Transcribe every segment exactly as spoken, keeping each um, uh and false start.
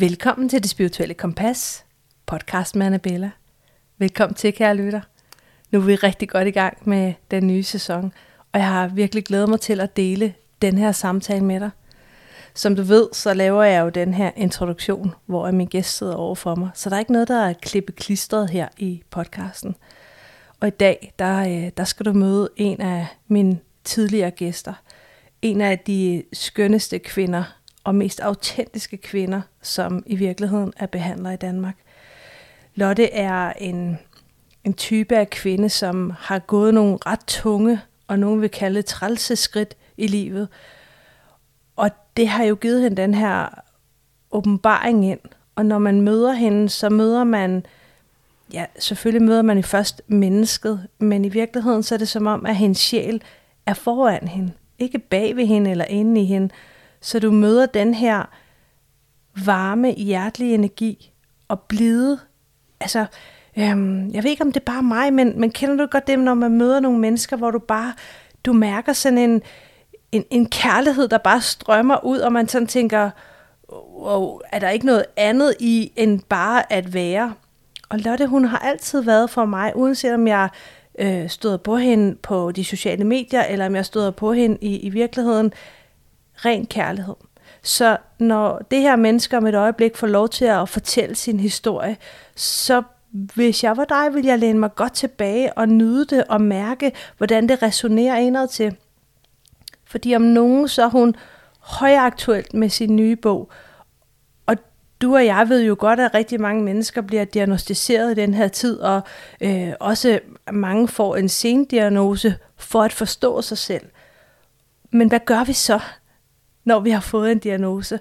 Velkommen til Det Spirituelle Kompas, podcast med Annabella. Velkommen til, kære lytter. Nu er vi rigtig godt i gang med den nye sæson, og jeg har virkelig glædet mig til at dele den her samtale med dig. Som du ved, så laver jeg jo den her introduktion, hvor min gæst sidder over for mig, så der er ikke noget, der er klippeklistret her i podcasten. Og i dag, der, der skal du møde en af mine tidligere gæster. En af de skønneste kvinder og mest autentiske kvinder, som i virkeligheden er behandlere i Danmark. Lotte er en, en type af kvinde, som har gået nogle ret tunge, og nogen vil kalde det trælse skridt i livet. Og det har jo givet hende den her åbenbaring ind. Og når man møder hende, så møder man, ja, selvfølgelig møder man i først mennesket, men i virkeligheden så er det som om, at hendes sjæl er foran hende. Ikke bag ved hende eller inde i hende. Så du møder den her varme, hjertelige energi og blide. Altså, øhm, jeg ved ikke, om det er bare mig, men, men kender du godt det, når man møder nogle mennesker, hvor du bare, du mærker sådan en, en, en kærlighed, der bare strømmer ud, og man sådan tænker, wow, er der ikke noget andet i, end bare at være? Og Lotte, hun har altid været for mig, uanset om jeg øh, støder på hende på de sociale medier, eller om jeg støder på hende i, i virkeligheden, ren kærlighed. Så når det her menneske om et øjeblik får lov til at fortælle sin historie, så hvis jeg var dig, ville jeg læne mig godt tilbage og nyde det og mærke, hvordan det resonerer indad til. Fordi om nogen, så er hun højaktuelt med sin nye bog. Og du og jeg ved jo godt, at rigtig mange mennesker bliver diagnosticeret i den her tid, og øh, også mange får en sendiagnose for at forstå sig selv. Men hvad gør vi så, når vi har fået en diagnose?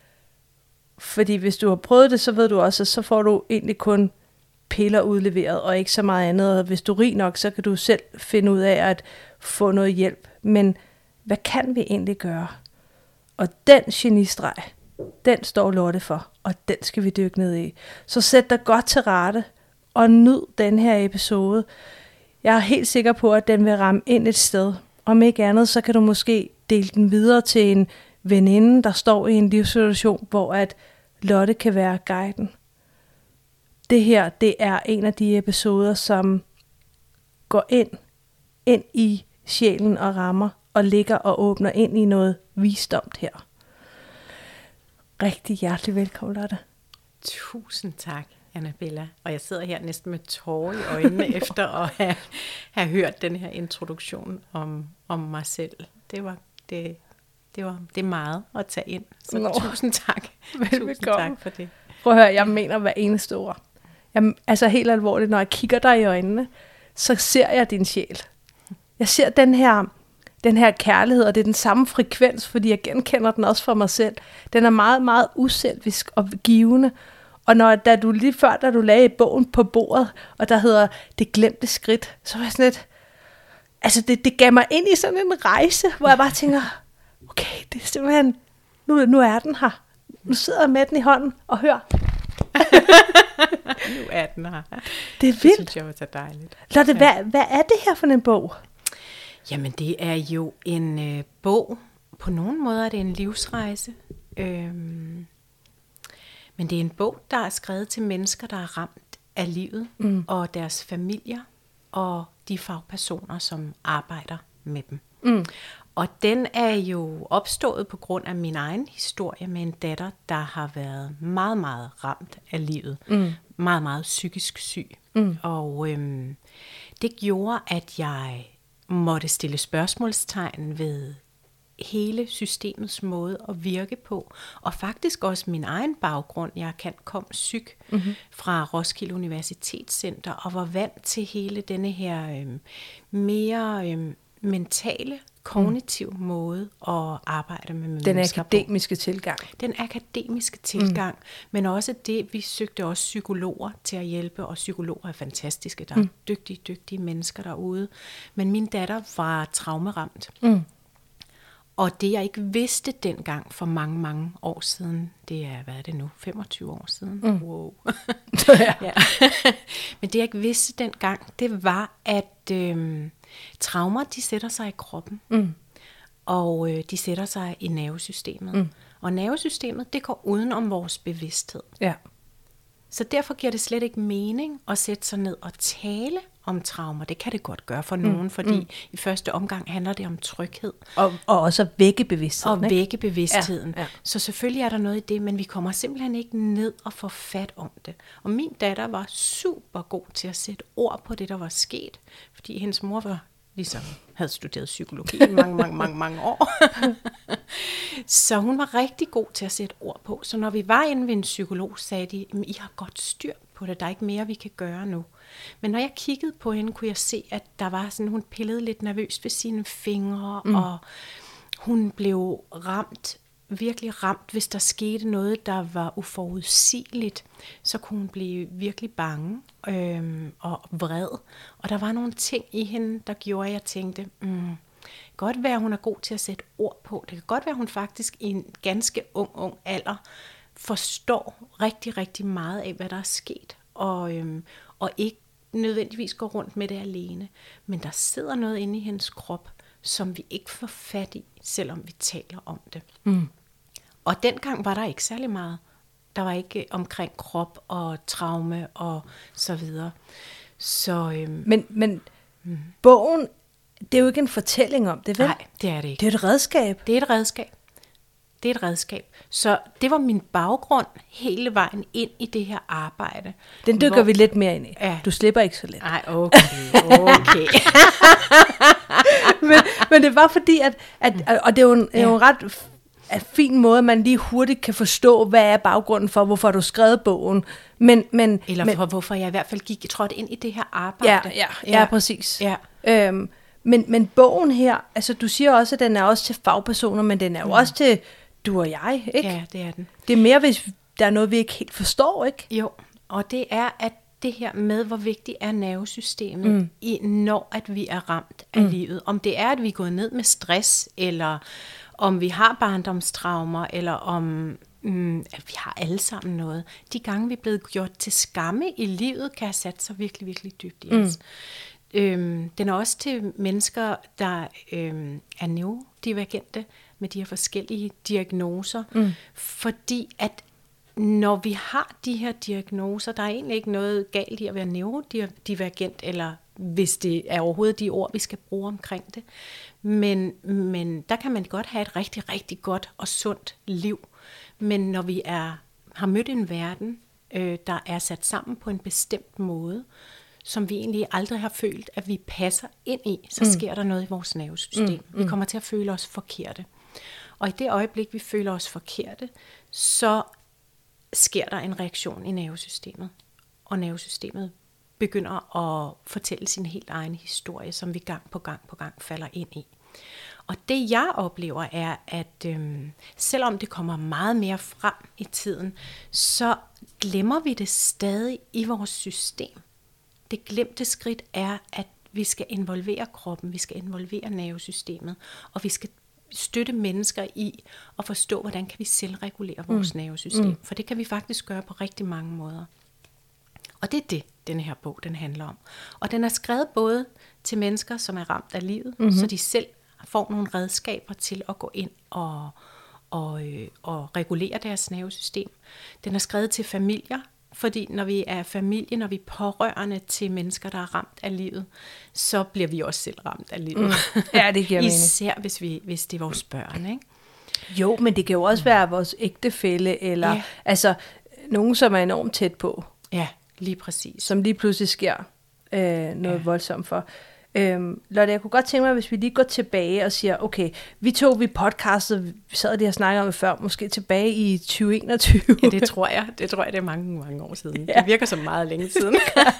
Fordi hvis du har prøvet det, så ved du også, at så får du egentlig kun piller udleveret, og ikke så meget andet. Og hvis du er rig nok, så kan du selv finde ud af at få noget hjælp. Men hvad kan vi egentlig gøre? Og den genistreg, den står Lotte for, og den skal vi dykke ned i. Så sæt dig godt til rette, og nyd den her episode. Jeg er helt sikker på, at den vil ramme ind et sted. Om ikke andet, så kan du måske dele den videre til en veninde, der står i en livssituation, hvor at Lotte kan være guiden. Det her, det er en af de episoder, som går ind, ind i sjælen og rammer, og ligger og åbner ind i noget visdomt her. Rigtig hjertelig velkommen, Lotte. Tusind tak, Annabella. Og jeg sidder her næsten med tårer i øjnene efter at have, have hørt den her introduktion om, om mig selv. Det var det, det var det er meget at tage ind. Så Nå. tusind tak. Tusind tak for det. Prøv at høre, jeg mener hver eneste ord. Jeg, altså helt alvorligt, når jeg kigger dig i øjnene, så ser jeg din sjæl. Jeg ser den her, den her kærlighed, og det er den samme frekvens, fordi jeg genkender den også for mig selv. Den er meget, meget uselvisk og givende. Og når da du lige før, da du lagde bogen på bordet, og der hedder Det glemte skridt, så var jeg sådan lidt, altså det, det gav mig ind i sådan en rejse, hvor jeg bare tænker, okay, det er simpelthen, nu, nu er den her. Nu sidder jeg med den i hånden og hører. Nu er den her. Det er vildt. Det synes jeg var så dejligt. Lotte, ja. hvad, hvad er det her for en bog? Jamen det er jo en øh, bog, på nogle måder er det en livsrejse, øhm, men det er en bog, der er skrevet til mennesker, der er ramt af livet, mm. og deres familier, og de fagpersoner, som arbejder med dem. Mm. Og den er jo opstået på grund af min egen historie med en datter, der har været meget, meget ramt af livet. Mm. Meget, meget psykisk syg. Mm. Og øhm, det gjorde, at jeg måtte stille spørgsmålstegn ved hele systemets måde at virke på. Og faktisk også min egen baggrund. Jeg kan kom psyk mm-hmm. fra Roskilde Universitetscenter og var vant til hele denne her øhm, mere øhm, mentale, kognitiv mm. måde at arbejde med mennesker. Den akademiske tilgang. Den akademiske tilgang, mm. men også det, vi søgte også psykologer til at hjælpe, og psykologer er fantastiske. Der er mm. dygtige, dygtige mennesker derude. Men min datter var traumeramt. Mm. Og det, jeg ikke vidste dengang for mange, mange år siden, det er, hvad er det nu, femogtyve år siden? Mm. Wow. ja. Men det, jeg ikke vidste dengang, det var, at øhm, traumer, de sætter sig i kroppen. Mm. Og øh, de sætter sig i nervesystemet. Mm. Og nervesystemet, det går uden om vores bevidsthed. Ja. Så derfor giver det slet ikke mening at sætte sig ned og tale om traumer. Det kan det godt gøre for nogen, mm. fordi mm. i første omgang handler det om tryghed. Og, og også at vække bevidstheden. Og vække bevidstheden. Ja, ja. Så selvfølgelig er der noget i det, men vi kommer simpelthen ikke ned og få fat om det. Og min datter var super god til at sætte ord på det, der var sket. Fordi hendes mor var ligesom havde studeret psykologi i mange, mange, mange, mange år. Så hun var rigtig god til at sætte ord på. Så når vi var inde ved en psykolog, sagde de, I har godt styr på det, der er ikke mere, vi kan gøre nu. Men når jeg kiggede på hende, kunne jeg se, at der var sådan, hun pillede lidt nervøst ved sine fingre, mm. og hun blev ramt, virkelig ramt, hvis der skete noget, der var uforudsigeligt, så kunne hun blive virkelig bange øhm, og vred. Og der var nogle ting i hende, der gjorde, at jeg tænkte, mm, godt være, hun er god til at sætte ord på. Det kan godt være, hun faktisk i en ganske ung, ung alder forstår rigtig, rigtig meget af, hvad der er sket, og, øhm, og ikke nødvendigvis går rundt med det alene. Men der sidder noget inde i hendes krop, som vi ikke får fat i, selvom vi taler om det. Mm. Og dengang var der ikke særlig meget. Der var ikke omkring krop og traume og så videre. Så, øhm, men men mm. bogen, det er jo ikke en fortælling om det, vel? Nej, det er det ikke. Det er et redskab. Det er et redskab. Det er et redskab. Så det var min baggrund hele vejen ind i det her arbejde. Den dykker hvor... vi lidt mere ind i. Ja. Du slipper ikke så let. Nej, okay, okay. men, men det var fordi, at, at og det er jo en, ja. jo en ret en fin måde, man lige hurtigt kan forstå, hvad er baggrunden for, hvorfor du skrev bogen. Men, men, Eller men, for, hvorfor jeg i hvert fald gik trådt ind i det her arbejde. Ja, ja, ja, ja præcis. Ja. Øhm, men, men bogen her, altså du siger også, at den er også til fagpersoner, men den er jo mm. også til du og jeg, ikke? Ja, det er den. Det er mere, hvis der er noget, vi ikke helt forstår, ikke? Jo, og det er, at det her med, hvor vigtigt er nervesystemet, mm. i, når at vi er ramt af mm. livet. Om det er, at vi er gået ned med stress, eller om vi har barndomstraumer, eller om mm, at vi har alle sammen noget. De gange, vi er blevet gjort til skamme i livet, kan have sat sig virkelig, virkelig dybt i os. Mm. Øhm, den er også til mennesker, der øhm, er neurodivergente, med de her forskellige diagnoser, mm. fordi at når vi har de her diagnoser, der er egentlig ikke noget galt i at være neurodivergent, eller hvis det er overhovedet de ord, vi skal bruge omkring det, men, men der kan man godt have et rigtig, rigtig godt og sundt liv. Men når vi er, har mødt en verden, øh, der er sat sammen på en bestemt måde, som vi egentlig aldrig har følt, at vi passer ind i, så mm. sker der noget i vores nervesystem. Mm. Vi kommer til at føle os forkerte. Og i det øjeblik, vi føler os forkerte, så sker der en reaktion i nervesystemet. Og nervesystemet begynder at fortælle sin helt egen historie, som vi gang på gang på gang falder ind i. Og det jeg oplever er, at øhm, selvom det kommer meget mere frem i tiden, så glemmer vi det stadig i vores system. Det glemte skridt er, at vi skal involvere kroppen, vi skal involvere nervesystemet, og vi skal støtte mennesker i at forstå, hvordan kan vi selvregulere vores mm. nervesystem. Mm. For det kan vi faktisk gøre på rigtig mange måder. Og det er det, denne her bog den handler om. Og den er skrevet både til mennesker, som er ramt af livet, mm-hmm. så de selv får nogle redskaber til at gå ind og, og, øh, og regulere deres nervesystem. Den er skrevet til familier, fordi når vi er familie, når vi er pårørende til mennesker, der er ramt af livet, så bliver vi også selv ramt af livet. Mm. Ja, det giver mening. Især hvis, vi, hvis det er vores børn, ikke? Jo, men det kan jo også være vores ægtefælle, eller ja. altså nogen, som er enormt tæt på. Ja, lige præcis. Som lige pludselig sker øh, noget ja. voldsomt for. Øhm, Lotte, jeg kunne godt tænke mig, hvis vi lige går tilbage og siger, okay, vi tog vi podcastet, vi sad lige og snakkede om det før, måske tilbage i tyve enogtyve. Ja, det tror jeg. Det tror jeg, det er mange, mange år siden. Ja. Det virker så meget længe siden.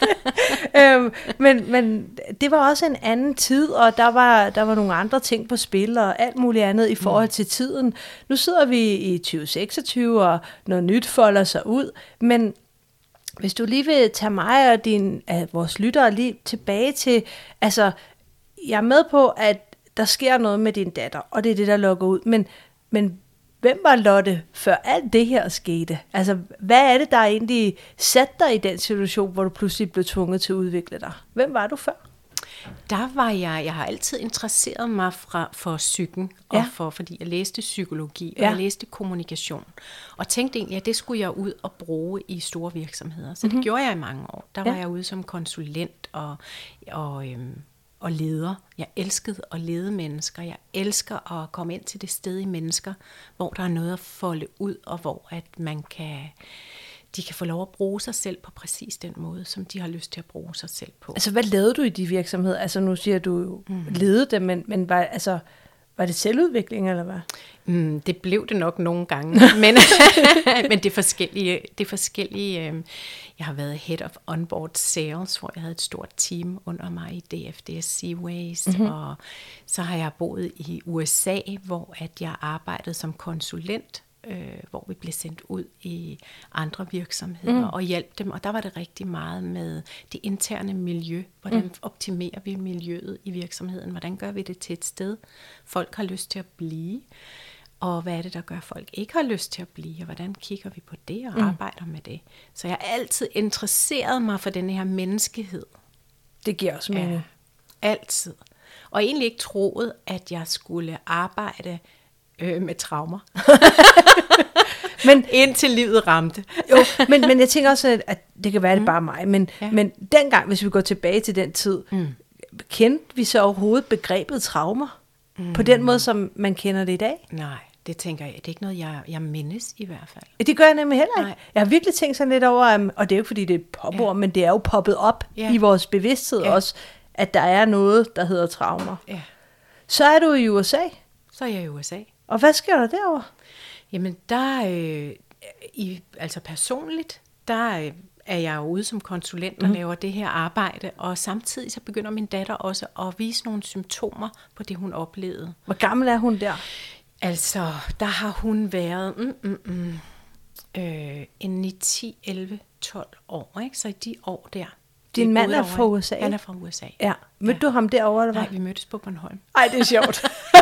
øhm, men, men det var også en anden tid, og der var, der var nogle andre ting på spil, og alt muligt andet i forhold til tiden. Nu sidder vi i tyve seksogtyve, og noget nyt folder sig ud, men hvis du lige vil tage mig og din, af vores lyttere lige tilbage til, altså, jeg er med på, at der sker noget med din datter, og det er det, der lukker ud, men, men hvem var Lotte, før alt det her skete? Altså, hvad er det, der egentlig satte dig i den situation, hvor du pludselig blev tvunget til at udvikle dig? Hvem var du før? Der var jeg, jeg har altid interesseret mig fra, for psyken, og Ja. for, fordi jeg læste psykologi, og Ja. jeg læste kommunikation. Og tænkte egentlig, at det skulle jeg ud og bruge i store virksomheder. Så mm-hmm. det gjorde jeg i mange år. Der Ja. var jeg ude som konsulent og, og, øhm, og leder. Jeg elskede at lede mennesker. Jeg elsker at komme ind til det sted i mennesker, hvor der er noget at folde ud, og hvor at man kan... de kan få lov at bruge sig selv på præcis den måde, som de har lyst til at bruge sig selv på. Altså, hvad lavede du i de virksomheder? Altså, nu siger du jo, mm. ledede dem, men, men var, altså, var det selvudvikling, eller hvad? Mm, det blev det nok nogle gange, men, men det er forskellige. Det er forskellige øh, jeg har været head of onboard sales, hvor jeg havde et stort team under mig i D F D S Seaways, mm-hmm. og så har jeg boet i U S A, hvor at jeg arbejdede som konsulent, Øh, hvor vi blev sendt ud i andre virksomheder mm. og hjalp dem. Og der var det rigtig meget med det interne miljø. Hvordan mm. optimerer vi miljøet i virksomheden? Hvordan gør vi det til et sted, folk har lyst til at blive? Og hvad er det, der gør, folk ikke har lyst til at blive? Og hvordan kigger vi på det og mm. arbejder med det? Så jeg har altid interesseret mig for den her menneskehed. Det giver også mening. Ja, altid. Og egentlig ikke troet, at jeg skulle arbejde øh, med traumer. Men indtil livet ramte. Jo, men, men jeg tænker også, at det kan være, det mm. bare mig. Men, ja. men dengang, hvis vi går tilbage til den tid, mm. kendte vi så overhovedet begrebet traumer? Mm. På den måde, som man kender det i dag? Nej, det tænker jeg. Det er ikke noget, jeg, jeg mindes i hvert fald. Det gør jeg nemlig heller ikke. Nej. Jeg har virkelig tænkt sådan lidt over, og det er jo ikke, fordi det er et popord, ja. men det er jo poppet op ja. i vores bevidsthed ja. også, at der er noget, der hedder traumer. Ja. Så er du i U S A. Så er jeg i U S A. Og hvad sker der derovre? Jamen, der øh, i, altså personligt, der øh, er jeg jo ude som konsulent og mm. laver det her arbejde, og samtidig så begynder min datter også at vise nogle symptomer på det, hun oplevede. Hvor gammel er hun der? Altså, der har hun været mm, mm, mm, øh, en ni, ti, elleve, tolv år, ikke? Så i de år der. Din mand er fra U S A? Han er fra U S A. Ja. Mødte ja. du ham derovre, eller hvad? Nej, vi mødtes på Bornholm. Ej, det er sjovt.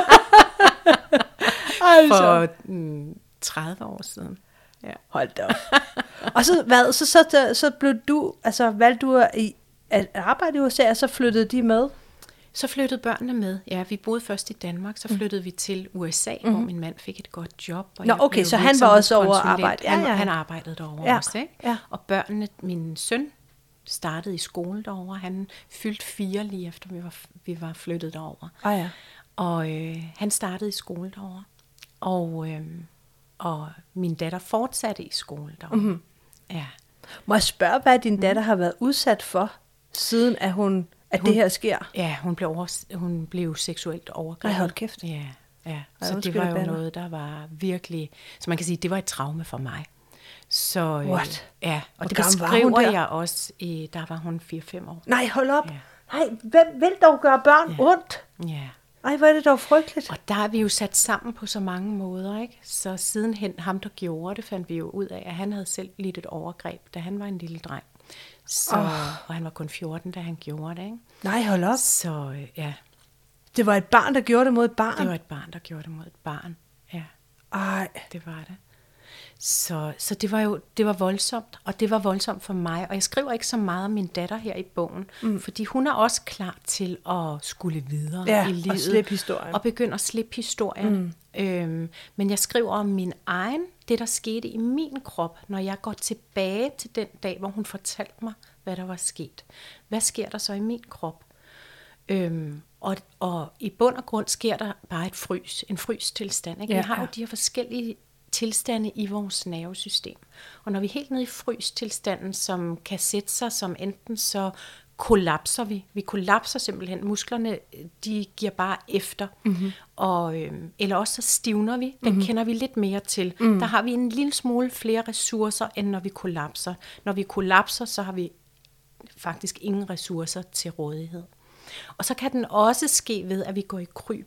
For mm, tredive år siden. Ja. Hold da op. Og så, hvad, så, så, så blev du, altså valgte du at, at arbejde i U S A, og så flyttede de med? Så flyttede børnene med. Ja, vi boede først i Danmark, så flyttede mm. vi til U S A, mm-hmm. hvor min mand fik et godt job. Og Nå, okay, så han var også over at arbejde. Ja, ja. Han, han arbejdede derovre ja. også, ikke? Ja. Og børnene, min søn startede i skole derovre. Han fyldte fire lige efter vi var, vi var flyttet derover. Ah, ja. Og øh, han startede i skole derovre. Og, øh, og min datter fortsatte i skole derovre. Mm-hmm. Ja. Må jeg spørge, hvad din datter har været udsat for, siden at, hun, at hun, det her sker? Ja, hun blev, over, hun blev seksuelt overgrebet. Nej, hold kæft. Ja, ja. Ej, så det var jo noget, der var virkelig... Så man kan sige, det var et traume for mig. Så, What? Øh, ja, og Hvor det beskriver jeg også, i, der var hun fire fem år. Nej, hold op. Ja. Nej, hvem vil dog gøre børn ja. ondt? Ja. Ej, hvor er det dog frygteligt. Og der er vi jo sat sammen på så mange måder, ikke? Så sidenhen ham, der gjorde det, fandt vi jo ud af, at han havde selv lidt et overgreb, da han var en lille dreng. Så, oh. Og han var kun fjorten, da han gjorde det, ikke? Nej, hold op. Så ja. Det var et barn, der gjorde det mod et barn? Det var et barn, der gjorde det mod et barn, ja. Ej. Det var det. Så, så det var jo det var voldsomt, og det var voldsomt for mig. Og jeg skriver ikke så meget om min datter her i bogen, mm. fordi hun er også klar til at skulle videre ja, i livet. og slippe historien. Og begynde at slippe historien. Mm. Øhm, men jeg skriver om min egen, det der skete i min krop, når jeg går tilbage til den dag, hvor hun fortalte mig, hvad der var sket. Hvad sker der så i min krop? Øhm, og, og i bund og grund sker der bare et frys, en frystilstand. Ikke? Ja, vi har jo ja. de her forskellige tilstande i vores nervesystem. Og når vi er helt nede i frystilstanden, som kan sætte sig som enten så kollapser vi. Vi kollapser simpelthen. Musklerne, de giver bare efter. Mm-hmm. Og, øhm, eller også så stivner vi. Den mm-hmm. kender vi lidt mere til. Mm. Der har vi en lille smule flere ressourcer, end når vi kollapser. Når vi kollapser, så har vi faktisk ingen ressourcer til rådighed. Og så kan den også ske ved, at vi går i kryb.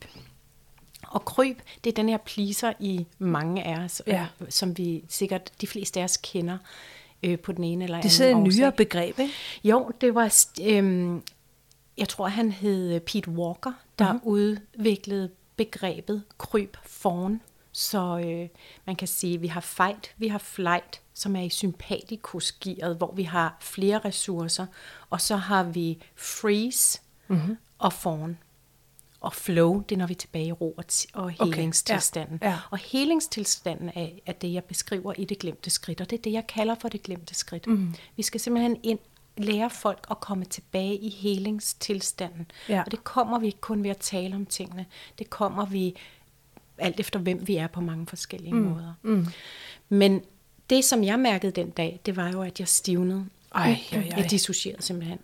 Og kryb, det er den her pleaser i mange af os, ja. øh, som vi sikkert, de fleste af os kender øh, på den ene eller anden årsag. Det er sådan et nyere begreb, ikke? Jo, det var, øh, jeg tror han hed Pete Walker, der mm-hmm. udviklede begrebet kryb foran. Så øh, man kan sige, at vi har fight, vi har flight, som er i sympatikusgearet, hvor vi har flere ressourcer. Og så har vi freeze, mm-hmm. og foran. Og flow, det er når vi er tilbage i ro og, t- og helingstilstanden. Okay. Ja. Ja. Og helingstilstanden er, er det, jeg beskriver i det glemte skridt, og det er det, jeg kalder for det glemte skridt. Mm. Vi skal simpelthen ind, lære folk at komme tilbage i helingstilstanden. Ja. Og det kommer vi ikke kun ved at tale om tingene. Det kommer vi alt efter, hvem vi er på mange forskellige mm. måder. Mm. Men det, som jeg mærkede den dag, det var jo, at jeg stivnede. Ej, ej, ej. Jeg dissocierede simpelthen.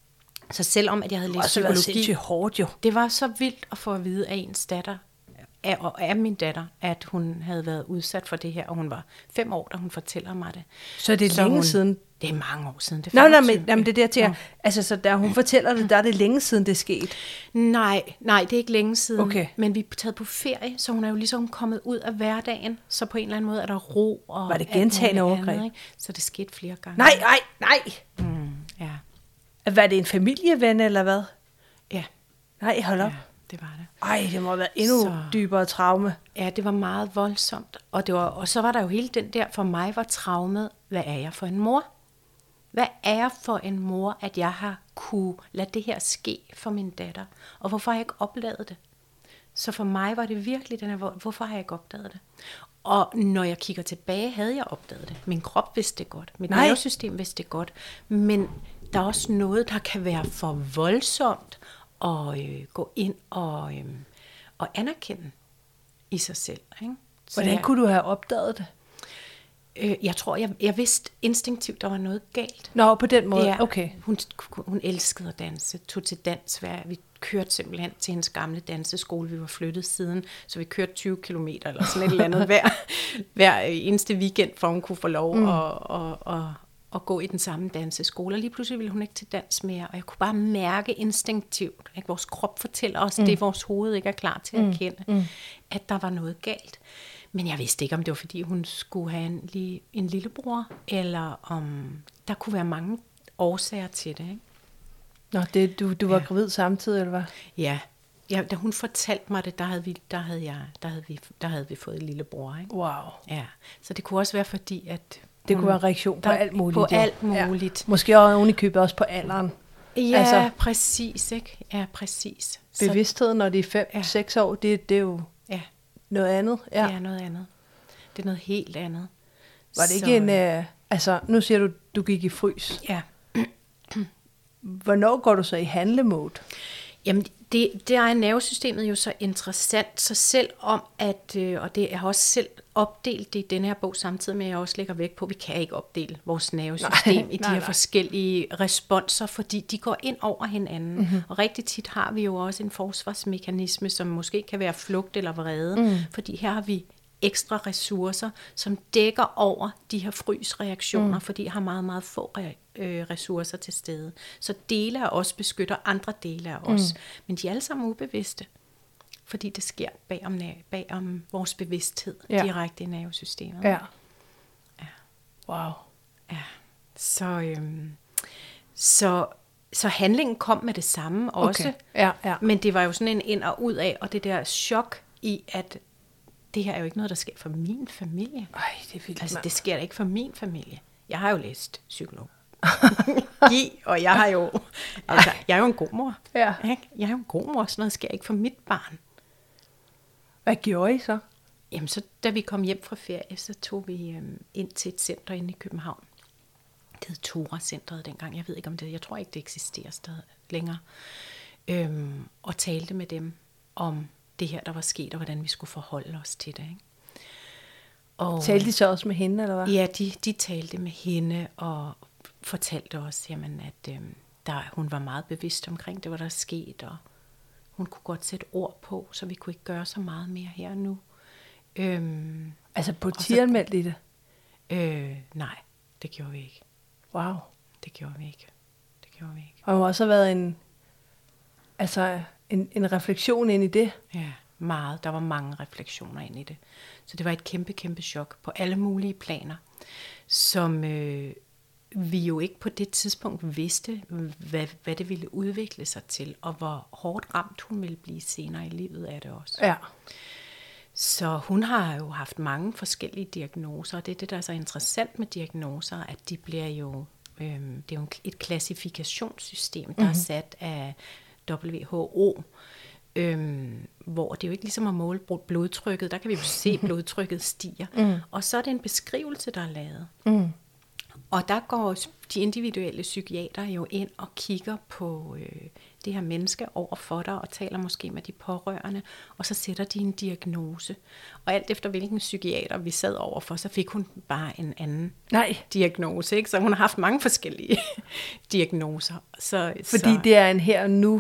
Så selvom at jeg havde læst også været psykologi, sindssygt hårdt jo. det var så vildt at få at vide af ens datter, af, og af min datter, at hun havde været udsat for det her, og hun var fem år, da hun fortæller mig det. Så det er så længe hun, siden? Det er mange år siden. Det Nå, nej, men, jamen, det er det, jeg tænker. Ja. Altså, så da hun fortæller det, der er det længe siden, det er sket? Nej, nej, det er ikke længe siden. Okay. Men vi er taget på ferie, så hun er jo ligesom kommet ud af hverdagen, så på en eller anden måde er der ro. Og var det gentagne overgreb? Andet, ikke? Så det skete flere gange. Nej, nej, nej! Mm, ja. Var det en familieven, eller hvad? Ja. Nej, hold op. Ja, det var det. Ej, det må have været endnu så dybere traume. Ja, det var meget voldsomt. Og, det var, og så var der jo hele den der, for mig var traumet, hvad er jeg for en mor? Hvad er jeg for en mor, at jeg har kunne lade det her ske for min datter? Og hvorfor har jeg ikke opdaget det? Så for mig var det virkelig den her, hvorfor har jeg ikke opdaget det? Og når jeg kigger tilbage, havde jeg opdaget det. Min krop vidste det godt. Mit nervesystem vidste det godt. Men der er også noget, der kan være for voldsomt at øh, gå ind og, øh, og anerkende i sig selv. Ikke? Hvordan jeg, kunne du have opdaget det? Øh, jeg tror, jeg, jeg vidste instinktivt, der var noget galt. Nå, på den måde, ja, okay. Hun, hun elskede at danse, tog til dans. Vi kørte simpelthen til hendes gamle danseskole. Vi var flyttet siden, så vi kørte tyve kilometer eller sådan et eller andet hver, hver eneste weekend, for hun kunne få lov mm. at, at, at, at gå i den samme danseskole. Og lige pludselig ville hun ikke til dans mere, og jeg kunne bare mærke instinktivt, at vores krop fortæller os, mm. det vores hoved ikke er klar til at mm. erkende, mm. at der var noget galt. Men jeg vidste ikke, om det var, fordi hun skulle have en, lige, en lillebror, eller om der kunne være mange årsager til det. Ikke? Nå, det, du, du var ja. gravid samtidig, eller hvad? Ja. ja, da hun fortalte mig det, der havde vi, der havde jeg, der havde vi, der havde vi fået en lillebror. Ikke? Wow. Ja, så det kunne også være, fordi at det hun, kunne være en reaktion på der, alt muligt. På alt muligt. Ja. Måske også oven i købet også på alderen. Ja, altså, præcis, ikke? Ja, præcis. Bevidstheden, når de er fem, ja. seks år, det, det er jo ja. noget andet. Ja. Det er noget andet. Det er noget helt andet. Var det så, ikke en, øh, altså nu siger du, du gik i frys. Ja. Hvornår går du så i handlemode? Jamen, det, det er nervesystemet jo så interessant, så selvom at, øh, og det jeg har også selv opdelt det i den her bog, samtidig med at jeg også lægger vægt på, at vi kan ikke opdele vores nervesystem nej, i de nej, her nej. forskellige responser, fordi de går ind over hinanden. Mm-hmm. Og rigtig tit har vi jo også en forsvarsmekanisme, som måske kan være flugt eller vrede, mm. fordi her har vi ekstra ressourcer, som dækker over de her frysreaktioner, mm. fordi de har meget, meget få øh, ressourcer til stede. Så dele af os beskytter andre dele af os. Mm. Men de er alle sammen ubevidste, fordi det sker bag om, bag om vores bevidsthed, ja. direkte i nervesystemet. Ja. Ja. Wow. Ja. Så, øhm, så, så handlingen kom med det samme også. Okay. Ja, ja. Men det var jo sådan en ind og ud af, og det der chok i, at det her er jo ikke noget, der sker for min familie. Ej, det er vildt, altså, man. det sker da ikke for min familie. Jeg har jo læst psykolog. og jeg har jo, altså, jeg er jo en god mor. Ja. Ikke? Jeg er jo en god mor, sådan noget sker ikke for mit barn. Hvad gjorde I så? Jamen, så da vi kom hjem fra ferie, så tog vi øhm, ind til et center inde i København. Det hed Tora-centret dengang. Jeg ved ikke om det, jeg tror ikke, det eksisterer stadig længere. Øhm, og talte med dem om det her, der var sket, og hvordan vi skulle forholde os til det. Ikke? Og, talte de så også med hende, eller hvad? Ja, de, de talte med hende, og fortalte os, jamen, at øhm, der, hun var meget bevidst omkring det, hvad der er sket, og hun kunne godt sætte ord på, så vi kunne ikke gøre så meget mere her nu. Øhm, altså politianmeldte I det? Øh, nej, det gjorde vi ikke. Wow. Det gjorde vi ikke. Det gjorde vi ikke. Og der må også have været en, altså en, en refleksion ind i det. Ja, meget. Der var mange refleksioner ind i det. Så det var et kæmpe, kæmpe chok på alle mulige planer, som øh, vi jo ikke på det tidspunkt vidste, hvad, hvad det ville udvikle sig til, og hvor hårdt ramt hun ville blive senere i livet af det også. Ja. Så hun har jo haft mange forskellige diagnoser, og det er det, der er så interessant med diagnoser, at de bliver jo, øhm, det er jo et klassifikationssystem, der mm-hmm. er sat af W H O, øhm, hvor det er jo ikke ligesom at måle blodtrykket, der kan vi jo se, at blodtrykket stiger. Mm. Og så er det en beskrivelse, der er lavet. Mm. Og der går de individuelle psykiater jo ind og kigger på øh, det her menneske over for dig, og taler måske med de pårørende, og så sætter de en diagnose. Og alt efter hvilken psykiater vi sad overfor, så fik hun bare en anden Nej. diagnose. Ikke? Så hun har haft mange forskellige diagnoser. Så, Fordi så, det er en her og nu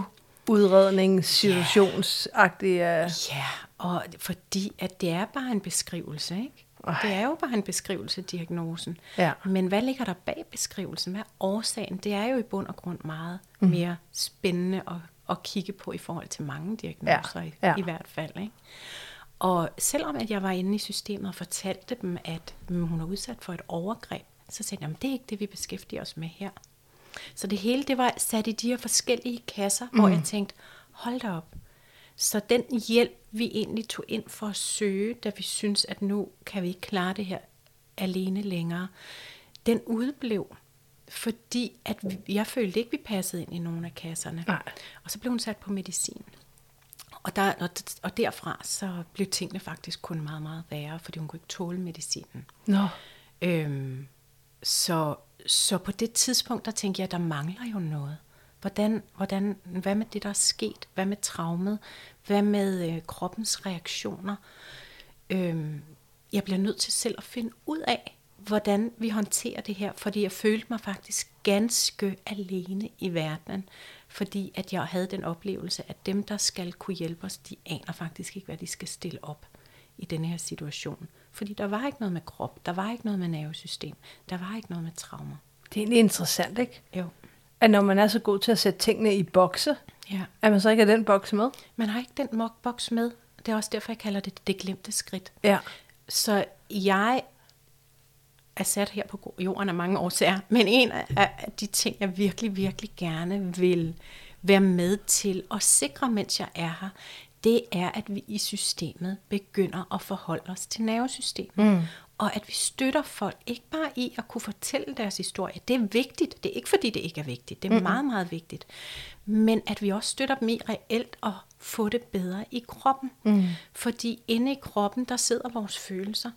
udredningssituationsagtig. Ja, ja, og fordi at det er bare en beskrivelse, ikke? Det er jo bare en beskrivelse, diagnosen. Ja. Men hvad ligger der bag beskrivelsen? Hvad er årsagen? Det er jo i bund og grund meget mm. mere spændende at, at kigge på i forhold til mange diagnoser, ja. Ja. I, i hvert fald. Ikke? Og selvom at jeg var inde i systemet og fortalte dem, at mm, hun er udsat for et overgreb, så sagde jeg, at det er ikke det, vi beskæftiger os med her. Så det hele, det var sat i de her forskellige kasser, mm. hvor jeg tænkte, hold da op. Så den hjælp, vi egentlig tog ind for at søge, da vi synes, at nu kan vi ikke klare det her alene længere, den udeblev, fordi at vi, jeg følte ikke, vi passede ind i nogle af kasserne. Nej. Og så blev hun sat på medicin. Og, der, og, og derfra så blev tingene faktisk kun meget, meget værre, fordi hun kunne ikke tåle medicinen. Nå. Øhm, så, så på det tidspunkt, der tænkte jeg, der mangler jo noget. Hvordan, hvordan, hvad med det, der er sket? Hvad med traumet? Hvad med øh, kroppens reaktioner? Øhm, jeg bliver nødt til selv at finde ud af, hvordan vi håndterer det her, fordi jeg følte mig faktisk ganske alene i verdenen, fordi at jeg havde den oplevelse, at dem, der skal kunne hjælpe os, de aner faktisk ikke, hvad de skal stille op i denne her situation. Fordi der var ikke noget med krop, der var ikke noget med nervesystem, der var ikke noget med traumer. Det er egentlig interessant, ikke? Jo. At når man er så god til at sætte tingene i bokse, ja. At man så ikke har den boks med? Man har ikke den boks med. Det er også derfor, jeg kalder det det glemte skridt. Ja. Så jeg er sat her på jorden af mange årsager, men en af de ting, jeg virkelig, virkelig gerne vil være med til at sikre, mens jeg er her, det er, at vi i systemet begynder at forholde os til nervesystemet. Mm. Og at vi støtter folk, ikke bare i at kunne fortælle deres historie. Det er vigtigt. Det er ikke, fordi det ikke er vigtigt. Det er mm. meget, meget vigtigt. Men at vi også støtter dem i reelt at få det bedre i kroppen. Mm. Fordi inde i kroppen, der sidder vores følelser.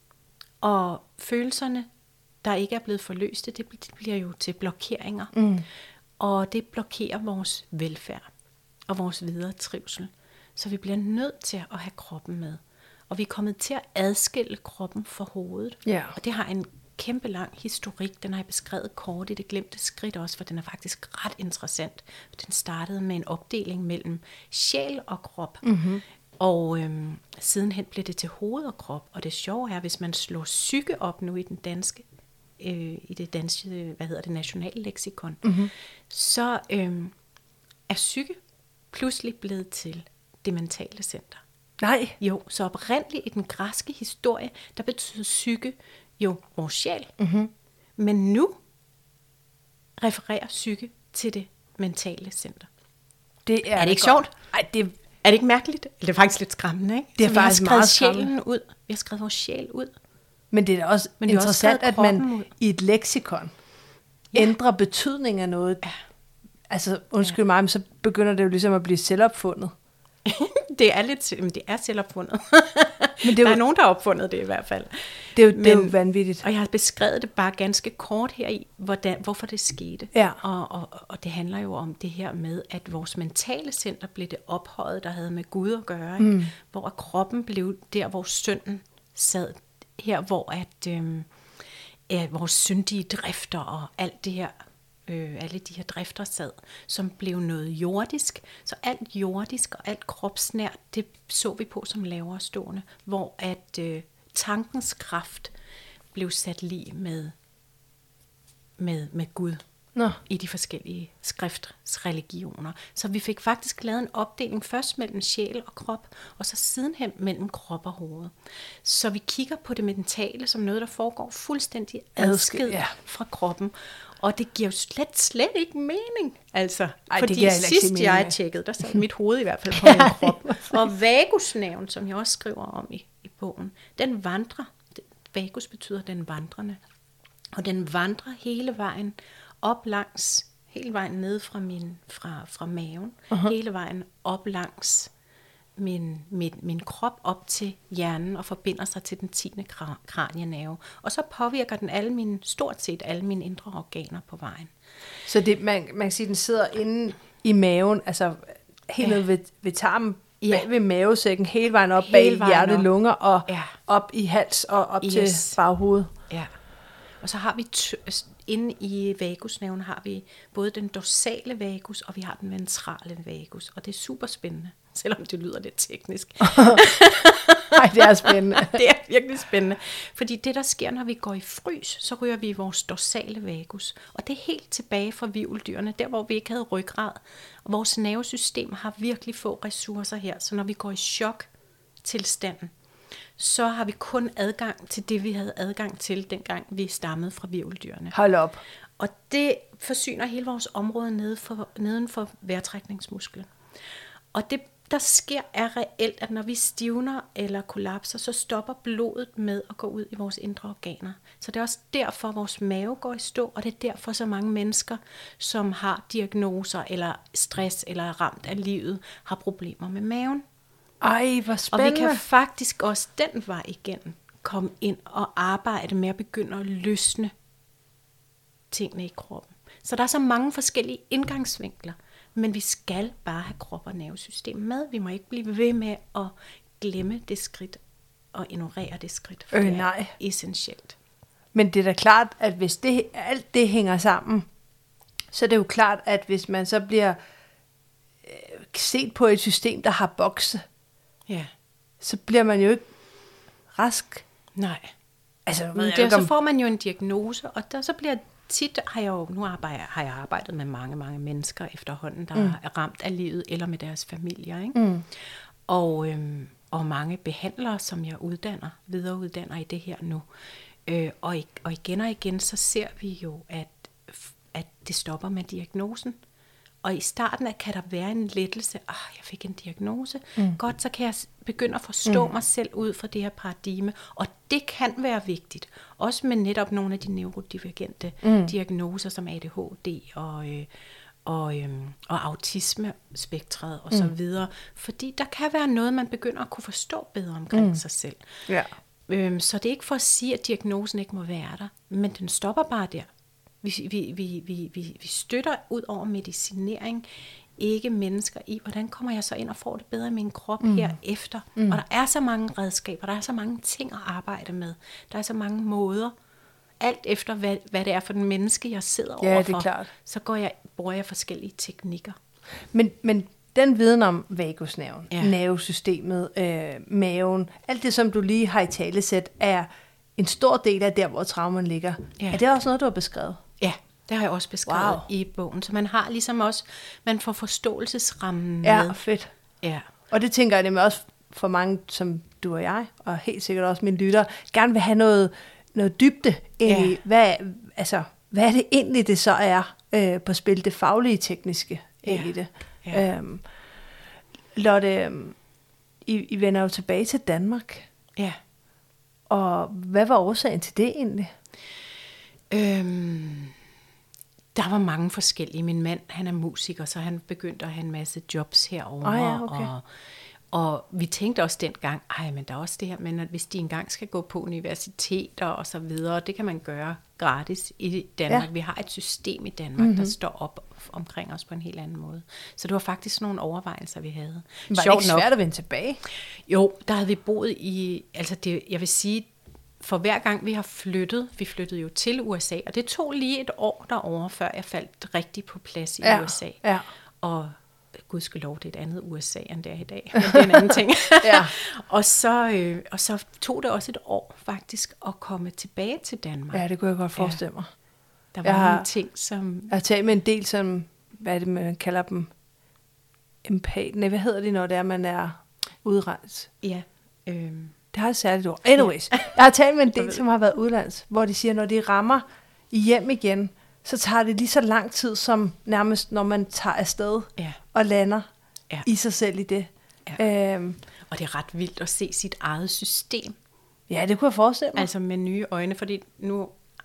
Og følelserne, der ikke er blevet forløste, det bliver jo til blokeringer. Mm. Og det blokerer vores velfærd og vores videre trivsel. Så vi bliver nødt til at have kroppen med. Og vi er kommet til at adskille kroppen fra hovedet. Ja. Og det har en kæmpe lang historik. Den har jeg beskrevet kort i det glemte skridt også, for den er faktisk ret interessant. Den startede med en opdeling mellem sjæl og krop. Mm-hmm. Og øhm, sidenhen blev det til hoved og krop. Og det sjove er, hvis man slår psyke op nu i den danske, øh, i det danske, hvad hedder det, nationale leksikon, mm-hmm. så øhm, er psyke pludselig blevet til det mentale center. Nej. Jo, så oprindeligt i den græske historie, der betyder psyke jo vores sjæl. Mm-hmm. Men nu refererer psyke til det mentale center. Det er, er det ikke sjovt? Ej, det er det ikke mærkeligt? Det er faktisk lidt skræmmende, ikke? Det er så faktisk vi har meget skrevet sjælen ud. Vi har skrevet vores sjæl ud. Men det er da også Men interessant, også at man ud. i et leksikon ja. ændrer betydning af noget. Ja. Altså, undskyld ja. mig, men så begynder det jo ligesom at blive selvopfundet. det er lidt, det er selvopfundet. Men det er der jo, er nogen, der har opfundet det i hvert fald. Det er jo, Men, det er jo vanvittigt. Og jeg har beskrevet det bare ganske kort her i, hvordan, hvorfor det skete. Ja. Og, og, og det handler jo om det her med, at vores mentale center blev det ophøjet, der havde med Gud at gøre. Ikke? Mm. Hvor kroppen blev der, hvor synden sad. Her, hvor at, øhm, at vores syndige drifter og alt det her, øh, alle de her drifter sad, som blev noget jordisk. Så alt jordisk og alt kropsnært, det så vi på som lavere stående. Hvor at øh, tankens kraft blev sat lige med, med, med Gud. Nå. I de forskellige skriftreligioner. Så vi fik faktisk lavet en opdeling først mellem sjæl og krop, og så sidenhen mellem krop og hoved. Så vi kigger på det mentale som noget, der foregår fuldstændig adskilt ja. fra kroppen. Og det giver jo slet, slet ikke mening. Altså, Ej, fordi det sidst jeg tjekkede, der sad mit hoved i hvert fald på min krop. Og vagusnerven, som jeg også skriver om i, i bogen, den vandrer. Vagus betyder den vandrende. Og den vandrer hele vejen op langs hele vejen ned fra, min, fra, fra maven, Uh-huh. hele vejen op langs min, min, min krop op til hjernen og forbinder sig til den tiende kranienerve. Og så påvirker den alle mine, stort set alle mine indre organer på vejen. Så det, man, man kan sige, den sidder inde i maven, altså helt Ja. ned ved, ved tarmen, Ja. bag ved mavesækken, hele vejen op Hele bag vejen hjerte, op. lunger og Ja. op i hals og op Yes. til baghovedet. Ja. Og så har vi t- inde i vagusnerven har vi både den dorsale vagus, og vi har den ventrale vagus. Og det er super spændende, selvom det lyder lidt teknisk. Nej, det er spændende. Det er virkelig spændende. Fordi det, der sker, når vi går i frys, så ryger vi i vores dorsale vagus. Og det er helt tilbage fra hvirveldyrene, der hvor vi ikke havde ryggrad. Og vores nervesystem har virkelig få ressourcer her. Så når vi går i chok-tilstanden, så har vi kun adgang til det, vi havde adgang til, dengang vi stammede fra hvirveldyrene. Hold op. Og det forsyner hele vores område nede for, neden for vejrtrækningsmusklen. Og det, der sker, er reelt, at når vi stivner eller kollapser, så stopper blodet med at gå ud i vores indre organer. Så det er også derfor, vores mave går i stå, og det er derfor så mange mennesker, som har diagnoser eller stress eller er ramt af livet, har problemer med maven. Ej, hvor Og spændende. vi kan faktisk også den vej igen komme ind og arbejde med at begynde at løsne tingene i kroppen. Så der er så mange forskellige indgangsvinkler, men vi skal bare have krop og nervesystem med. Vi må ikke blive ved med at glemme det skridt og ignorere det skridt, for Øh, det er nej. essentielt. Men det er da klart, at hvis det, alt det hænger sammen, så er det jo klart, at hvis man så bliver øh, set på et system, der har bokse, Ja, så bliver man jo ikke rask. nej. Altså, ved Men jeg det, ikke, så om- får man jo en diagnose, og der, så bliver tit, har jeg jo, nu arbejder, har jeg arbejdet med mange, mange mennesker efterhånden, der mm. er ramt af livet, eller med deres familier, ikke? Mm. Og, øhm, og mange behandlere, som jeg uddanner, videreuddanner i det her nu. Øh, og, og igen og igen, så ser vi jo, at, at det stopper med diagnosen. Og i starten af, kan der være en lettelse. Ah, jeg fik en diagnose. Mm. Godt, så kan jeg s- begynde at forstå mm. mig selv ud fra det her paradigme. Og det kan være vigtigt. Også med netop nogle af de neurodivergente mm. diagnoser, som A D H D og, øh, og, øh, og autismespektret og mm. så videre. Fordi der kan være noget, man begynder at kunne forstå bedre omkring mm. sig selv. Ja. Øhm, så det er ikke for at sige, at diagnosen ikke må være der, men den stopper bare der. Vi, vi, vi, vi, vi, vi støtter ud over medicinering, ikke mennesker i, hvordan kommer jeg så ind og får det bedre i min krop mm. herefter. Mm. Og der er så mange redskaber, der er så mange ting at arbejde med, der er så mange måder. Alt efter, hvad, hvad det er for den menneske, jeg sidder Ja, overfor, det er klart. så går jeg, bruger jeg forskellige teknikker. Men, men den viden om vagusnerven, Ja. ja. nervesystemet, øh, maven, alt det, som du lige har i talesæt, er en stor del af der, hvor traumen ligger. Ja. Er det også noget, du har beskrevet? Ja, det har jeg også beskrevet Wow. i bogen. Så man har ligesom også, man får forståelsesrammen Ja, med. fedt. Ja. Og det tænker jeg nemlig også for mange, som du og jeg, og helt sikkert også mine lyttere, gerne vil have noget, noget dybde ind i, Ja. hvad, altså, hvad er det egentlig, det så er øh, på spil, det faglige, tekniske ind Ja. i det. Ja. Øhm, Lotte, øhm, I, I vender jo tilbage til Danmark, Ja. og hvad var årsagen til det egentlig? Øhm, der var mange forskellige. Min mand, han er musiker, så han begyndte at have en masse jobs herovre. Ah, ja, okay. og, og vi tænkte også dengang, ej, men der er også det her med, at hvis de engang skal gå på universiteter og så videre, det kan man gøre gratis i Danmark. Ja. Vi har et system i Danmark, mm-hmm. der står op omkring os på en helt anden måde. Så det var faktisk nogle overvejelser, vi havde. Var det Sjovt ikke nok- svært at vende tilbage? Jo, der havde vi boet i, altså det, jeg vil sige, for hver gang vi har flyttet, vi flyttede jo til U S A, og det tog lige et år derovre, før jeg faldt rigtig på plads i Ja, U S A. ja. Og gudskelov, det er et andet U S A, end det er i dag, men det er en anden ting. Ja. og, så, øh, og så tog det også et år faktisk at komme tilbage til Danmark. Ja, det kunne jeg godt forestille mig. Der var jeg har- nogle ting, som... Jeg har talt med en del, som, hvad er det, man kalder dem? Empat. Nej, hvad hedder det, når det er, man er udrejst? Ja, øh, Det har et særligt ord. Anyways, jeg har talt med en Jeg del, ved. som har været udlands, hvor de siger, når de rammer hjem igen, så tager det lige så lang tid, som nærmest når man tager afsted ja, og lander Ja. i sig selv i det. Ja. Øhm, og det er ret vildt at se sit eget system. ja, det kunne jeg forestille mig. Altså med nye øjne, fordi nu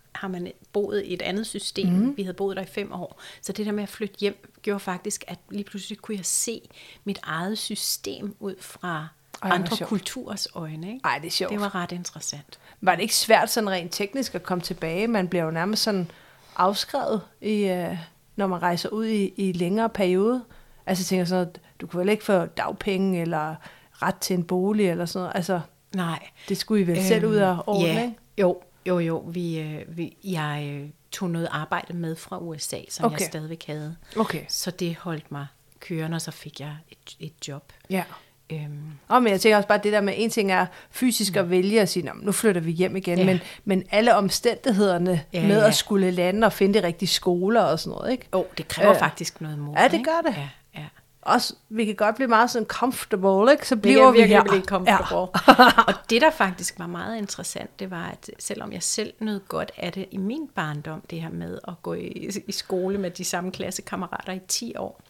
har man boet i et andet system. Mm. Vi havde boet der i fem år. Så det der med at flytte hjem, gjorde faktisk, at lige pludselig kunne jeg se mit eget system ud fra Ej, andre kulturers øjne. Ikke? Ej, det er sjovt. Det var ret interessant. Var det ikke svært sådan rent teknisk at komme tilbage? Man bliver jo nærmest sådan afskrevet, i, øh, når man rejser ud i, i længere periode. Altså jeg tænker sådan, at du kunne vel ikke få dagpenge eller ret til en bolig eller sådan noget. Altså, nej. Det skulle I vel øhm, selv ud af ordne, ja, ikke? Jo, jo, jo. Vi, øh, vi, jeg øh, tog noget arbejde med fra U S A, som okay. jeg stadigvæk havde. Okay. Så det holdt mig kørende, og så fik jeg et, et job. Ja. Øhm. Og men jeg tænker også bare, det der med, en ting er fysisk at vælge og sige, nu flytter vi hjem igen, ja. men, men alle omstændighederne ja, med ja. at skulle lande og finde de rigtige skoler og sådan noget, ikke? Åh, oh, det kræver øh. faktisk noget mod. Ja, det gør det. Ja, ja. Også, vi kan godt blive meget sådan comfortable, ikke? Så bliver vi, vi her. Blive comfortable. Ja. Og det, der faktisk var meget interessant, det var, at selvom jeg selv nød godt af det i min barndom, det her med at gå i, i skole med de samme klassekammerater i ti år,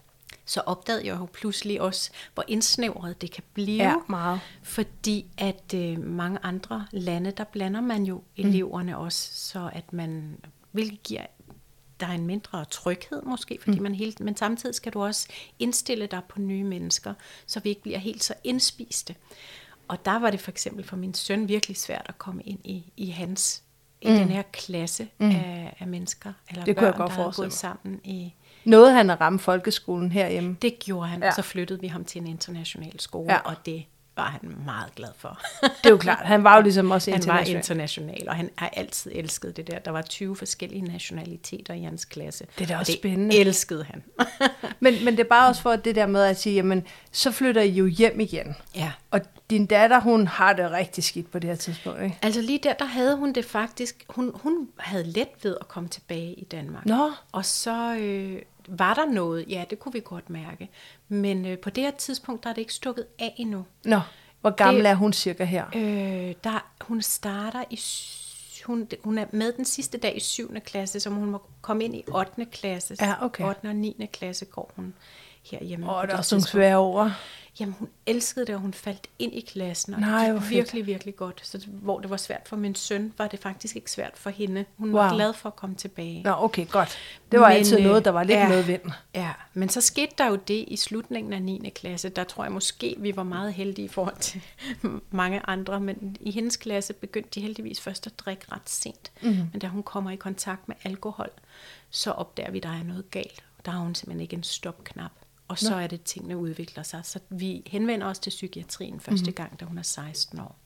så opdagede jeg jo pludselig også, hvor indsnævret det kan blive. Ja, meget. Fordi at øh, mange andre lande, der blander man jo eleverne mm. også, så at man, hvilket giver der er en mindre tryghed måske, fordi mm. man helt, men samtidig skal du også indstille dig på nye mennesker, så vi ikke bliver helt så indspiste. Og der var det for eksempel for min søn virkelig svært at komme ind i, i hans, i mm. den her klasse mm. af, af mennesker, eller det børn, der havde gået sammen i... Noget han har ramt folkeskolen herhjemme. Det gjorde han, ja. Og så flyttede vi ham til en international skole, ja. Og det var han meget glad for. Det er jo klart, han var jo ligesom også international. Han var international, og han har altid elsket det der. Der var tyve forskellige nationaliteter i hans klasse. Det er da også det spændende. elskede han. men, men det er bare også for det der med at sige, jamen, så flytter I jo hjem igen. Ja. Og din datter, hun har det rigtig skidt på det her tidspunkt, ikke? Altså lige der, der havde hun det faktisk, hun, hun havde let ved at komme tilbage i Danmark. Nå. Og så... Øh, var der noget? Ja, det kunne vi godt mærke. Men øh, på det her tidspunkt, der er det ikke stukket af endnu. Nå, hvor gammel det, er hun cirka her? Øh, der, hun starter i... Hun, hun er med den sidste dag i syvende klasse, så hun må komme ind i ottende klasse. Ja, okay. ottende og niende klasse går hun herhjemme. Åh, der er også nogle svære over. Jamen, hun elskede det, og hun faldt ind i klassen, og Nej, det var virkelig, virkelig godt. Så hvor det var svært for min søn, var det faktisk ikke svært for hende. Hun wow. var glad for at komme tilbage. Nå, okay, godt. Det var men, altid noget, der var lidt ja, medvind. Ja, men så skete der jo det i slutningen af niende klasse. Der tror jeg måske, vi var meget heldige i forhold til mange andre, men i hendes klasse begyndte de heldigvis først at drikke ret sent. Mm-hmm. Men da hun kommer i kontakt med alkohol, så opdager vi, at der er noget galt. Der har hun simpelthen ikke en stopknap. Og så Nå. er det, tingene udvikler sig. Så vi henvender os til psykiatrien første mm-hmm. gang, da hun er seksten år.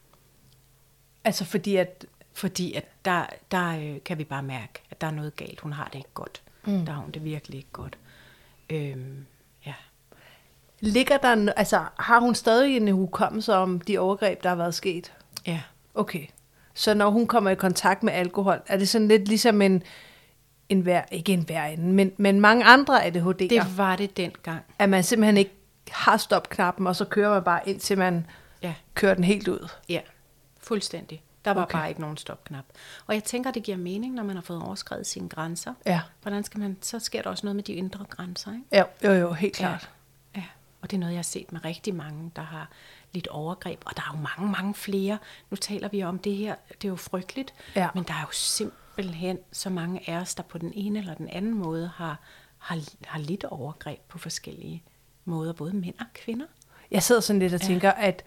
Altså fordi at... Fordi at der, der øh, kan vi bare mærke, at der er noget galt. Hun har det ikke godt. Mm. Der har hun det virkelig ikke godt. Øhm, ja. Ligger der... Altså har hun stadig en hukommelse om de overgreb, der har været sket? Ja. Okay. Så når hun kommer i kontakt med alkohol, er det sådan lidt ligesom en... En hver, ikke en hver ende, men, men mange andre A D H D'er. Det var det dengang. At man simpelthen ikke har stopknappen, og så kører man bare indtil man ja. kører den helt ud. Ja, fuldstændig. Der var okay. bare ikke nogen stopknap. Og jeg tænker, det giver mening, når man har fået overskredet sine grænser. Ja. Hvordan skal man, så sker der også noget med de indre grænser, ikke? Ja, jo, jo, helt klart. Ja. ja. Og det er noget, jeg har set med rigtig mange, der har lidt overgreb. Og der er jo mange, mange flere. Nu taler vi om det her. Det er jo frygteligt. Ja. Men der er jo simpelthen så mange af os, der på den ene eller den anden måde har, har, har lidt overgreb på forskellige måder. Både mænd og kvinder. Jeg sidder sådan lidt og tænker, ja. at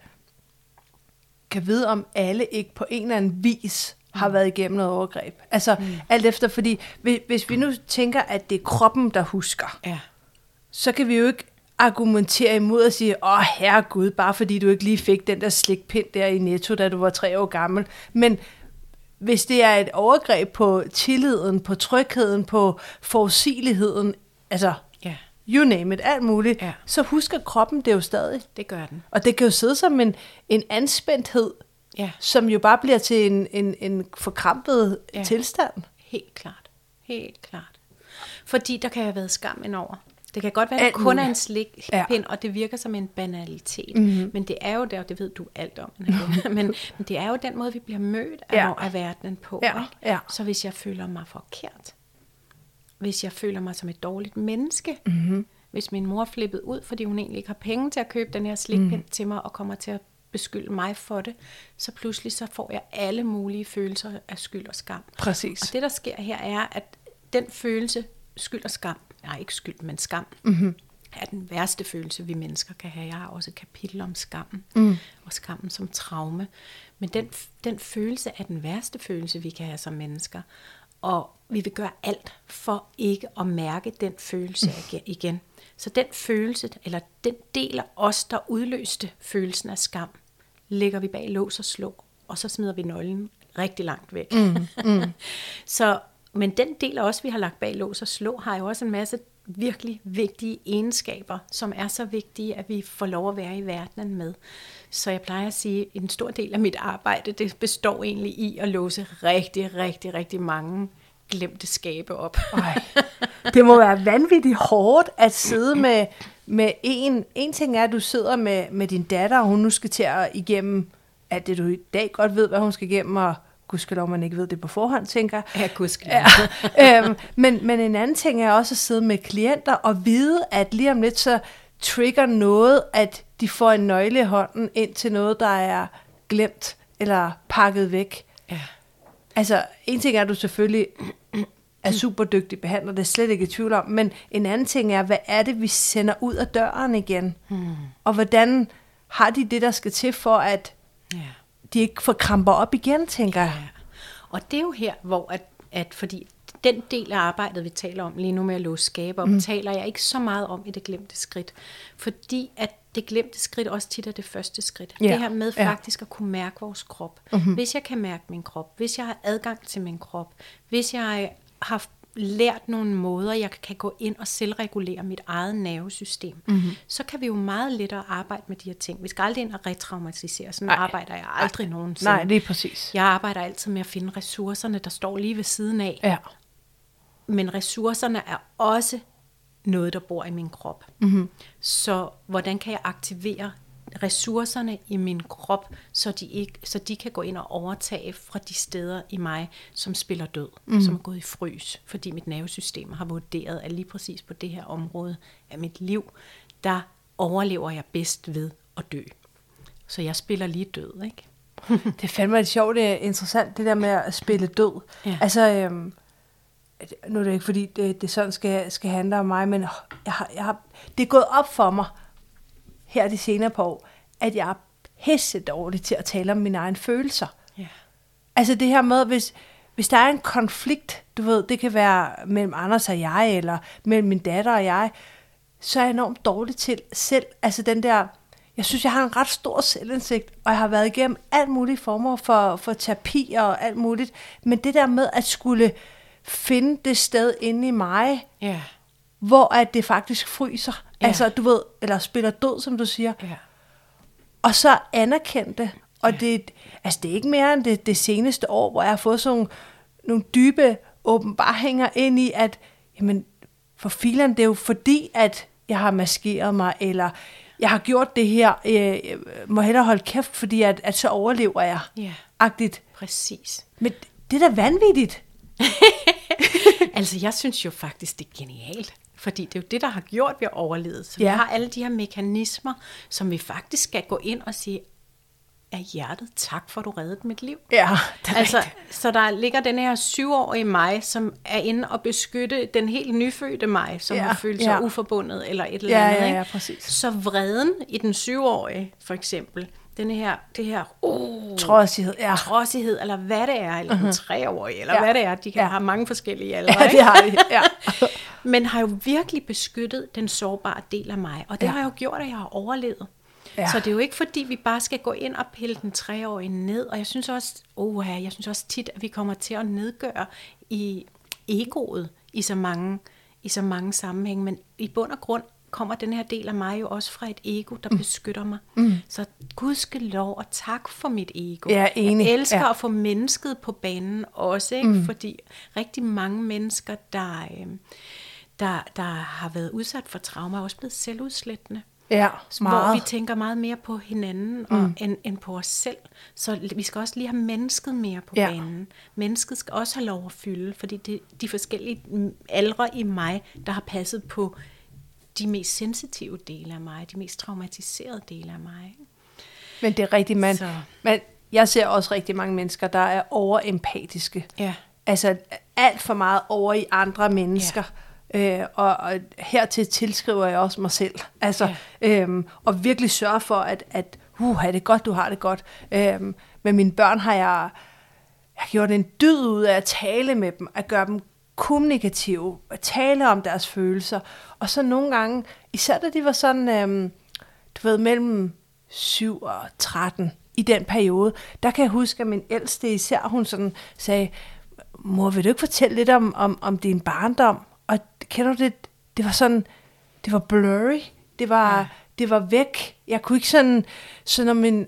kan vide, om alle ikke på en eller anden vis har mm. været igennem noget overgreb. Altså mm. alt efter, fordi hvis, hvis vi nu tænker, at det er kroppen, der husker, ja. så kan vi jo ikke argumentere imod og sige, åh herregud, bare fordi du ikke lige fik den der slikpind der i Netto, da du var tre år gammel. Men hvis det er et overgreb på tilliden, på trygheden, på forudsigeligheden, altså ja. you name it, alt muligt, ja. så husker kroppen det jo stadig. Det gør den. Og det kan jo sidde som en, en anspændthed, ja. som jo bare bliver til en, en, en forkrampet ja. tilstand. Helt klart. Helt klart. Fordi der kan have været skam indover. Det kan godt være, at det kun er en slikpind, ja. og det virker som en banalitet. Mm-hmm. Men det er jo der, og det ved du alt om, men, men det er jo den måde, vi bliver mødt af, ja. af verdenen på. Ja. Ikke? Ja. Så hvis jeg føler mig forkert, hvis jeg føler mig som et dårligt menneske, mm-hmm. hvis min mor flippede ud, fordi hun egentlig ikke har penge til at købe den her slikpind mm. til mig, og kommer til at beskylde mig for det, så pludselig så får jeg alle mulige følelser af skyld og skam. Præcis. Og det, der sker her, er, at den følelse, skyld og skam, nej, ikke skyld, men skam, mm-hmm. er den værste følelse, vi mennesker kan have. Jeg har også et kapitel om skammen, mm. og skammen som traume. Men den, den følelse er den værste følelse, vi kan have som mennesker. Og vi vil gøre alt for ikke at mærke den følelse igen. Så den følelse, eller den del af os, der udløste følelsen af skam, lægger vi bag lås og slå, og så smider vi nøglen rigtig langt væk. Mm, mm. Så, men den del af os, vi har lagt bag lås og slå, har jo også en masse virkelig vigtige egenskaber, som er så vigtige, at vi får lov at være i verdenen med. Så jeg plejer at sige, at en stor del af mit arbejde, det består egentlig i at låse rigtig, rigtig, rigtig mange glemte skabe op. Ej, det må være vanvittigt hårdt at sidde med, med en, en ting er, at du sidder med, med din datter, og hun nu skal til at igennem, at det du i dag godt ved, hvad hun skal igennem, og gudskelov, man ikke ved det på forhånd, tænker. Ja, gudskelov. Ja, øhm, men, men en anden ting er også at sidde med klienter og vide, at lige om lidt så trigger noget, at de får en nøgle i hånden ind til noget, der er glemt eller pakket væk. Ja. Altså, en ting er, at du selvfølgelig er super dygtig behandler, det er slet ikke i tvivl om, men en anden ting er, hvad er det, vi sender ud af døren igen? Hmm. Og hvordan har de det, der skal til for, at ja. de ikke får kramper op igen, tænker jeg. Ja. Og det er jo her, hvor at, at fordi den del af arbejdet, vi taler om lige nu med at låse skabe op, mm. taler jeg ikke så meget om i det glemte skridt. Fordi at det glemte skridt også tit er det første skridt. Ja. Det her med ja. faktisk at kunne mærke vores krop. Mm-hmm. Hvis jeg kan mærke min krop, hvis jeg har adgang til min krop, hvis jeg har lært nogle måder, jeg kan gå ind og selvregulere mit eget nervesystem, mm-hmm. så kan vi jo meget lettere arbejde med de her ting. Vi skal aldrig ind og retraumatisere. Sådan Ej. arbejder jeg aldrig Ej. nogensinde. Nej, det er præcis. Jeg arbejder altid med at finde ressourcerne, der står lige ved siden af. Ja. Men ressourcerne er også noget, der bor i min krop. Mm-hmm. Så hvordan kan jeg aktivere ressourcerne i min krop, så de, ikke, så de kan gå ind og overtage fra de steder i mig, som spiller død, mm. som er gået i frys, fordi mit nervesystem har vurderet, at lige præcis på det her område af mit liv, der overlever jeg bedst ved at dø. Så jeg spiller lige død, ikke? Det er fandme lidt sjovt, det er interessant, det der med at spille død. Ja. Altså, øhm, nu er det ikke, fordi det, det sådan skal, skal handle om mig, men jeg har, jeg har, det er gået op for mig, her de senere på år, at jeg er pisse dårlig til at tale om mine egne følelser. Ja. Altså det her med, hvis, hvis der er en konflikt, du ved, det kan være mellem Anders og jeg, eller mellem min datter og jeg, så er jeg enormt dårlig til selv, altså den der, jeg synes, jeg har en ret stor selvindsigt, og jeg har været igennem alt mulige former for, for terapi og alt muligt, men det der med at skulle finde det sted inde i mig, Ja. hvor at det faktisk fryser, Ja. altså du ved, eller spiller død, som du siger, Ja. og så anerkende det, og ja. det, altså det er ikke mere end det, det seneste år, hvor jeg har fået sådan nogle, nogle dybe åbenbaringer ind i, at jamen, for filen, det er jo fordi, at jeg har maskeret mig, eller jeg har gjort det her, jeg må hellere holde kæft, fordi at, at så overlever jeg. Ja. Agtigt. Præcis. Men det er da vanvittigt. Altså, jeg synes jo faktisk, det er genialt. Fordi det er jo det, der har gjort, at vi har overlevet. Så Ja. vi har alle de her mekanismer, som vi faktisk skal gå ind og sige, af hjertet, tak for, at du reddede mit liv. Ja, det er Altså, rigtigt. så der ligger den her syvårige mig, som er inde og beskytte den helt nyfødte mig, som Ja, har følt sig ja. uforbundet eller et eller Ja, andet. ja, ikke? ja, præcis. Så vreden i den syvårige, for eksempel, den her, det her oh, Trodsighed, ja. trodsighed, eller hvad det er, eller den treårige, eller Ja. hvad det er, de kan Ja. have mange forskellige aldre, Ja, ikke? det har de. Ja. Men har jo virkelig beskyttet den sårbare del af mig, og det Ja. har jo gjort, at jeg har overlevet. Ja. Så det er jo ikke fordi, vi bare skal gå ind og pille den treårige ned, og jeg synes også, oh, jeg synes også tit, at vi kommer til at nedgøre i egoet i så mange, i så mange sammenhænge, men i bund og grund kommer den her del af mig jo også fra et ego, der mm. beskytter mig. Mm. Så gudskelov og tak for mit ego. Ja, enig. Jeg elsker Ja. at få mennesket på banen også, ikke? Mm. Fordi rigtig mange mennesker, der, øh, der, der har været udsat for trauma, er også blevet selvudslættende. Ja, meget. Hvor vi tænker meget mere på hinanden og, mm. end, end på os selv. Så vi skal også lige have mennesket mere på Ja. banen. Mennesket skal også have lov at fylde, fordi det er de forskellige aldre i mig, der har passet på de mest sensitive dele af mig, de mest traumatiserede dele af mig. Men det er rigtigt, man. Men jeg ser også rigtig mange mennesker, der er overempatiske. Ja. Altså alt for meget over i andre mennesker. Ja. Øh, og, og hertil tilskriver jeg også mig selv. Altså, ja. øhm, og virkelig sørge for, at, at uh, er det godt, du har det godt. Øhm, med mine børn har jeg, jeg har gjort en dyd ud af at tale med dem, at gøre dem kommunikative, at tale om deres følelser. Og så nogle gange, især da de var sådan, øhm, du ved, mellem syv og tretten, i den periode, der kan jeg huske, at min ældste især, hun sådan sagde, mor, vil du ikke fortælle lidt om, om, om din barndom? Og kender du det? Det var sådan, det var blurry. Det var, ja. det var væk. Jeg kunne ikke sådan, så når min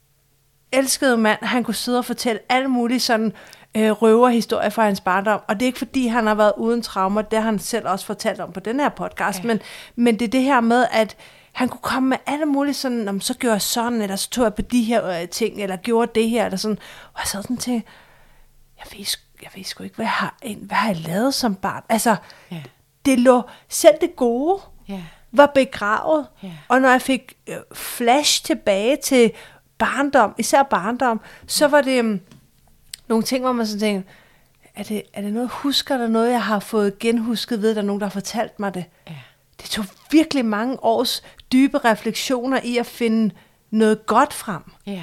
elskede mand, han kunne sidde og fortælle alle mulige sådan øh, røverhistorier fra hans barndom. Og det er ikke fordi, han har været uden traumer. Det har han selv også fortalt om på den her podcast. Ja. Men, men det er det her med, at han kunne komme med alle mulige sådan, om så gjorde jeg sådan, eller så tog jeg på de her øh, ting, eller gjorde det her, eller sådan. Og jeg sad sådan til, jeg ved, jeg ved sgu ikke, hvad jeg har, hvad har jeg lavet som barn? Altså, ja. det lå, selv det gode, ja. var begravet. Ja. Og når jeg fik øh, flash tilbage til barndom, især barndom, så var det um, nogle ting, hvor man sådan tænkte, er det, er det noget, husker der noget, jeg har fået genhusket ved, der er nogen, der har fortalt mig det? Ja. Det tog virkelig mange års dybe refleksioner i at finde noget godt frem. Ja.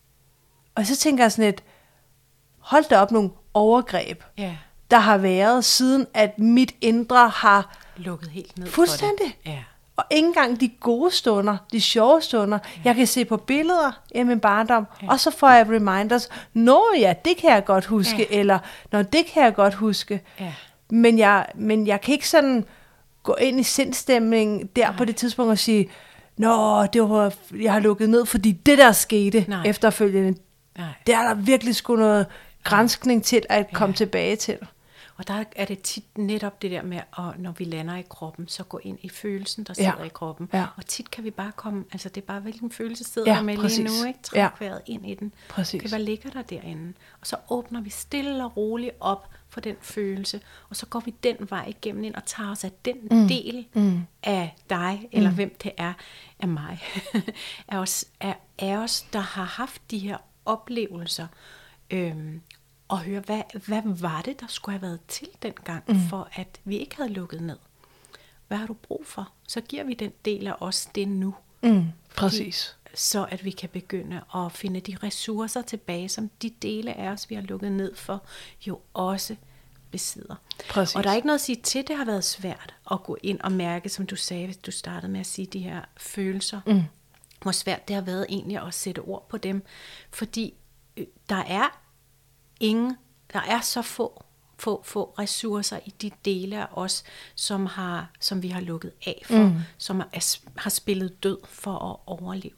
Og så tænker jeg sådan lidt, hold da op nogle overgreb, ja. der har været, siden at mit indre har lukket helt ned fuldstændig. For det. Ja. Og ikke engang de gode stunder, de sjove stunder, ja. jeg kan se på billeder i min barndom, ja. og så får jeg reminders, nå ja, det kan jeg godt huske, ja. eller nå, det kan jeg godt huske. Ja. Men, jeg, men jeg kan ikke sådan gå ind i sindstemningen der Nej. på det tidspunkt og sige, nå, det var, jeg har lukket ned, fordi det der skete Nej. efterfølgende, Nej. det er der virkelig sgu noget granskning til at komme ja. tilbage til. Og der er det tit netop det der med, at når vi lander i kroppen, så gå ind i følelsen, der sidder ja. i kroppen. Ja. Og tit kan vi bare komme, altså det er bare, hvilken følelse sidder ja, der med præcis. lige nu, ikke? Træk ja. vejret ind i den. Præcis. Okay, hvad ligger der derinde? Og så åbner vi stille og roligt op for den følelse, og så går vi den vej igennem ind og tager os af den mm. del mm. af dig, eller mm. hvem det er, af mig, af, os, af, af os, der har haft de her oplevelser, øhm, og høre, hvad, hvad var det, der skulle have været til dengang, mm. for at vi ikke havde lukket ned? Hvad har du brug for? Så giver vi den del af os det nu. Mm. Præcis. Fordi, så at vi kan begynde at finde de ressourcer tilbage, som de dele af os, vi har lukket ned for, jo også besidder. Præcis. Og der er ikke noget at sige til, det har været svært at gå ind og mærke, som du sagde, hvis du startede med at sige de her følelser. Mm. Hvor svært det har været egentlig at sætte ord på dem. Fordi øh, der er ingen, der er så få, få, få ressourcer i de dele af os, som, har, som vi har lukket af for, mm. som er, har spillet død for at overleve.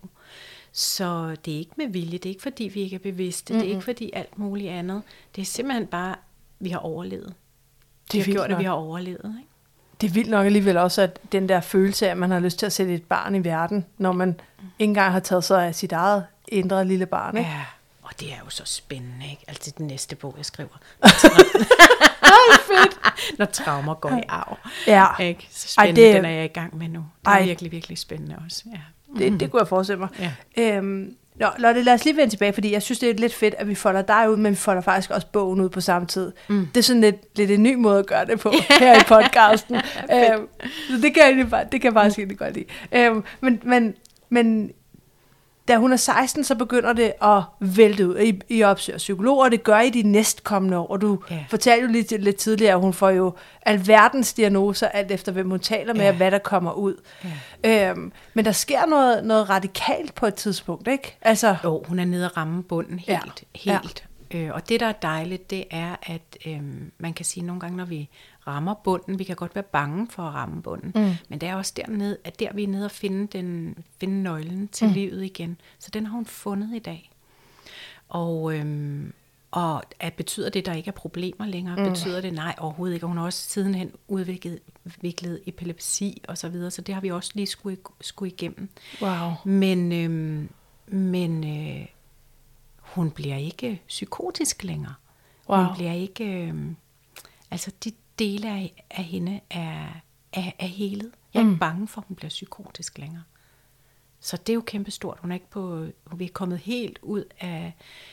Så det er ikke med vilje, det er ikke fordi vi ikke er bevidste, mm-hmm. det er ikke fordi alt muligt andet. Det er simpelthen bare, vi har overlevet. Det har gjort, nok. at vi har overlevet. Ikke? Det er vildt nok alligevel også, at den der følelse af, at man har lyst til at sætte et barn i verden, når man mm. ikke engang har taget sig af sit eget indre lille barn. Ikke? Ja. Og det er jo så spændende, ikke? Altså den næste bog, jeg skriver. Fedt. Når traumer går i arv. Ja. Ikke? Så spændende, Ej, det, den er jeg i gang med nu. Det er Ej. virkelig, virkelig spændende også. Ja. Det, det kunne jeg forestille mig. Ja. Øhm, nå, Lotte, lad os lige vende tilbage, fordi jeg synes, det er lidt fedt, at vi folder dig ud, men vi folder faktisk også bogen ud på samme tid. Mm. Det er sådan lidt, lidt en ny måde at gøre det på her i podcasten. øhm, så det kan jeg, bare, det kan jeg faktisk rigtig godt lide. Øhm, men, men, men da hun er seksten, så begynder det at vælte ud. I, I opsøger psykologer, og det gør I de næstkommende år. Og du yeah. fortalte jo lidt, lidt tidligere, at hun får jo alverdens diagnoser, alt efter hvem hun taler med, yeah. og hvad der kommer ud. Yeah. Øhm, men der sker noget, noget radikalt på et tidspunkt, ikke? Altså, jo, hun er nede at ramme bunden helt. Ja. helt. Ja. Øh, og det, der er dejligt, det er, at øh, man kan sige nogle gange, når vi rammer bunden, vi kan godt være bange for at ramme bunden, mm. men det er også dernede, at der vi er nede at finde, den, finde nøglen til mm. livet igen. Så den har hun fundet i dag. Og, øhm, og at betyder det, at der ikke er problemer længere? Mm. Betyder det? Nej, overhovedet ikke. Og hun har også sidenhen udviklet, udviklet epilepsi og så videre, så det har vi også lige skulle, skulle igennem. Wow. Men, øhm, men øh, hun bliver ikke psykotisk længere. Wow. Hun bliver ikke... Øh, altså de dele af, af hende er, er, er helet. Jeg er mm. ikke bange for, at hun bliver psykotisk længere. Så det er jo kæmpestort. Hun er ikke på, hun er kommet helt ud af,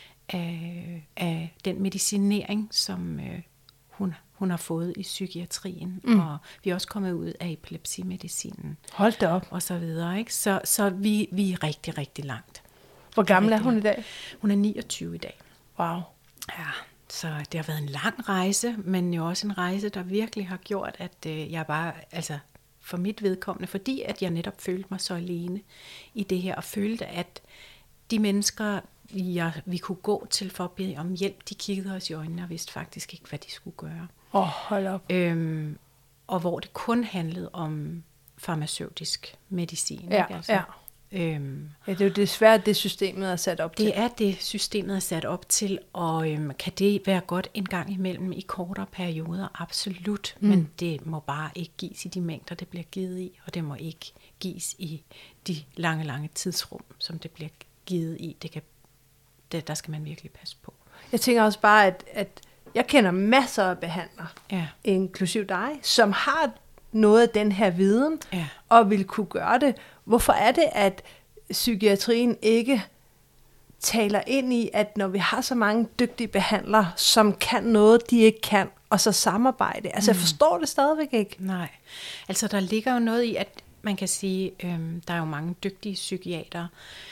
af, af den medicinering, som øh, hun, hun har fået i psykiatrien. Mm. Og vi er også kommet ud af epilepsimedicinen. Hold da op. Og så videre, ikke? Så, så vi, vi er rigtig, rigtig langt. Hvor gammel er hun i dag? Hun er niogtyve i dag. Wow. Ja, så det har været en lang rejse, men jo også en rejse, der virkelig har gjort, at øh, jeg bare, altså for mit vedkommende, fordi at jeg netop følte mig så alene i det her, og følte, at de mennesker, jeg, vi kunne gå til for at bede om hjælp, de kiggede os i øjnene og vidste faktisk ikke, hvad de skulle gøre. Åh, oh, hold op. Øhm, og hvor det kun handlede om farmaceutisk medicin. Ja, ikke? Altså, ja. Øhm, ja, det er jo desværre det, systemet er sat op til. Det er det, systemet er sat op til, og øhm, kan det være godt en gang imellem i kortere perioder? Absolut, mm. men det må bare ikke gives i de mængder, det bliver givet i, og det må ikke gives i de lange, lange tidsrum, som det bliver givet i. Det kan, det, der skal man virkelig passe på. Jeg tænker også bare, at, at jeg kender masser af behandlere, ja. inklusiv dig, som har noget af den her viden, ja. og vil kunne gøre det. Hvorfor er det, at psykiatrien ikke taler ind i, at når vi har så mange dygtige behandlere, som kan noget, de ikke kan, og så samarbejde? Altså, mm. jeg forstår det stadigvæk ikke. Nej. Altså, der ligger jo noget i, at man kan sige, øhm, der er jo mange dygtige psykiatere,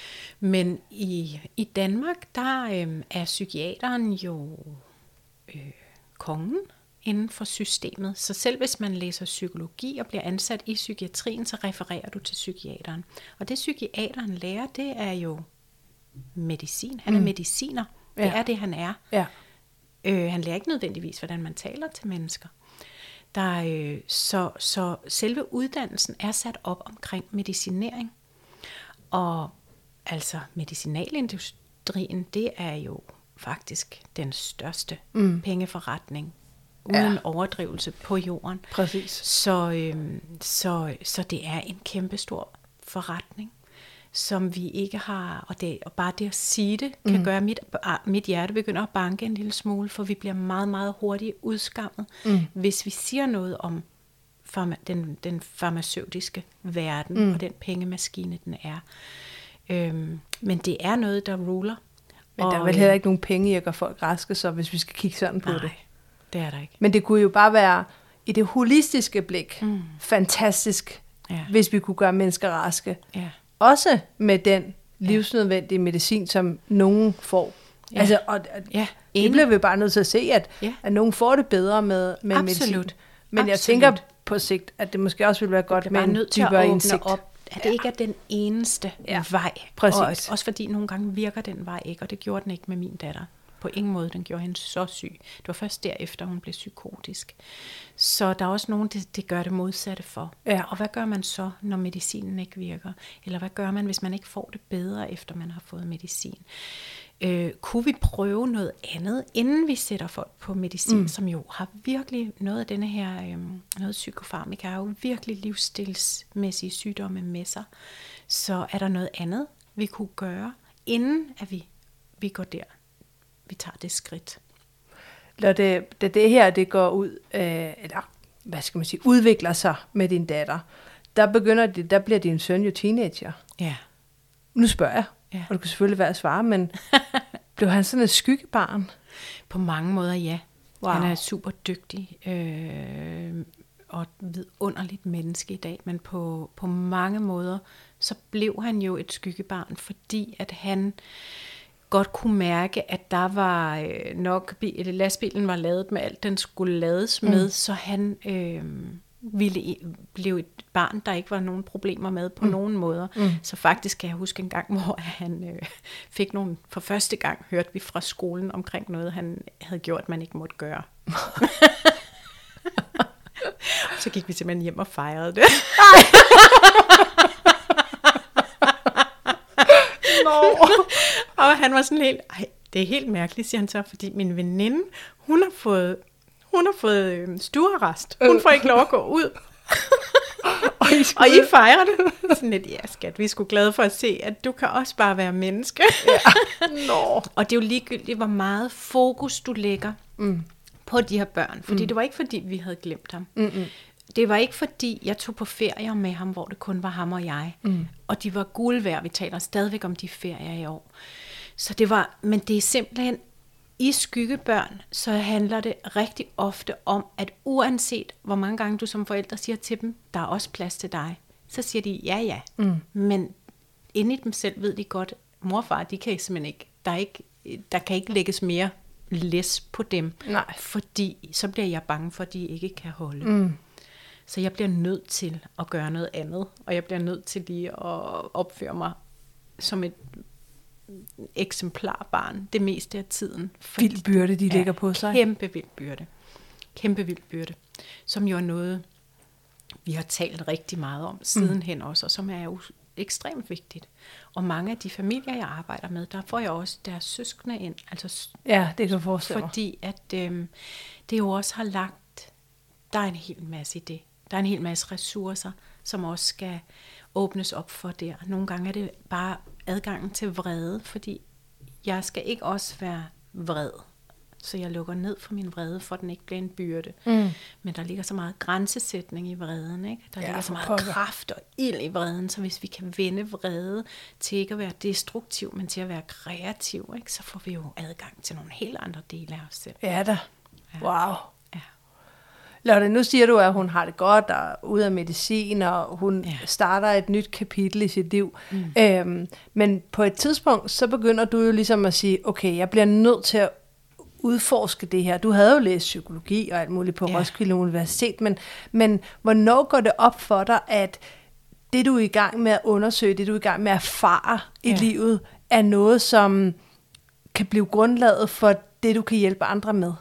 men i, i Danmark, der øhm, er psykiateren jo øh, kongen inden for systemet. Så selv hvis man læser psykologi og bliver ansat i psykiatrien, så refererer du til psykiateren. Og det psykiateren lærer, det er jo medicin. Han er mm. mediciner. Det ja. er det, han er. Ja. Øh, han lærer ikke nødvendigvis, hvordan man taler til mennesker. Der, øh, så, så selve uddannelsen er sat op omkring medicinering. Og altså medicinalindustrien, det er jo faktisk den største mm. pengeforretning uden ja. overdrivelse på jorden. Præcis. Så, øhm, så, så det er en kæmpestor forretning, som vi ikke har, og, det, og bare det at sige det, kan mm. gøre, mit, mit hjerte begynder at banke en lille smule, for vi bliver meget, meget hurtigt udskammet, mm. hvis vi siger noget om farma, den, den farmaceutiske verden, mm. og den pengemaskine, den er. Øhm, men det er noget, der ruler. Men og, der er vel heller ikke nogen penge i at gøre folk raske, så hvis vi skal kigge sådan på nej. det. Det er der ikke. Men det kunne jo bare være i det holistiske blik mm. fantastisk, ja. hvis vi kunne gøre mennesker raske. Ja. Også med den livsnødvendige medicin, som nogen får. Ja. Altså, og, og ja. det bliver vi bare nødt til at se, at, ja. at nogen får det bedre med, med medicin. Men Absolut. jeg tænker på sigt, at det måske også ville være godt med en dybere indsigt. Op, at det ja. ikke er den eneste ja. vej. Præcis. Og også fordi nogle gange virker den vej ikke, og det gjorde den ikke med min datter. På ingen måde, den gjorde hende så syg. Det var først derefter, hun blev psykotisk. Så der er også nogen, det, det gør det modsatte for. Ja. Og hvad gør man så, når medicinen ikke virker? Eller hvad gør man, hvis man ikke får det bedre, efter man har fået medicin? Øh, kunne vi prøve noget andet, inden vi sætter folk på medicin, mm. som jo har virkelig noget af denne her, øh, noget psykofarmika, har jo virkelig livsstilsmæssige sygdomme med sig. Så er der noget andet, vi kunne gøre, inden at vi, vi går der. Vi tager det skridt. Når det, det, det her det går ud, øh, eller hvad skal man sige, udvikler sig med din datter, der begynder det, der bliver din søn jo teenager. Ja. Nu spørger jeg, ja. og du kan selvfølgelig være at svare, men blev han sådan et skyggebarn? På mange måder, ja. Wow. Han er super dygtig øh, og vidunderligt menneske i dag, men på, på mange måder, så blev han jo et skyggebarn, fordi at han godt kunne mærke, at der var øh, nok, eller lastbilen var lavet med alt, den skulle lades med, mm. så han øh, ville blive et barn, der ikke var nogen problemer med på mm. nogen måder. Mm. Så faktisk kan jeg huske en gang, hvor han øh, fik nogle, for første gang hørte vi fra skolen omkring noget, han havde gjort, man ikke måtte gøre. Så gik vi simpelthen hjem og fejrede det. No. Og han var sådan helt, ej, det er helt mærkeligt, siger han så, fordi min veninde, hun har fået, hun har fået øh, stuearrest. Hun øh. får ikke lov at gå ud. og, I og I fejrer det. Sådan lidt, ja skat, vi er sgu glade for at se, at du kan også bare være menneske. Ja. No. Og det er jo ligegyldigt, hvor meget fokus du lægger mm. på de her børn. Fordi mm. det var ikke fordi, vi havde glemt ham. Mm-mm. det var ikke fordi, jeg tog på ferier med ham, hvor det kun var ham og jeg. Mm. Og de var guld værd. Vi taler stadigvæk om de ferier i år. Så det var, men det er simpelthen, i skyggebørn, så handler det rigtig ofte om, at uanset hvor mange gange du som forældre siger til dem, der er også plads til dig, så siger de ja, ja. Mm. Men inde i dem selv ved de godt, mor og far, de kan simpelthen ikke, der, er ikke, der kan ikke lægges mere læs på dem. Nej. Fordi så bliver jeg bange for, at de ikke kan holde. Mm. Så jeg bliver nødt til at gøre noget andet, og jeg bliver nødt til lige at opføre mig som et eksemplarbarn det meste af tiden. Vild byrde, de lægger på sig. Kæmpe vild byrde. Kæmpe vild byrde. Som jo er noget, vi har talt rigtig meget om sidenhen mm. også, og som er jo ekstremt vigtigt. Og mange af de familier, jeg arbejder med, der får jeg også deres søskende ind. Altså, ja, det kan forestille mig. Fordi at øh, det jo også har lagt, der er en hel masse i det. Der er en hel masse ressourcer, som også skal åbnes op for der. Nogle gange er det bare adgangen til vrede, fordi jeg skal ikke også være vred. Så jeg lukker ned for min vrede, for den ikke bliver en byrde. Mm. Men der ligger så meget grænsesætning i vreden, ikke? Der ja, ligger så meget pokker. kraft og ild i vreden, så hvis vi kan vende vrede til ikke at være destruktiv, men til at være kreativ, ikke? Så får vi jo adgang til nogle helt andre dele af os selv. Ja da. Ja. Wow. Ja. Lotte, nu siger du, at hun har det godt og er ude af medicin, og hun ja. starter et nyt kapitel i sit liv. Mm. Øhm, men på et tidspunkt, så begynder du jo ligesom at sige, okay, jeg bliver nødt til at udforske det her. Du havde jo læst psykologi og alt muligt på ja. Roskilde Universitet, men, men hvornår går det op for dig, at det du er i gang med at undersøge, det du er i gang med at erfare i ja. livet, er noget, som kan blive grundlaget for det, du kan hjælpe andre med?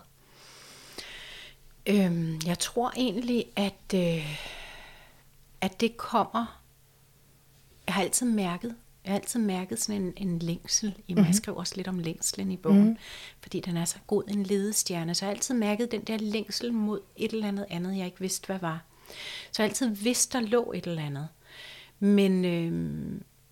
Øhm, jeg tror egentlig, at, øh, at det kommer. Jeg har altid mærket, jeg har altid mærket sådan en, en længsel i mig. Mm-hmm. Jeg skriver også lidt om længslen i bogen, mm-hmm. fordi den er så god en ledestjerne. Så jeg har altid mærket den der længsel mod et eller andet andet, jeg ikke vidste, hvad var. Så jeg har altid vidst, der lå et eller andet. Men øh,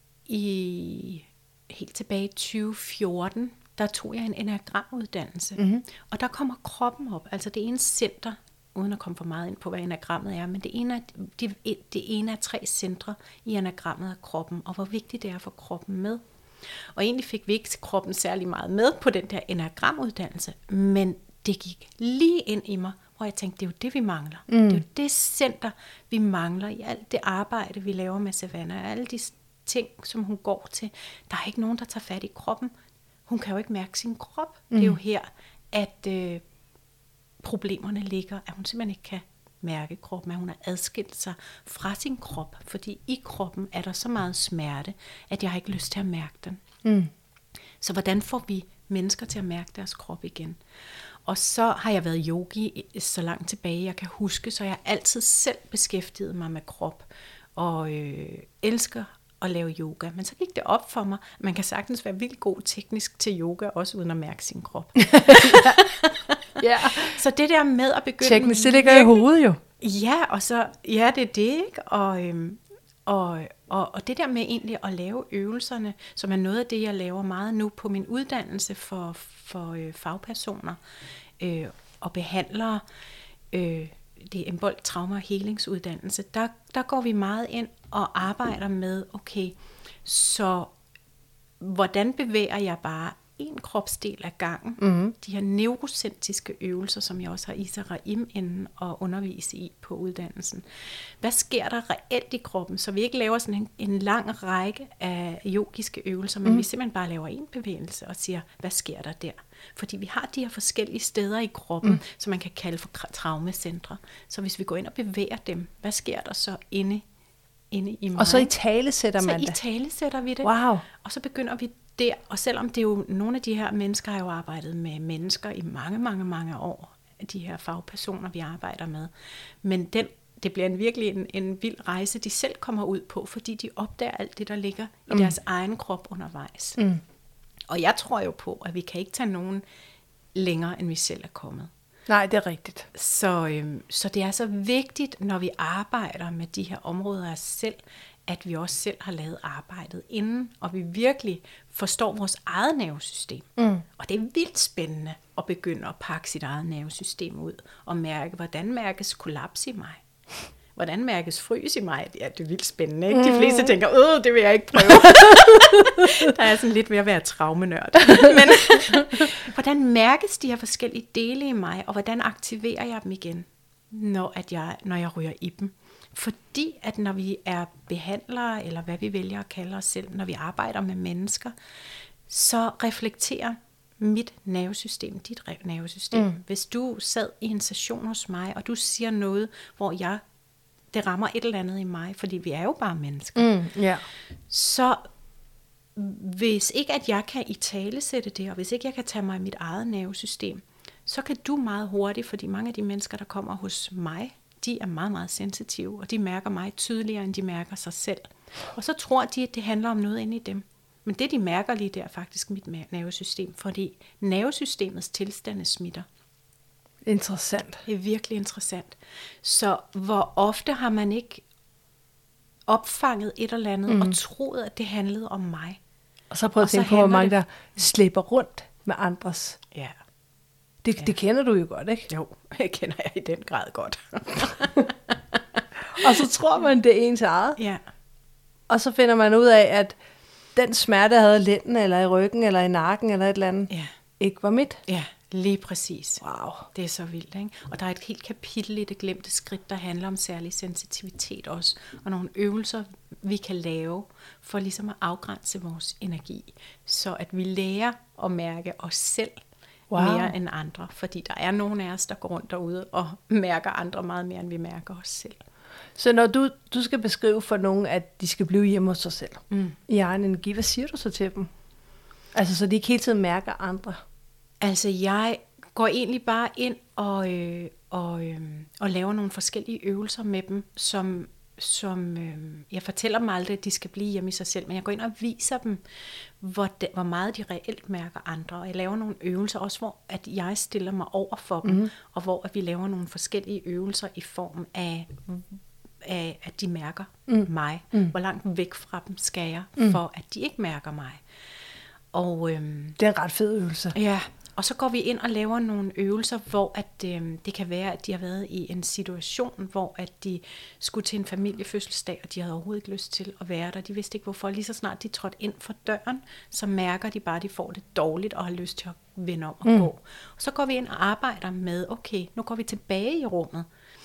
i helt tilbage i tyve fjorten, der tog jeg en enagramuddannelse. Mm-hmm. Og der kommer kroppen op. Altså det ene center, uden at komme for meget ind på, hvad enagrammet er, men det ene er, det, det ene er tre centre i enagrammet af kroppen, og hvor vigtigt det er for kroppen med. Og egentlig fik vi ikke kroppen særlig meget med på den der enagramuddannelse, men det gik lige ind i mig, hvor jeg tænkte, det er jo det, vi mangler. Mm. Det er jo det center, vi mangler i alt det arbejde, vi laver med Savannah, alle de ting, som hun går til. Der er ikke nogen, der tager fat i kroppen. Hun kan jo ikke mærke sin krop. Mm. Det er jo her, at øh, problemerne ligger, at hun simpelthen ikke kan mærke kroppen, at hun har adskilt sig fra sin krop, fordi i kroppen er der så meget smerte, at jeg har ikke lyst til at mærke den. Mm. Så hvordan får vi mennesker til at mærke deres krop igen? Og så har jeg været yogi så langt tilbage, jeg kan huske, så jeg har altid selv beskæftiget mig med krop, og øh, elsker at lave yoga. Men så gik det op for mig, man kan sagtens være vildt god teknisk til yoga, også uden at mærke sin krop. Ja. Så det der med at begynde... Teknisk, det ligger i hovedet jo. Ja, og så, ja, det er det, ikke? Og, øhm, og, og, og det der med egentlig at lave øvelserne, som er noget af det, jeg laver meget nu på min uddannelse for, for øh, fagpersoner øh, og behandlere, øh, det er en bold, trauma og helingsuddannelse, der, der går vi meget ind og arbejder med, okay, så hvordan bevæger jeg bare en kropsdel af gangen, mm-hmm. de her neurocentriske øvelser, som jeg også har Isa Raim inden og undervise i på uddannelsen. Hvad sker der reelt i kroppen, så vi ikke laver sådan en, en lang række af yogiske øvelser, men mm. vi simpelthen bare laver en bevægelse og siger, hvad sker der der? Fordi vi har de her forskellige steder i kroppen, mm. som man kan kalde for traumecentre. Så hvis vi går ind og bevæger dem, hvad sker der så inde, inde i mig? Og så i tale sætter man det. det? Så i tale sætter vi det. Wow. Og så begynder vi der, og selvom det er jo, nogle af de her mennesker har jo arbejdet med mennesker i mange, mange, mange år, de her fagpersoner, vi arbejder med, men den, det bliver en virkelig en, en vild rejse, de selv kommer ud på, fordi de opdager alt det, der ligger i mm. deres egen krop undervejs. Mm. Og jeg tror jo på, at vi kan ikke tage nogen længere, end vi selv er kommet. Nej, det er rigtigt. Så, øhm, så det er så vigtigt, når vi arbejder med de her områder af os selv, at vi også selv har lavet arbejdet inden, og vi virkelig forstår vores eget nervesystem. Mm. Og det er vildt spændende at begynde at pakke sit eget nervesystem ud, og mærke, hvordan mærkes kollaps i mig? Hvordan mærkes frys i mig? Ja, det er vildt spændende, ikke? De fleste tænker, øh, det vil jeg ikke prøve. Der er sådan lidt ved at være traumenørd. Men hvordan mærkes de her forskellige dele i mig, og hvordan aktiverer jeg dem igen, når, at jeg, når jeg ryger i dem? Fordi at når vi er behandlere, eller hvad vi vælger at kalde os selv, når vi arbejder med mennesker, så reflekterer mit nervesystem, dit nervesystem. Mm. Hvis du sad i en session hos mig, og du siger noget, hvor jeg, det rammer et eller andet i mig, fordi vi er jo bare mennesker, mm, yeah. så hvis ikke at jeg kan italesætte det, og hvis ikke jeg kan tage mig af mit eget nervesystem, så kan du meget hurtigt, fordi mange af de mennesker, der kommer hos mig, de er meget, meget sensitive, og de mærker mig tydeligere, end de mærker sig selv. Og så tror de, at det handler om noget inde i dem. Men det, de mærker lige der, er faktisk mit nervesystem, fordi nervesystemets tilstande smitter. Interessant. Det er virkelig interessant. Så hvor ofte har man ikke opfanget et eller andet, mm. og troet, at det handlede om mig? Og så prøv at tænke på, hvor mange der slæber rundt med andres. Ja. Det, ja. det kender du jo godt, ikke? Jo, det kender jeg i den grad godt. Og så tror man, det er ens eget. Ja. Og så finder man ud af, at den smerte, jeg havde i lænden, eller i ryggen, eller i nakken, eller et eller andet, ja. ikke var mit. Ja, lige præcis. Wow. Det er så vildt, ikke? Og der er et helt kapitel i det glemte skridt, der handler om særlig sensitivitet også, og nogle øvelser, vi kan lave, for ligesom at afgrænse vores energi, så at vi lærer at mærke os selv, wow. mere end andre, fordi der er nogle af os, der går rundt derude og mærker andre meget mere, end vi mærker os selv. Så når du, du skal beskrive for nogen, at de skal blive hjemme hos sig selv, mm. i egen energi, hvad siger du så til dem? Altså, så de ikke hele tiden mærker andre? Altså, jeg går egentlig bare ind og, øh, og, øh, og laver nogle forskellige øvelser med dem, som, som øh, jeg fortæller dem aldrig, at de skal blive hjemme i sig selv, men jeg går ind og viser dem, hvor, de, hvor meget de reelt mærker andre, og jeg laver nogle øvelser også, hvor at jeg stiller mig over for dem, mm. og hvor at vi laver nogle forskellige øvelser i form af, af at de mærker mm. mig. Mm. Hvor langt væk fra dem skal jeg, mm. for at de ikke mærker mig. Og, øhm, det er en ret fed øvelse. Ja, og så går vi ind og laver nogle øvelser, hvor at, øhm, det kan være, at de har været i en situation, hvor at de skulle til en familiefødselsdag, og de havde overhovedet ikke lyst til at være der. De vidste ikke hvorfor. Lige så snart de trådte ind for døren, så mærker de bare, at de får det dårligt og har lyst til at vende om og mm. gå. Og så går vi ind og arbejder med, okay, nu går vi tilbage i rummet.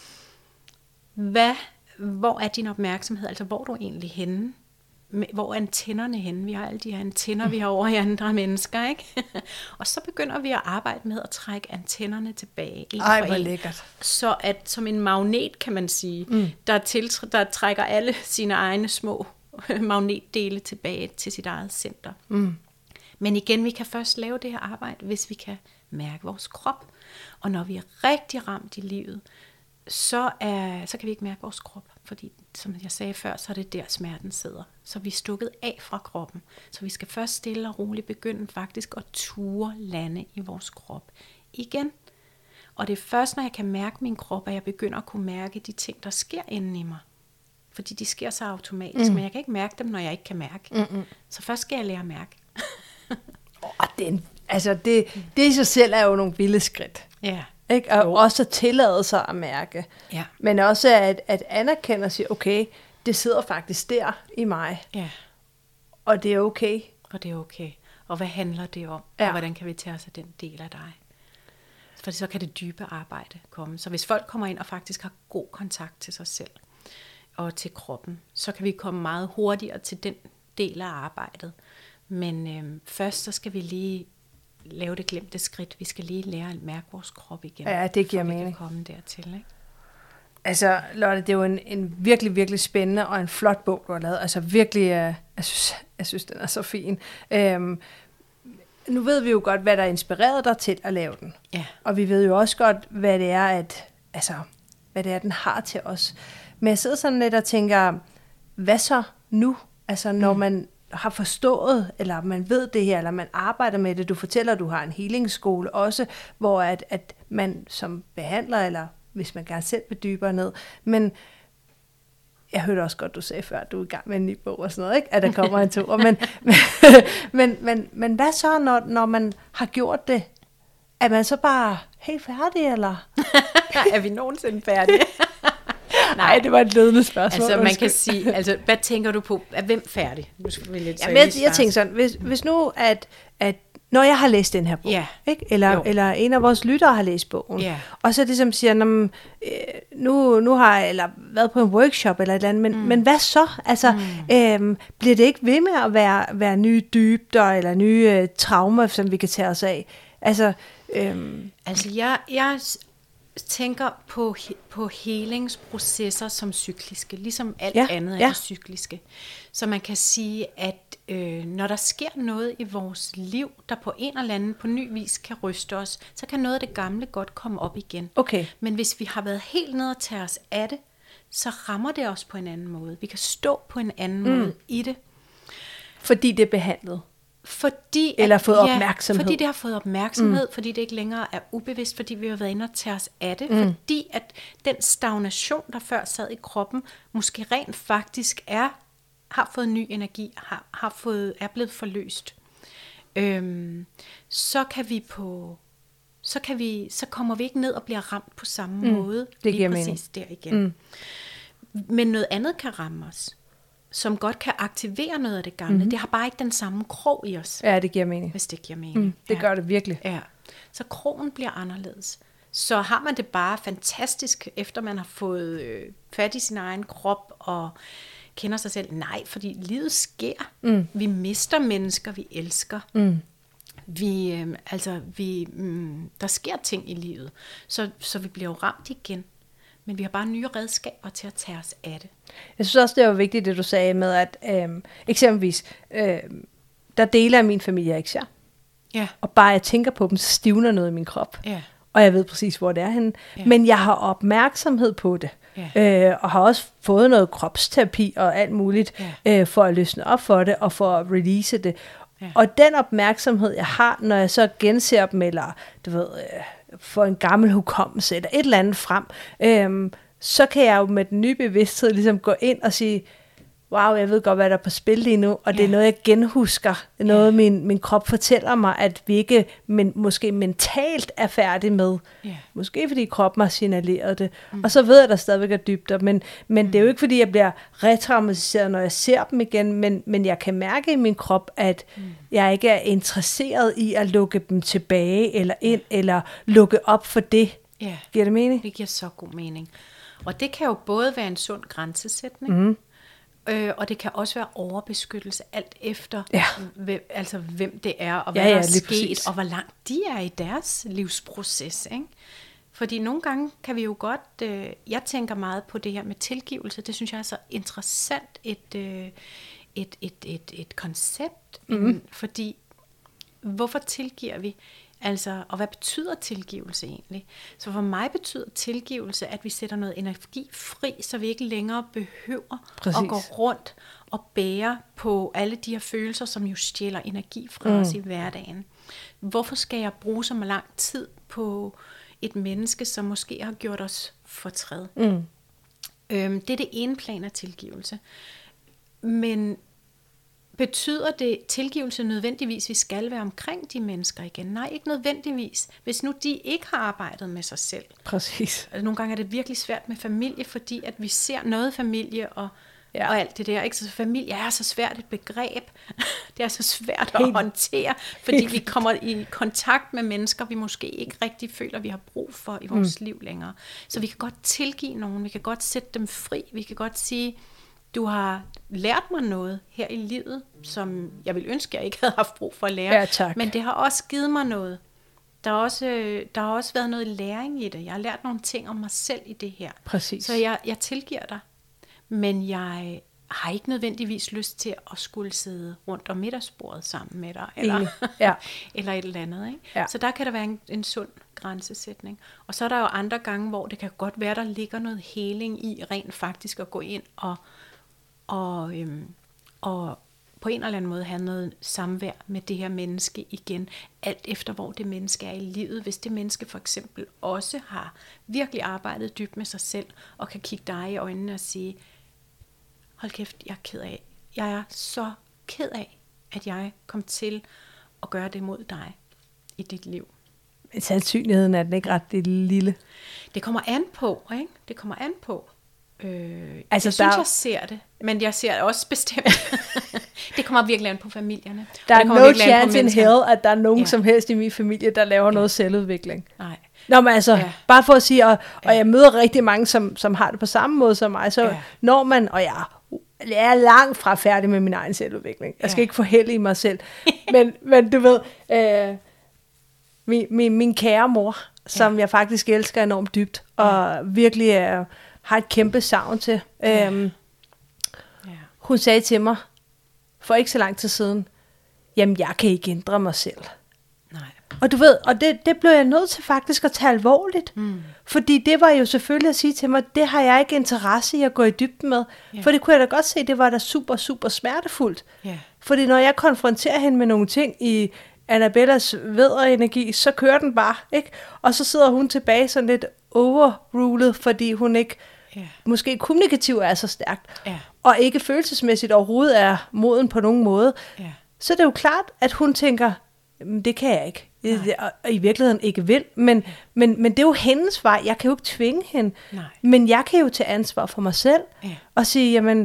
Hvad, hvor er din opmærksomhed? Altså, hvor er du egentlig henne? Hvor er antennerne henne? Vi har alle de her antenner, vi har over i andre mennesker, ikke? Og så begynder vi at arbejde med at trække antennerne tilbage. En Ej, for hvor en. lækkert. Så at som en magnet, kan man sige, mm. der, til, der trækker alle sine egne små magnetdele tilbage til sit eget center. Mm. Men igen, vi kan først lave det her arbejde, hvis vi kan mærke vores krop. Og når vi er rigtig ramt i livet, så, er, så kan vi ikke mærke vores krop. Fordi, som jeg sagde før, så er det der smerten sidder. Så vi er stukket af fra kroppen. Så vi skal først stille og roligt begynde faktisk at ture lande i vores krop igen. Og det er først, når jeg kan mærke min krop, at jeg begynder at kunne mærke de ting, der sker inde i mig. Fordi de sker så automatisk, mm. men jeg kan ikke mærke dem, når jeg ikke kan mærke. Mm-mm. Så først skal jeg lære at mærke. oh, det, altså det, det i sig selv er jo nogle vilde skridt. Ja. Ikke? Og jo. Også at tillade sig at mærke. Ja. Men også at, at anerkende og sige, okay, det sidder faktisk der i mig. Ja. Og det er okay. Og det er okay. Og hvad handler det om? Ja. Og hvordan kan vi tage os af den del af dig? For så kan det dybe arbejde komme. Så hvis folk kommer ind og faktisk har god kontakt til sig selv og til kroppen, så kan vi komme meget hurtigere til den del af arbejdet. Men øhm, først så skal vi lige lave det glemte skridt. Vi skal lige lære at mærke vores krop igen. Ja, det giver mening. For vi kan komme dertil, ikke? Altså, Lotte, det er jo en, en virkelig, virkelig spændende og en flot bog, du har lavet. Altså virkelig, jeg synes, jeg synes den er så fin. Øhm, nu ved vi jo godt, hvad der inspirerede dig til at lave den. Ja. Og vi ved jo også godt, hvad det er, at, altså, hvad det er, den har til os. Men jeg sidder sådan lidt og tænker, hvad så nu? Altså, når mm. man har forstået, eller man ved det her, eller man arbejder med det. Du fortæller, at du har en healingsskole også, hvor at, at man som behandler, eller hvis man gerne selv vil dybere ned, men jeg hørte også godt, du sagde før, at du er i gang med en ny bog og sådan noget, ikke? At der kommer en tur. Men, men, men, men, men hvad så, når, når man har gjort det? Er man så bare helt færdig, eller? Er vi nogensinde færdige? Nej, det var et ledende spørgsmål. Altså, man kan sige, altså, hvad tænker du på? Er hvem færdig? Nu skal vi lidt Jamen, jeg, jeg tænker sådan, hvis, hvis nu, at, at når jeg har læst den her bog, ja. ikke? Eller, eller en af vores lyttere har læst bogen, ja. og så ligesom siger, nu, nu har jeg eller været på en workshop eller et eller andet, men, mm. men hvad så? Altså, mm. øhm, bliver det ikke ved med at være, være nye dybder eller nye øh, traumer, som vi kan tage os af? Altså, øhm, altså jeg, jeg tænker på, på helingsprocesser som cykliske, ligesom alt ja, andet er ja. cykliske. Så man kan sige, at øh, når der sker noget i vores liv, der på en eller anden på ny vis kan ryste os, så kan noget af det gamle godt komme op igen. Okay. Men hvis vi har været helt nede og tage os af det, så rammer det os på en anden måde. Vi kan stå på en anden mm. måde i det. Fordi det er behandlet. Fordi, eller at, fået ja, opmærksomhed. Fordi det har fået opmærksomhed, mm. fordi det ikke længere er ubevidst, fordi vi har været inde og tage os af det, mm. fordi at den stagnation, der før sad i kroppen, måske rent faktisk er, har fået ny energi, har, har fået, er blevet forløst. Øhm, så kan vi på, så kan vi, så kommer vi ikke ned og bliver ramt på samme mm. måde. Det giver lige præcis mening. Der igen. Mm. Men noget andet kan ramme os, som godt kan aktivere noget af det gamle. Mm-hmm. Det har bare ikke den samme krog i os. Ja, det giver mening. Hvis det giver mening. Mm, det ja. gør det virkelig. Ja. Så krogen bliver anderledes. Så har man det bare fantastisk, efter man har fået øh, fat i sin egen krop og kender sig selv. Nej, fordi livet sker. Mm. Vi mister mennesker, vi elsker. Mm. Vi, øh, altså, vi, mm, der sker ting i livet. Så, så vi bliver jo ramt igen. Men vi har bare nye redskaber til at tage os af det. Jeg synes også, det var vigtigt, det du sagde med, at øhm, eksempelvis, øhm, der deler af min familie ikke ser. Ja. Og bare jeg tænker på dem, så stivner noget i min krop. Ja. Og jeg ved præcis, hvor det er henne. Ja. Men jeg har opmærksomhed på det. Ja. Øh, og har også fået noget kropsterapi og alt muligt, ja. øh, for at løsne op for det, og for at release det. Ja. Og den opmærksomhed, jeg har, når jeg så genser dem, eller du ved... Øh, for en gammel hukommelse, eller et eller andet frem, øhm, så kan jeg jo med den nye bevidsthed ligesom gå ind og sige, wow, jeg ved godt, hvad der er på spil lige nu, og ja. Det er noget, jeg genhusker, noget ja. min, min krop fortæller mig, at vi ikke men, måske mentalt er færdige med, ja. Måske fordi kroppen har signaleret det, mm. og så ved jeg, at der stadigvæk er dybder, men, men mm. det er jo ikke, fordi jeg bliver retraumatiseret, når jeg ser dem igen, men, men jeg kan mærke i min krop, at mm. jeg ikke er interesseret i at lukke dem tilbage, eller ind, ja. Eller lukke op for det. Ja. Giver det mening? Det giver så god mening. Og det kan jo både være en sund grænsesætning, mm. Øh, og det kan også være overbeskyttelse, alt efter ja. hvem, altså, hvem det er, og hvad ja, ja, der er sket, præcis. Og hvor langt de er i deres livsproces. Ikke? Fordi nogle gange kan vi jo godt, øh, jeg tænker meget på det her med tilgivelse, det synes jeg er så interessant et, øh, et, et, et, et koncept, mm. fordi hvorfor tilgiver vi? Altså, og hvad betyder tilgivelse egentlig? Så for mig betyder tilgivelse, at vi sætter noget energi fri, så vi ikke længere behøver Præcis. At gå rundt og bære på alle de her følelser, som jo stjæler energi fra mm. os i hverdagen. Hvorfor skal jeg bruge så lang tid på et menneske, som måske har gjort os fortræd? Mm. Øhm, det er det ene plan af tilgivelse. Men betyder det tilgivelse nødvendigvis, vi skal være omkring de mennesker igen? Nej, ikke nødvendigvis. Hvis nu de ikke har arbejdet med sig selv. Præcis. Altså, nogle gange er det virkelig svært med familie, fordi at vi ser noget familie og, ja. Og alt det der. Ikke? Så familie er så svært et begreb. Det er så svært at Helt. håndtere, fordi Helt. Vi kommer i kontakt med mennesker, vi måske ikke rigtig føler, vi har brug for i vores mm. liv længere. Så vi kan godt tilgive nogen, vi kan godt sætte dem fri, vi kan godt sige, du har lært mig noget her i livet, som jeg ville ønske, jeg ikke havde haft brug for at lære. Ja, tak. Men det har også givet mig noget. Der har, også, der har også været noget læring i det. Jeg har lært nogle ting om mig selv i det her. Præcis. Så jeg, jeg tilgiver dig. Men jeg har ikke nødvendigvis lyst til at skulle sidde rundt om middagsbordet sammen med dig. Eller, ja. eller et eller andet. Ikke? Ja. Så der kan der være en, en sund grænsesætning. Og så er der jo andre gange, hvor det kan godt være, der ligger noget heling i rent faktisk at gå ind og Og, øhm, og på en eller anden måde have noget samvær med det her menneske igen, alt efter hvor det menneske er i livet. Hvis det menneske for eksempel også har virkelig arbejdet dybt med sig selv, og kan kigge dig i øjnene og sige, hold kæft, jeg er ked af. Jeg er så ked af, at jeg kom til at gøre det mod dig i dit liv. Men sandsynligheden er den ikke ret det lille. Det kommer an på, ikke? Det kommer an på. Øh, Altså, jeg synes, der- jeg ser det, men jeg ser det også bestemt. Det kommer virkelig an på familierne. Der Og er det kommer no virkelig an på chance in menneskerne. hell, at der er nogen Ja. som helst i min familie, der laver noget selvudvikling. Nej. Nå, men altså, Ja. bare for at sige, og, og Ja. jeg møder rigtig mange, som, som har det på samme måde som mig, så Ja. når man, og jeg, jeg er langt fra færdig med min egen selvudvikling. Jeg skal Ja. ikke forhælde i mig selv. men, men du ved, øh, min, min, min kære mor, som ja. jeg faktisk elsker enormt dybt, og virkelig er, har et kæmpe savn til. Ja. Øhm, Ja. hun sagde til mig, for ikke så lang tid siden, jamen jeg kan ikke ændre mig selv. Nej. Og du ved, og det, det blev jeg nødt til faktisk at tage alvorligt. Mm. Fordi det var jo selvfølgelig at sige til mig, det har jeg ikke interesse i at gå i dybden med. Ja. For det kunne jeg da godt se, det var da super, super smertefuldt. Ja. Fordi når jeg konfronterer hende med nogle ting i Annabellas vædderenergi, så kører den bare, ikke? Og så sidder hun tilbage sådan lidt overrulet, fordi hun ikke, Ja. måske kommunikativ er så stærkt, Ja. og ikke følelsesmæssigt overhovedet er moden på nogen måde. Ja. Så er det jo klart, at hun tænker, "Jamen, det kan jeg ikke. Det- Og og i virkeligheden ikke vil. Men, men, men det er jo hendes vej. Jeg kan jo ikke tvinge hende. Nej. Men jeg kan jo tage ansvar for mig selv. Ja. Og sige, jamen,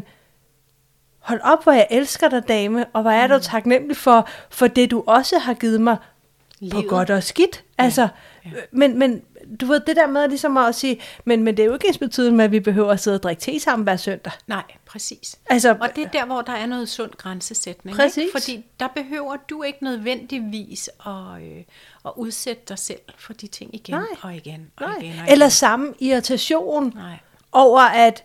hold op, hvor jeg elsker dig, dame. Og hvor er du taknemmelig for, for det, du også har givet mig Livet. på godt og skidt. Altså, ja. Men, men du ved, det der med ligesom at sige, men, men det er jo ikke ens betydende med, at vi behøver at sidde og drikke te sammen hver søndag. Nej, præcis. Altså, Og det er der, hvor der er noget sund grænsesætning. Præcis. Ikke? Fordi der behøver du ikke nødvendigvis at, øh, at udsætte dig selv for de ting igen Nej. og igen og nej. igen. Og igen. Eller samme irritation Nej. over, at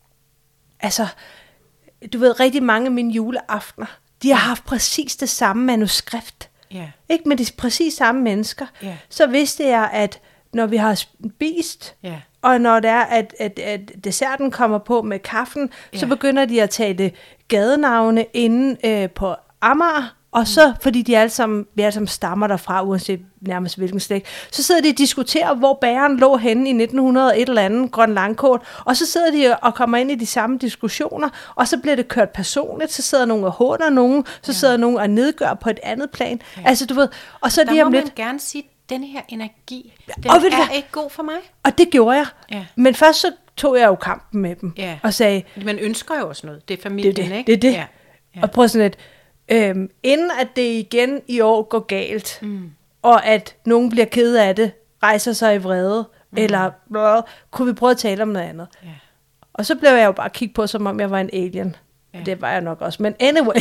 altså, du ved, rigtig mange af mine juleaftener, de har haft præcis det samme manuskript. Ja. Ikke med de præcis samme mennesker. Ja. Så vidste jeg, at når vi har spist, Ja. og når det er, at, at, at desserten kommer på med kaffen, ja. så Ja. begynder de at tale gadenavne inde øh, på Amager, og så, fordi de alle sammen, vi alle sammen stammer derfra, uanset nærmest hvilken slægt, så sidder de og diskuterer, hvor bageren lå henne i nitten hundrede og et eller andet, Grøn Langkort, og så sidder de og kommer ind i de samme diskussioner, og så bliver det kørt personligt, så sidder nogen og håner nogen, så ja. sidder nogen og nedgør på et andet plan. Ja. Altså, du ved, og så Der lige må om man lidt, gerne sige, at den her energi, den Og ved du er hvad? ikke god for mig. og det gjorde jeg. Ja. Men først så tog jeg jo kampen med dem, Ja. og sagde, Man ønsker jo også noget. Det er det familien, er det, ikke? det, er det. Ja. Ja. Og prøv sådan lidt, øhm, inden at det igen i år går galt, mm. og at nogen bliver ked af det, rejser sig i vrede, mm. eller blah, kunne vi prøve at tale om noget andet. Ja. Og så blev jeg jo bare kigge på, som om jeg var en alien. Ja. Det var jeg nok også, men anyway.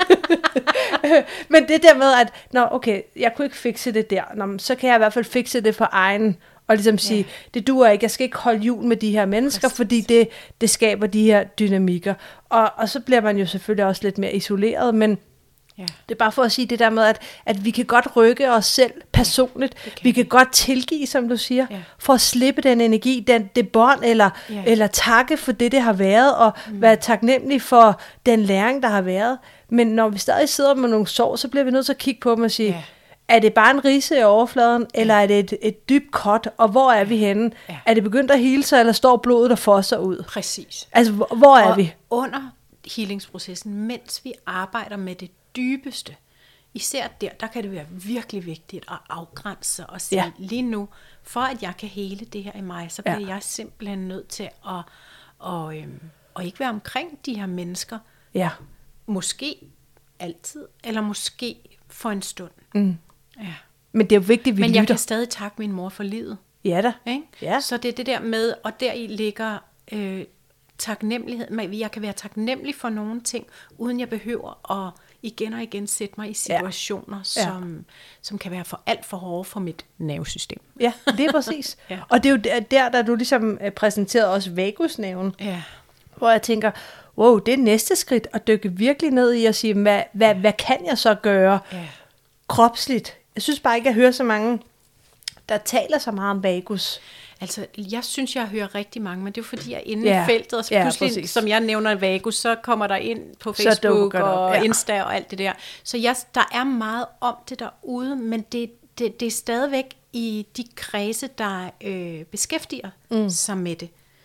Men det der med, at nå, okay, jeg kunne ikke fikse det der, nå, men så kan jeg i hvert fald fikse det for egen, og ligesom sige, Ja. det duer ikke, jeg skal ikke holde jul med de her mennesker, Præcis. fordi det, det skaber de her dynamikker. Og, og så bliver man jo selvfølgelig også lidt mere isoleret, men Ja. det er bare for at sige det der med, at, at vi kan godt rykke os selv personligt. det kan vi kan godt tilgive, som du siger, Ja. for at slippe den energi, den, det bånd, eller, Ja. eller takke for det, det har været, og mm. være taknemmelig for den læring, der har været. Men når vi stadig sidder med nogle sår, så bliver vi nødt til at kigge på dem og sige, Ja. er det bare en ridse i overfladen, eller er det et, et dybt cut, og hvor er vi henne? Ja. Er det begyndt at hele sig, eller står blodet der fosser ud? Præcis. Altså, hvor, hvor er Og vi? under healingsprocessen, mens vi arbejder med det dybeste, især der, der kan det være virkelig vigtigt at afgrænse og sige, Ja. ja. lige nu, for at jeg kan hele det her i mig, så bliver Ja. ja. jeg simpelthen nødt til at, og, øhm, at ikke være omkring de her mennesker, Ja. måske altid, eller måske for en stund. Mm. Ja. Men det er jo vigtigt, at vi Men jeg lytter. kan stadig takke min mor for livet. Ja da. Ikke? Ja. Så det er det der med, og deri ligger øh, taknemmelighed. Men jeg kan være taknemmelig for nogle ting, uden jeg behøver at igen og igen sætte mig i situationer, Ja. ja. som, som kan være for alt for hårde for mit nervesystem. Ja, det er præcis. Ja. Og det er jo der, der, der du ligesom øh, præsenterede også vagusnerven, Ja. hvor jeg tænker, wow, det er næste skridt at dykke virkelig ned i og sige, hvad, hvad, hvad kan jeg så gøre Ja. kropsligt? Jeg synes bare ikke, at jeg hører så mange, der taler så meget om vagus. Altså, jeg synes, jeg hører rigtig mange, men det er jo fordi, jeg er inde Ja. i feltet, og så Ja, pludselig, præcis. som jeg nævner vagus, så kommer der ind på Så Facebook dukker det op, og ja. Insta og alt det der. Så jeg, der er meget om det derude, men det, det, det er stadigvæk i de kredse, der øh, beskæftiger mm. sig med det.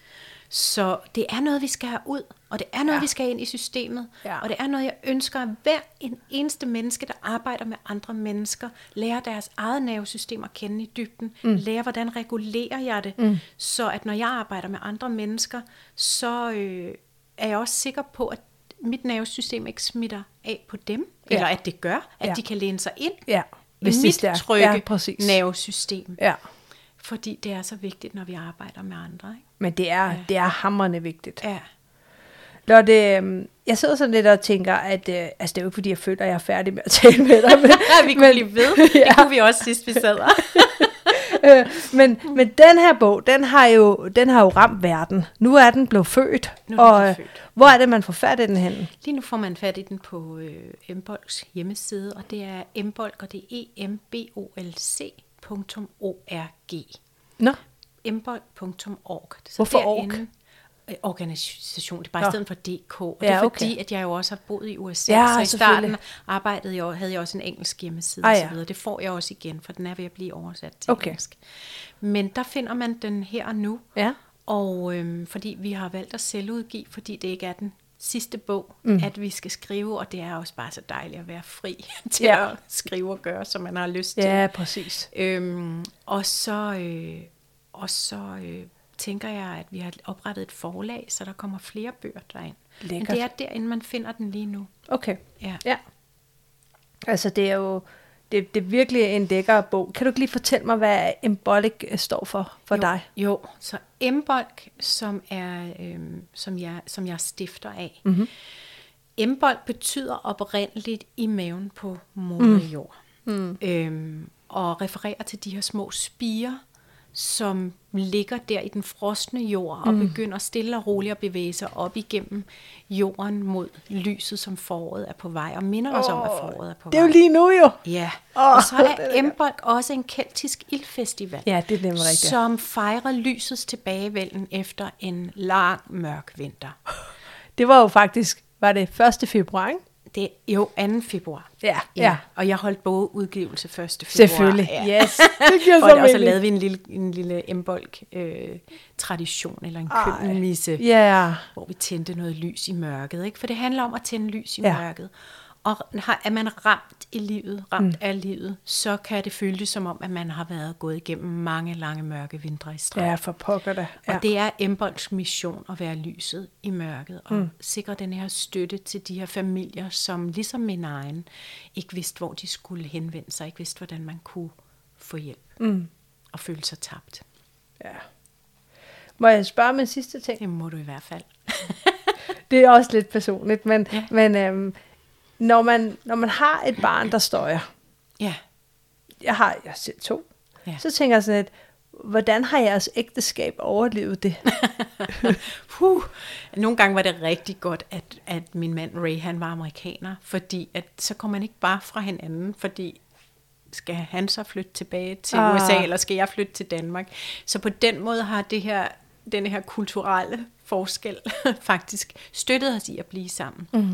Så det er noget, vi skal have ud, og det er noget, Ja. vi skal have ind i systemet, Ja. og det er noget, jeg ønsker, at hver en eneste menneske, der arbejder med andre mennesker, lærer deres eget nervesystem at kende i dybden, mm. lærer, hvordan regulerer jeg det, mm. så at når jeg arbejder med andre mennesker, så øh, er jeg også sikker på, at mit nervesystem ikke smitter af på dem, Ja. eller at det gør, at Ja. de kan læne sig ind Ja. i Hvis det er mit stærkt. trygge Ja, præcis. nervesystem. Ja. Fordi det er så vigtigt, når vi arbejder med andre. Ikke? Men det er, Ja. det er hamrende vigtigt. Ja. Lotte, øhm, jeg sidder sådan lidt og tænker, at øh, altså det er jo ikke fordi, jeg føler, at jeg er færdig med at tale med dig. Men, vi kunne blive ved. Ja. Det kunne vi også sidst, vi sad her. øh, men, men den her bog, den har, jo, den har jo ramt verden. Nu er den blevet født. Nu er den og blevet øh, født. hvor er det, man får fat i den henne? Lige nu får man fat i den på øh, Embolcs hjemmeside, og det er Embolc, og det er e m b o l c punktum org. Nå, embolc punktum org. Så Hvorfor derinde- org? Øh, Organisation, det er bare Nå. i stedet for D K. Og Ja, det er okay. fordi, at jeg jo også har boet i U S A, Ja, så i selvfølgelig. starten arbejdede jeg, havde jeg også en engelsk hjemmeside Ah, og ja. så videre. Det får jeg også igen, for den er ved at blive oversat til Okay. engelsk. Men der finder man den her og nu, ja. og øhm, fordi vi har valgt at selvudgive, fordi det ikke er den sidste bog, mm. at vi skal skrive, og det er også bare så dejligt at være fri til Ja. at skrive og gøre, som man har lyst til. Ja, præcis. Øhm, og så, øh, og så øh, tænker jeg, at vi har oprettet et forlag, så der kommer flere bøger derind. Lækkert. Men det er derinde, man finder den lige nu. Okay. Ja. Ja. Altså, det er jo det, det er virkelig en lækker bog. Kan du ikke lige fortælle mig, hvad Embolic står for, for jo, dig? Jo, så Embolc, som, er, øhm, som, jeg, som jeg stifter af. Mm-hmm. Embolc betyder oprindeligt i maven på moder jord. Mm. Øhm, og refererer til de her små spirer, som ligger der i den frosne jord og mm. begynder stille og roligt at bevæge sig op igennem jorden mod lyset, som foråret er på vej, og minder os Åh, om, at foråret er på Det er vej. jo lige nu jo. Ja, Åh, og så det er er lækkert. Embolc også en keltisk ildfestival, Ja, det er nemlig rigtigt. som fejrer lysets tilbagevenden efter en lang, mørk vinter. Det var jo faktisk, var det første februar, ikke? Det er jo anden februar. Ja, Ja, og jeg holdt bogudgivelse første februar. Selvfølgelig, Ja. yes. Det giver og, så og så mening. lavede vi en lille, en lille Embolc-tradition, eller en køkkenmisse, Ja, hvor vi tændte noget lys i mørket. Ikke? For det handler om at tænde lys i Ja. mørket. Og har, er man ramt i livet, ramt mm. af livet, så kan det føles som om, at man har været gået igennem mange lange mørke vintre i streg. ja, for pokker da. Ja. Og det er Embolcs mission at være lyset i mørket, og mm. sikre den her støtte til de her familier, som ligesom min egen, ikke vidste, hvor de skulle henvende sig, ikke vidste, hvordan man kunne få hjælp, Mm. og føle sig tabt. Ja. Må jeg spørge min sidste ting? Det må du i hvert fald. Det er også lidt personligt, men, Ja. men øhm, når, man, når man har et barn, der støjer, Ja. jeg har jeg har selv to, Ja. så tænker jeg sådan lidt, hvordan har jeres ægteskab overlevet det? Puh. Nogle gange var det rigtig godt, at, at min mand Ray, han var amerikaner, fordi at, så kom man ikke bare fra hinanden, fordi skal han så flytte tilbage til Ah. U S A, eller skal jeg flytte til Danmark? Så på den måde har det her, denne her kulturelle forskel faktisk støttet os i at blive sammen. Mm.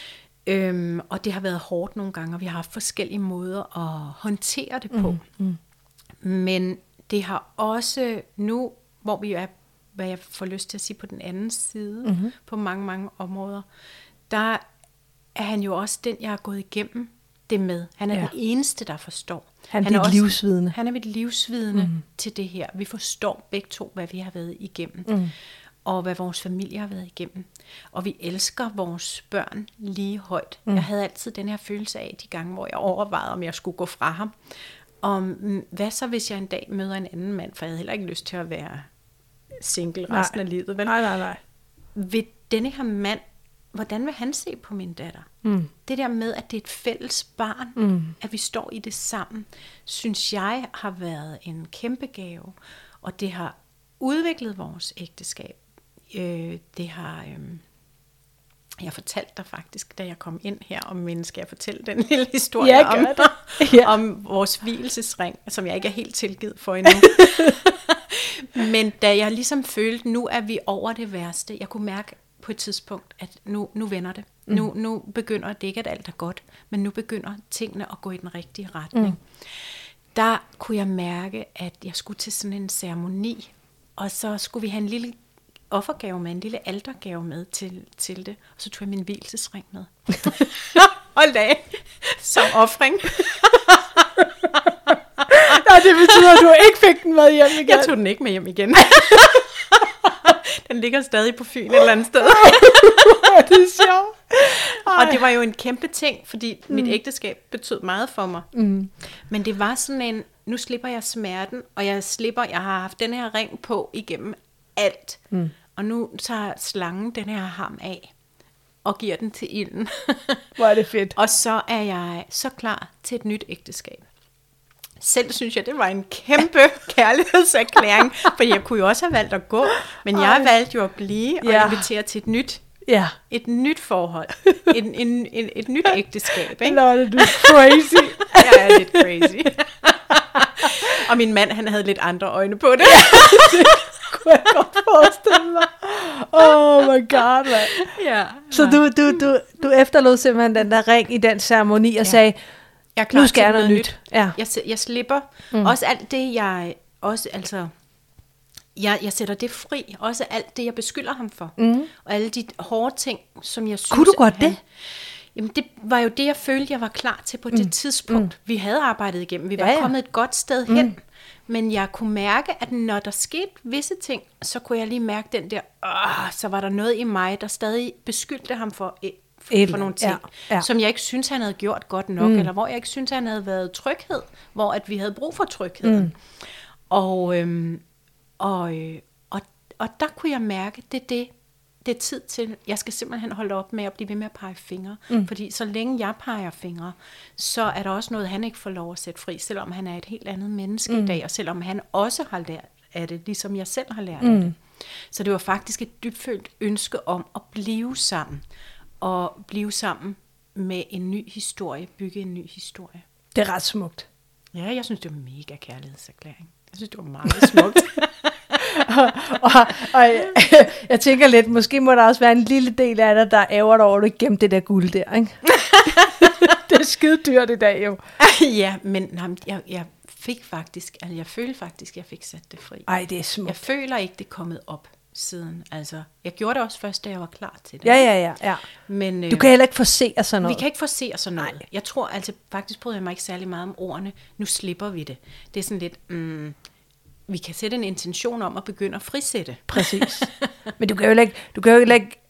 Øhm, og det har været hårdt nogle gange, og vi har haft forskellige måder at håndtere det på. Mm. Men det har også nu, hvor vi er, hvad jeg får lyst til at sige, på den anden side, mm-hmm. på mange, mange områder, der er han jo også den, jeg har gået igennem det med. Han er Ja. den eneste, der forstår. Han er er dit også- livsvidne. Han er mit livsvidne Mhm. mm. til det her. Vi forstår begge to, hvad vi har været igennem. Mm. Og hvad vores familie har været igennem. Og vi elsker vores børn lige højt. Mm. Jeg havde altid den her følelse af, de gange, hvor jeg overvejede, om jeg skulle gå fra ham. Om, mm, hvad så, hvis jeg en dag møder en anden mand? For jeg havde heller ikke lyst til at være single resten Nej. af livet. Vel? Nej, nej, nej. Vil denne her mand, hvordan vil han se på min datter? Mm. Det der med, at det er et fælles barn, Mm. at vi står i det sammen, synes jeg har været en kæmpe gave. Og det har udviklet vores ægteskab. Øh, det har... Øh, jeg fortalte dig faktisk, da jeg kom ind her om mennesker, skal jeg fortælle den lille historie Ja, om, gør det. Ja. om vores hvilesesring, som jeg ikke er helt tilgivet for endnu. Men da jeg ligesom følte, nu er vi over det værste, jeg kunne mærke på et tidspunkt, at nu, nu vender det. Mm. Nu, nu begynder det ikke, at alt er godt, men nu begynder tingene at gå i den rigtige retning. Mm. Der kunne jeg mærke, at jeg skulle til sådan en ceremoni, og så skulle vi have en lille offergave med, en lille altergave med til, til det. Og så tog jeg min vielsesring med. Og lagde som offring. Nå, det betyder, at du ikke fik den med hjem igen. Jeg tog den ikke med hjem igen. Den ligger stadig på Fyn et eller andet sted. Det er sjovt. Og det var jo en kæmpe ting, fordi mm. mit ægteskab betød meget for mig. Mm. Men det var sådan en, nu slipper jeg smerten, og jeg slipper, jeg har haft den her ring på igennem alt. Mm. Og nu tager slangen den her ham af, og giver den til ilden. Hvor er det fedt. Og så er jeg så klar til et nyt ægteskab. Selv synes jeg, det var en kæmpe kærlighedserklæring, for jeg kunne jo også have valgt at gå, men Ej. jeg valgte jo at blive og ja. invitere til et nyt, ja. et nyt forhold, en, en, en, et nyt ægteskab. Ikke? Nå, det er crazy. Jeg er lidt crazy. Og min mand, han havde lidt andre øjne på det. Det kunne jeg godt forestille mig. Oh my god, man. Ja, Så du, du, du, du efterlod simpelthen den der ring i den ceremoni og ja. sagde, jeg er klar nu skal jeg noget nyt. nyt. Ja. Jeg, jeg slipper mm. også alt det, jeg også, altså, jeg, jeg sætter det fri. Også alt det, jeg beskylder ham for. Mm. Og alle de hårde ting, som jeg synes... Kunne du godt han, det? Jamen, det var jo det, jeg følte, jeg var klar til på mm. det tidspunkt. Mm. Vi havde arbejdet igennem. Vi var ja, ja. kommet et godt sted mm. hen. Men jeg kunne mærke, at når der skete visse ting, så kunne jeg lige mærke den der, åh, så var der noget i mig, der stadig beskyldte ham for... For, for nogle ting, ja, ja. som jeg ikke synes, han havde gjort godt nok, mm. eller hvor jeg ikke synes, han havde været tryghed, hvor at vi havde brug for trygheden. Mm. Og, øhm, og, øh, og, og der kunne jeg mærke, det er det, det er tid til, jeg skal simpelthen holde op med at blive ved med at pege fingre, mm. fordi så længe jeg peger fingre, så er der også noget, han ikke får lov at sætte fri, selvom han er et helt andet menneske mm. i dag, og selvom han også har lært af det, ligesom jeg selv har lært mm. af det. Så det var faktisk et dybfølt ønske om at blive sammen, og blive sammen med en ny historie, bygge en ny historie. Det er ret smukt. Ja, jeg synes, det var en mega kærlighedserklæring. Jeg synes, det var meget smukt. og, og, og jeg tænker lidt, måske må der også være en lille del af dig, der ærger dig over, at du ikke gemte det der guld der, ikke? Det er skide dyrt i dag, jo. Ja, men jamen, jeg, jeg fik faktisk, altså jeg følte faktisk, jeg fik sat det fri. Ej, det er smukt. Jeg føler ikke, det er kommet op siden. Altså, jeg gjorde det også først, da jeg var klar til det. Ja, ja, ja. ja. Men, du kan heller ikke forse sådan noget. Vi kan ikke forse sådan noget. Nej. Jeg tror altså, faktisk bryder jeg mig ikke særlig meget om ordene. Nu slipper vi det. Det er sådan lidt, mm, vi kan sætte en intention om at begynde at frisætte. Præcis. Men du kan jo heller ikke, du kan jo heller ikke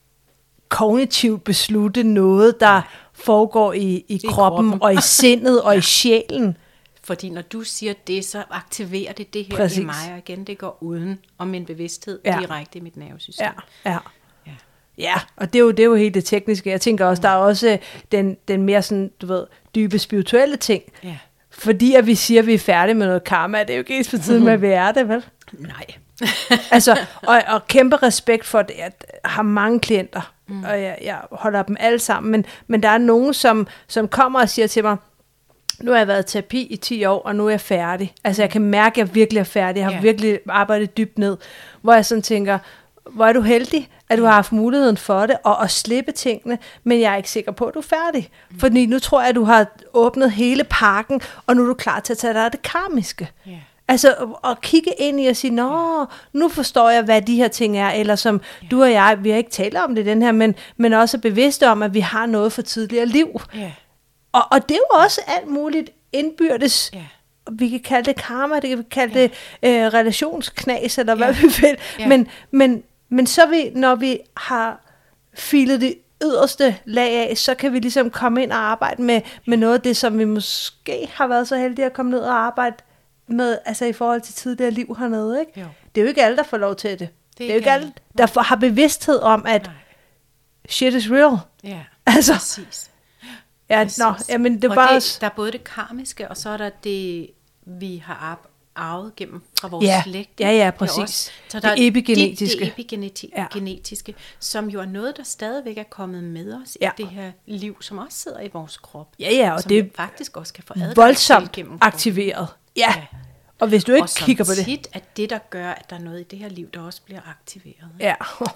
kognitivt beslutte noget, der foregår i, i kroppen, kroppen og i sindet og i sjælen. Fordi når du siger det, så aktiverer det det her Præcis. i mig, og igen, det går uden om min bevidsthed ja. direkte i mit nervesystem. Ja, ja. ja. ja og det er, jo, det er jo helt det tekniske. Jeg tænker også, der er også den, den mere sådan, du ved, dybe spirituelle ting. Ja. Fordi at vi siger, at vi er færdige med noget karma, det er jo ikke ens for tiden med, at vi er det, vel? Nej. altså, og, og kæmpe respekt for det. Jeg har mange klienter, mm. og jeg, jeg holder dem alle sammen, men, men der er nogen, som, som kommer og siger til mig, nu har jeg været i terapi i ti år, og nu er jeg færdig. Altså, jeg kan mærke, at jeg virkelig er færdig. Jeg har yeah. virkelig arbejdet dybt ned. Hvor jeg sådan tænker, hvor er du heldig, at du har haft muligheden for det, og at slippe tingene, men jeg er ikke sikker på, at du er færdig. Mm. Fordi nu tror jeg, at du har åbnet hele pakken, og nu er du klar til at tage dig af det karmiske. Yeah. Altså, at kigge ind i og sige, nå, nu forstår jeg, hvad de her ting er, eller som yeah. du og jeg, vi har ikke talt om det den her, men, men også er bevidste om, at vi har noget for tidligere liv. Yeah. Og, og det er jo også alt muligt indbyrdes, yeah. vi kan kalde det karma, det kan vi kalde yeah. det øh, relationsknas, eller yeah. hvad vi vil. Yeah. Men, men, men så vi, når vi har filet det yderste lag af, så kan vi ligesom komme ind og arbejde med, med noget af det, som vi måske har været så heldige at komme ned og arbejde med, altså i forhold til tidligere liv hernede. Ikke? Det er jo ikke alle, der får lov til det. Det er, det er jo ikke alle, der får, har bevidsthed om, at Nej. shit is real. Ja, altså, præcis. Ja, nå, jamen det er bare... Det, der er både det karmiske, og så er der det, vi har arvet gennem fra vores ja, slægt. Ja, ja, præcis. Så der det epigenetiske. Det, det epigenetiske, ja. som jo er noget, der stadigvæk er kommet med os ja. i det her liv, som også sidder i vores krop. Ja, ja, og som det er faktisk også kan få adgang voldsomt gennem aktiveret. Ja. ja, og hvis du ikke og kigger på det... Og tit er det, der gør, at der er noget i det her liv, der også bliver aktiveret. Ja.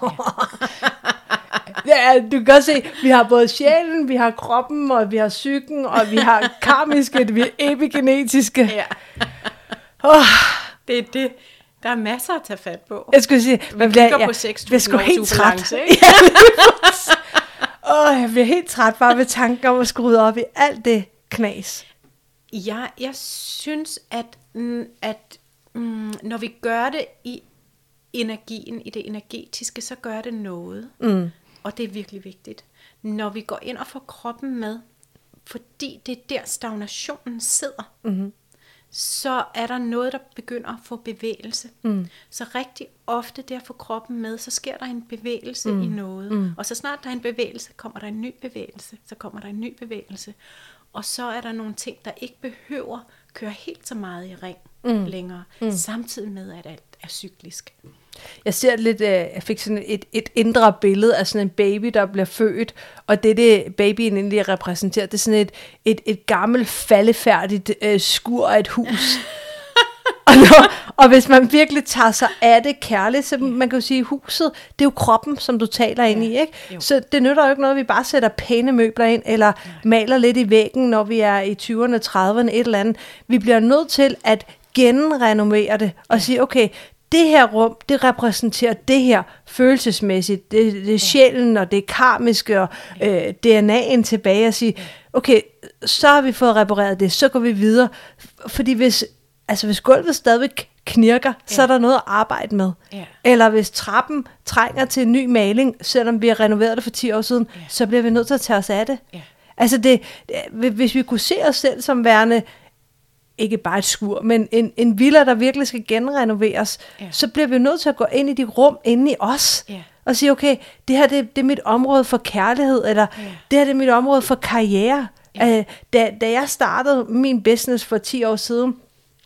Ja, du kan godt se, vi har både sjælen, vi har kroppen, og vi har psyken, og vi har karmiske, vi har epigenetiske. Ja. Oh. Det er det, Der er masser at tage fat på. Jeg skulle sige, man bliver, ja, på seks tusind års ubalance, ikke? Ja, Åh, jeg bliver helt træt bare ved tanken om at skulle rydde op i alt det knas. Ja, jeg synes, at, at mm, når vi gør det i energien, i det energetiske, så gør det noget. Mm. Og det er virkelig vigtigt. Når vi går ind og får kroppen med, fordi det er der stagnationen sidder, mm-hmm. så er der noget, der begynder at få bevægelse. Mm. Så rigtig ofte der får kroppen med, så sker der en bevægelse mm. i noget. Mm. Og så snart der er en bevægelse, kommer der en ny bevægelse. Så kommer der en ny bevægelse. Og så er der nogle ting, der ikke behøver køre helt så meget i ring mm. længere. Mm. Samtidig med, at alt er cyklisk. Jeg ser lidt, jeg fik sådan et, et indre billede af sådan en baby, der bliver født, og det, det babyen egentlig repræsenterer, det er sådan et, et, et gammelt, faldefærdigt øh, skur af et hus. og, når, og hvis man virkelig tager sig af det kærligt, så man kan jo sige, huset, det er jo kroppen, som du taler ind i, ikke? Jo. Så det nytter jo ikke noget, at vi bare sætter pæne møbler ind, eller Nej. maler lidt i væggen, når vi er i tyverne, trediverne, et eller andet. Vi bliver nødt til at genrenovere det, og sige, okay, det her rum, det repræsenterer det her følelsesmæssigt, det, det er sjælen, og det er karmiske, og øh, D N A'en tilbage, og sige, okay, så har vi fået repareret det, så går vi videre. Fordi hvis, altså hvis gulvet stadigvæk knirker, ja. så er der noget at arbejde med. Ja. Eller hvis trappen trænger til en ny maling, selvom vi har renoveret det for ti år siden, ja. så bliver vi nødt til at tage os af det. Ja. Altså det, hvis vi kunne se os selv som værende, ikke bare et skur, men en, en villa, der virkelig skal genrenoveres, ja. så bliver vi nødt til at gå ind i de rum inde i os, ja. og sige, okay, det her det, det er mit område for kærlighed, eller ja. det her det er mit område for karriere. Ja. Uh, da, da jeg startede min business for ti år siden,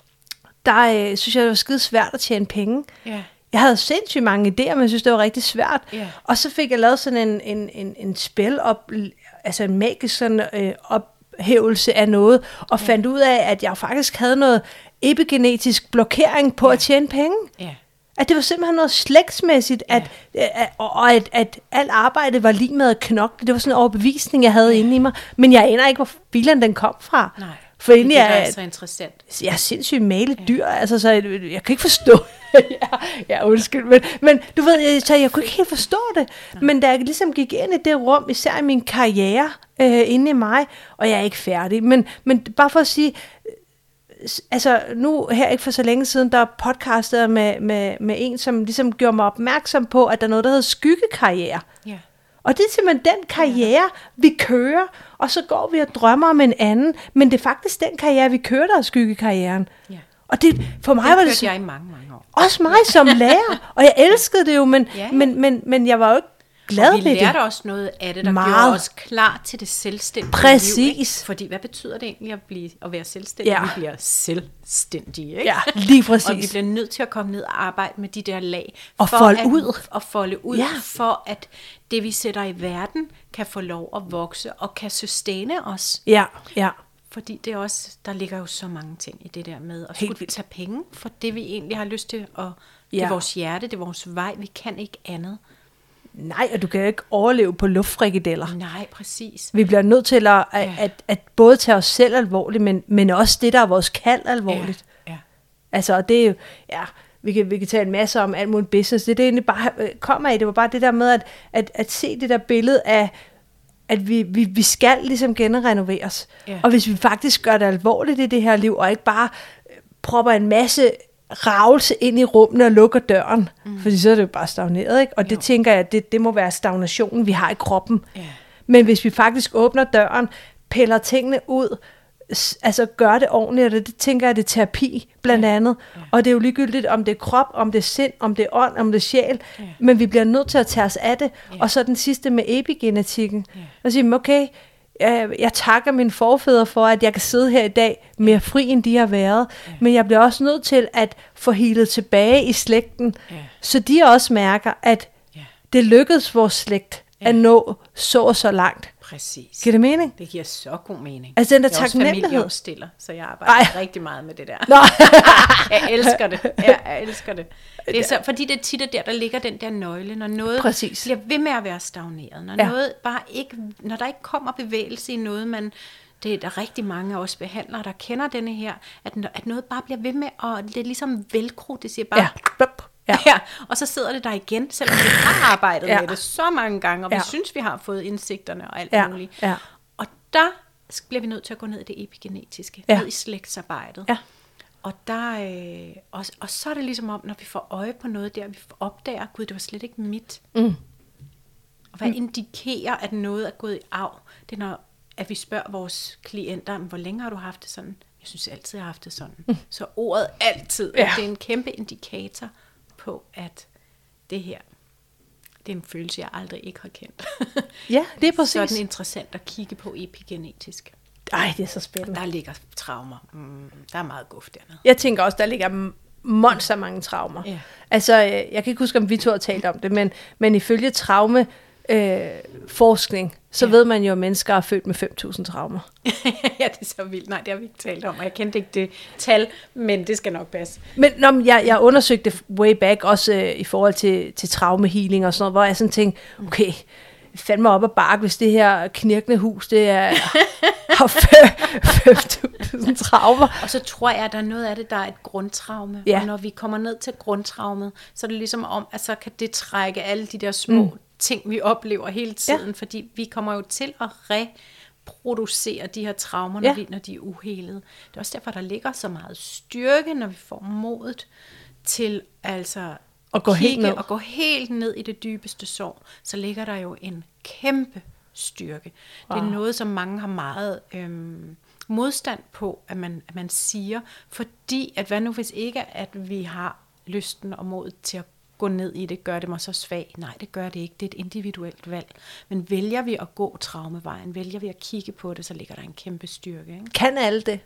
der uh, synes jeg, det var skide svært at tjene penge. Ja. Jeg havde sindssygt mange idéer, men jeg synes, det var rigtig svært. Ja. Og så fik jeg lavet sådan en, en, en, en spil op, altså en magisk sådan, øh, op, hævelse af noget, og ja. fandt ud af, at jeg faktisk havde noget epigenetisk blokering på ja. at tjene penge. Ja. At det var simpelthen noget slægtsmæssigt, ja. at, at, og at, at alt arbejde var lige med at knokle. Det var sådan en overbevisning, jeg havde ja. inde i mig. Men jeg aner ikke, hvor filen den kom fra. Nej, for det er jeg, så interessant. Jeg er sindssygt malet dyr, ja. altså, så jeg, jeg kan ikke forstå ja, ja, undskyld, men, men du ved, jeg, så jeg kunne ikke helt forstå det. Nej. Men da jeg ligesom gik ind i det rum, især i min karriere, øh, inde i mig, og jeg er ikke færdig, men, men bare for at sige, altså nu her ikke for så længe siden, der podcastede jeg med, med, med en, som ligesom gjorde mig opmærksom på, at der er noget, der hedder skyggekarriere. Ja. Og det er simpelthen den karriere, vi kører, og så går vi og drømmer om en anden, men det er faktisk den karriere, vi kører, der er skyggekarrieren. Ja. Og det, for mig det var det så, jeg i mange, mange år. Også mig som lærer, og jeg elskede det jo, men, ja, ja. Men, men, men jeg var jo ikke glad ved det. Og vi lærte også noget af det, der meget. gjorde os klar til det selvstændige Præcis. liv. Præcis. Fordi hvad betyder det egentlig at, blive, at være selvstændig? Ja. Vi bliver selvstændige, ikke? Ja, lige præcis. Og vi bliver nødt til at komme ned og arbejde med de der lag. Og folde ud. Og folde ud, ja. for at det, vi sætter i verden, kan få lov at vokse og kan sustaine os. Ja, ja. Fordi det er også, der ligger jo så mange ting i det der med at skulle Helt tage penge for det, vi egentlig har lyst til. Og det er ja. vores hjerte, det er vores vej. Vi kan ikke andet. Nej, og du kan jo ikke overleve på luftfrikadeller. Nej, præcis. Vi bliver nødt til at, at, ja. at, at både tage os selv alvorligt, men, men også det, der er vores kald alvorligt. Ja. Ja. Altså, og det er jo, ja, vi kan, vi kan tale en masse om alt muligt business. Det er det egentlig bare kommer af. Det var bare det der med at, at, at se det der billede af, at vi, vi, vi skal ligesom genrenoveres. Ja. Og hvis vi faktisk gør det alvorligt i det her liv, og ikke bare propper en masse ravelse ind i rummene og lukker døren, mm. fordi så er det jo bare stagneret, ikke? Og jo. det tænker jeg, det, det må være stagnationen, vi har i kroppen. Yeah. Men hvis vi faktisk åbner døren, piller tingene ud, altså gør det ordentligt, og det, det tænker jeg, det er terapi, blandt yeah. andet. Yeah. Og det er jo ligegyldigt, om det er krop, om det er sind, om det er ånd, om det er sjæl, yeah. men vi bliver nødt til at tage os af det. Yeah. Og så den sidste med epigenetikken. Yeah. Og sige, okay, Jeg, jeg takker mine forfædre for, at jeg kan sidde her i dag mere fri, end de har været. Ja. Men jeg bliver også nødt til at få healet tilbage i slægten, ja. så de også mærker, at ja. det lykkedes vores slægt ja. at nå så og så langt. Præcis. Giver det mening? Det giver så god mening. Altså den der jeg er også familieopstiller, så jeg arbejder Ej. rigtig meget med det der. jeg elsker det. Ja, jeg elsker det. Det er så, fordi det er tit der, der ligger den der nøgle, når noget Præcis. bliver ved med at være stagneret, når, ja. noget bare ikke, når der ikke kommer bevægelse i noget, man det er der rigtig mange af os behandlere, der kender denne her, at, at noget bare bliver ved med, og det er ligesom velcro, det siger bare, ja. Ja. Ja, og så sidder det der igen, selvom vi har arbejdet ja. med det så mange gange, og vi ja. synes, vi har fået indsigterne og alt ja. muligt. Ja. Og der bliver vi nødt til at gå ned i det epigenetiske, ja. ned i slægtsarbejdet. Ja. Og, der, øh, og, og så er det ligesom om, når vi får øje på noget der, vi opdager, gud, det var slet ikke mit. Mm. Og hvad mm. indikerer, at noget er gået i arv? Det er, når at vi spørger vores klienter, hvor længe har du haft det sådan? Jeg synes altid, jeg har haft det sådan. Mm. Så ordet altid, ja. det er en kæmpe indikator på, at det her, det er en følelse, jeg aldrig ikke har kendt. Ja, det er præcis. Så er den interessant at kigge på epigenetisk. Ej, det er så spændende. Der ligger traumer. Mm, der er meget guf dernede. Jeg tænker også, der ligger monster mange traumer. Ja. Altså, jeg kan ikke huske, om vi to har talt om det, men, men ifølge traume øh, forskning, så ja. ved man jo, at mennesker er født med fem tusind traumer. Ja, det er så vildt. Nej, det har vi ikke talt om, og jeg kendte ikke det tal, men det skal nok passe. Men når jeg, jeg undersøgte det way back, også øh, i forhold til, til traumehealing og sådan noget, hvor jeg sådan tænkte, okay, fandme op ad bakke, hvis det her knirkende hus, det er har fem tusind traumer. Og så tror jeg, at der er noget af det, der er et grundtraume. Ja. Og når vi kommer ned til grundtraumet, så er det ligesom om, at så kan det trække alle de der små mm. ting, vi oplever hele tiden, ja. fordi vi kommer jo til at reproducere de her traumer, når, ja. vi, når de er uhelede. Det er også derfor, der ligger så meget styrke, når vi får modet til altså og gå helt ned. og gå helt ned i det dybeste sorg, så ligger der jo en kæmpe styrke. Wow. Det er noget, som mange har meget øhm, modstand på, at man, at man siger, fordi at hvad nu hvis ikke, at vi har lysten og modet til at gå ned i det, gør det mig så svag? Nej, det gør det ikke. Det er et individuelt valg. Men vælger vi at gå traumevejen, vælger vi at kigge på det, så ligger der en kæmpe styrke. Ikke? Kan alle det?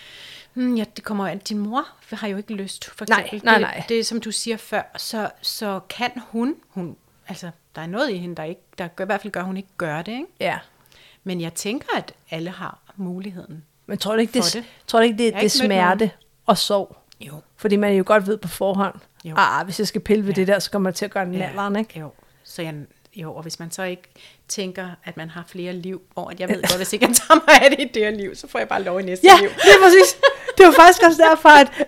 Hmm, ja, det kommer jo an. Din mor har jo ikke lyst, for eksempel. Nej, nej, nej. Det, det er, som du siger før, så, så kan hun, hun, altså, der er noget i hende, der, ikke, der gør, i hvert fald gør, at hun ikke gør det, ikke? Ja. Men jeg tænker, at alle har muligheden. Men tror du ikke, det, det. Tror du ikke, det er det smerte og sorg? Jo. Fordi man jo godt ved på forhånd, jo. ah, hvis jeg skal pille ved ja. det der, så kommer man til at gøre den alderen, ikke? Jo. Så jeg, jo, og hvis man så ikke tænker, at man har flere liv, og at jeg ved godt, hvis ikke jeg tager mig af det i det her liv, så får jeg bare lov i næste ja, liv. Ja, det er præcis. Det var faktisk også derfor,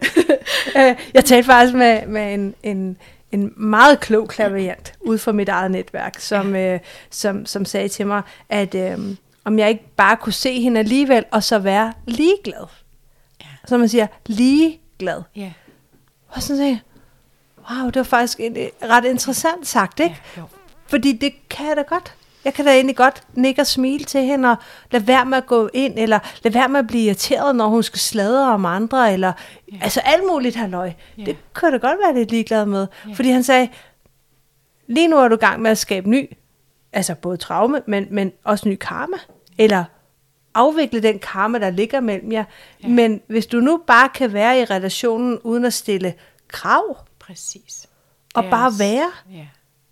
at jeg talte faktisk med, med en, en, en meget klog klaverjant ude fra mit eget netværk, som, ja. øh, som, som sagde til mig, at øh, om jeg ikke bare kunne se hende alligevel, og så være ligeglad. Ja. Så man siger, ligeglad. Ja. Og så sagde jeg, wow, det var faktisk en, ret interessant sagt, ikke? Ja, fordi det kan jeg da godt. Jeg kan da egentlig godt nikke og smile til hende, og lade være med at gå ind, eller lade være med at blive irriteret, når hun skal sladre om andre, eller ja. altså alt muligt halløj. Ja. Det kunne jeg da godt være lidt ligeglad med. Ja. Fordi han sagde, lige nu er du i gang med at skabe ny, altså både traume, men, men også ny karma, eller afvikle den karma, der ligger mellem jer. Ja. Men hvis du nu bare kan være i relationen, uden at stille krav, præcis. og bare være, ja.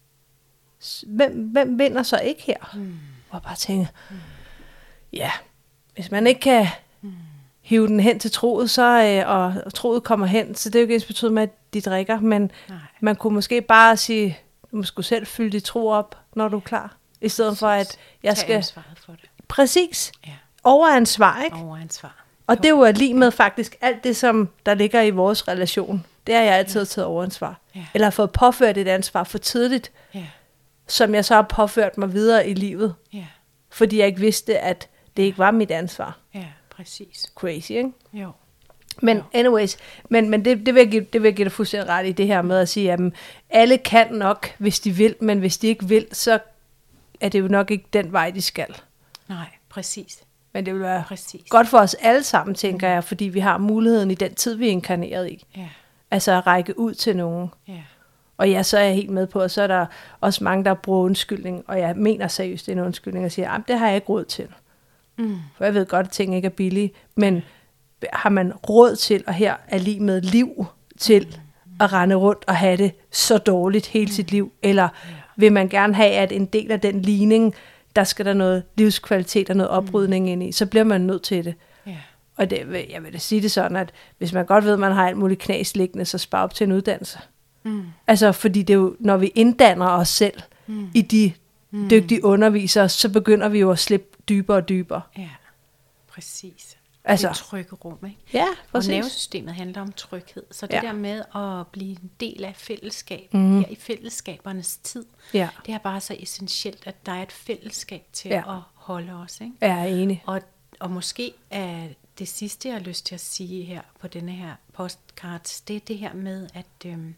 Hvem, hvem vinder så ikke her? Mm. Og jeg bare tænker, mm. ja, hvis man ikke kan mm. hive den hen til troet, så, øh, og, og troet kommer hen, så det er jo ikke ens betydet med, at de drikker, men Nej. man kunne måske bare sige, du må sgu selv fylde dit tro op, når du er klar, i stedet Præcis. for, at jeg skal... ansvaret for det. Præcis. Ja. Overansvar, ikke? Overansvar. Og det er jo lige med faktisk alt det, som der ligger i vores relation. Det har jeg altid ja. taget overansvar. Ja. Eller har fået påført et ansvar for tidligt. Ja. Som jeg så har påført mig videre i livet. Ja. Fordi jeg ikke vidste, at det ikke var mit ansvar. Ja, præcis. Crazy, ikke? Jo. Men jo. anyways, men, men det, det, vil jeg give, det vil jeg give dig fuldstændig ret i det her med at sige, at um, alle kan nok, hvis de vil, men hvis de ikke vil, så er det jo nok ikke den vej, de skal. Nej, præcis. Men det vil være præcis. godt for os alle sammen, tænker mm. jeg, fordi vi har muligheden i den tid, vi er inkarneret i. Ja. Altså at række ud til nogen. Ja. Og ja, så er jeg helt med på, og så er der også mange, der bruger undskyldning, og jeg mener seriøst, det er en undskyldning, og siger, det har jeg ikke råd til. Mm. For jeg ved godt, at ting ikke er billige, men har man råd til, og her er lige med liv til mm. at rende rundt og have det så dårligt hele mm. sit liv, eller yeah. vil man gerne have, at en del af den ligning, der skal der noget livskvalitet og noget oprydning mm. ind i, så bliver man nødt til det. Yeah. Og det, jeg vil da sige det sådan, at hvis man godt ved, at man har alt muligt knas liggende, så spar op til en uddannelse. Mm. Altså, fordi det er jo, når vi inddanner os selv mm. i de mm. dygtige undervisere, så begynder vi jo at slippe dybere og dybere. Ja, præcis. Altså, det trygge rum, ikke? Ja, præcis. Og nervesystemet handler om tryghed. Så det ja. der med at blive en del af fællesskab, mm. her i fællesskabernes tid, ja. det er bare så essentielt, at der er et fællesskab til ja. at holde os, ikke? Jeg er enig. Og, og måske er det sidste, jeg har lyst til at sige her på denne her postcards, det er det her med, at, øhm,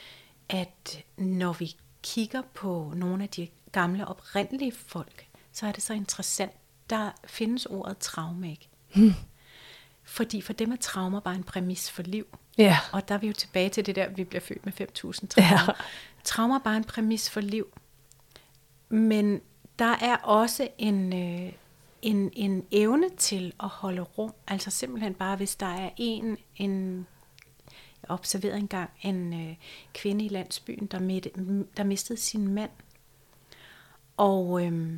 at når vi kigger på nogle af de gamle oprindelige folk, så er det så interessant. Der findes ordet traume ikke. Hmm. Fordi for dem er traumer bare en præmis for liv. Yeah. Og der er vi jo tilbage til det der, vi bliver født med fem tusind traumer. Yeah. Traumer er bare en præmis for liv. Men der er også en, øh, en, en evne til at holde rum. Altså simpelthen bare, hvis der er en... en jeg observerede engang en øh, kvinde i landsbyen, der, med, der mistede sin mand. Og øh,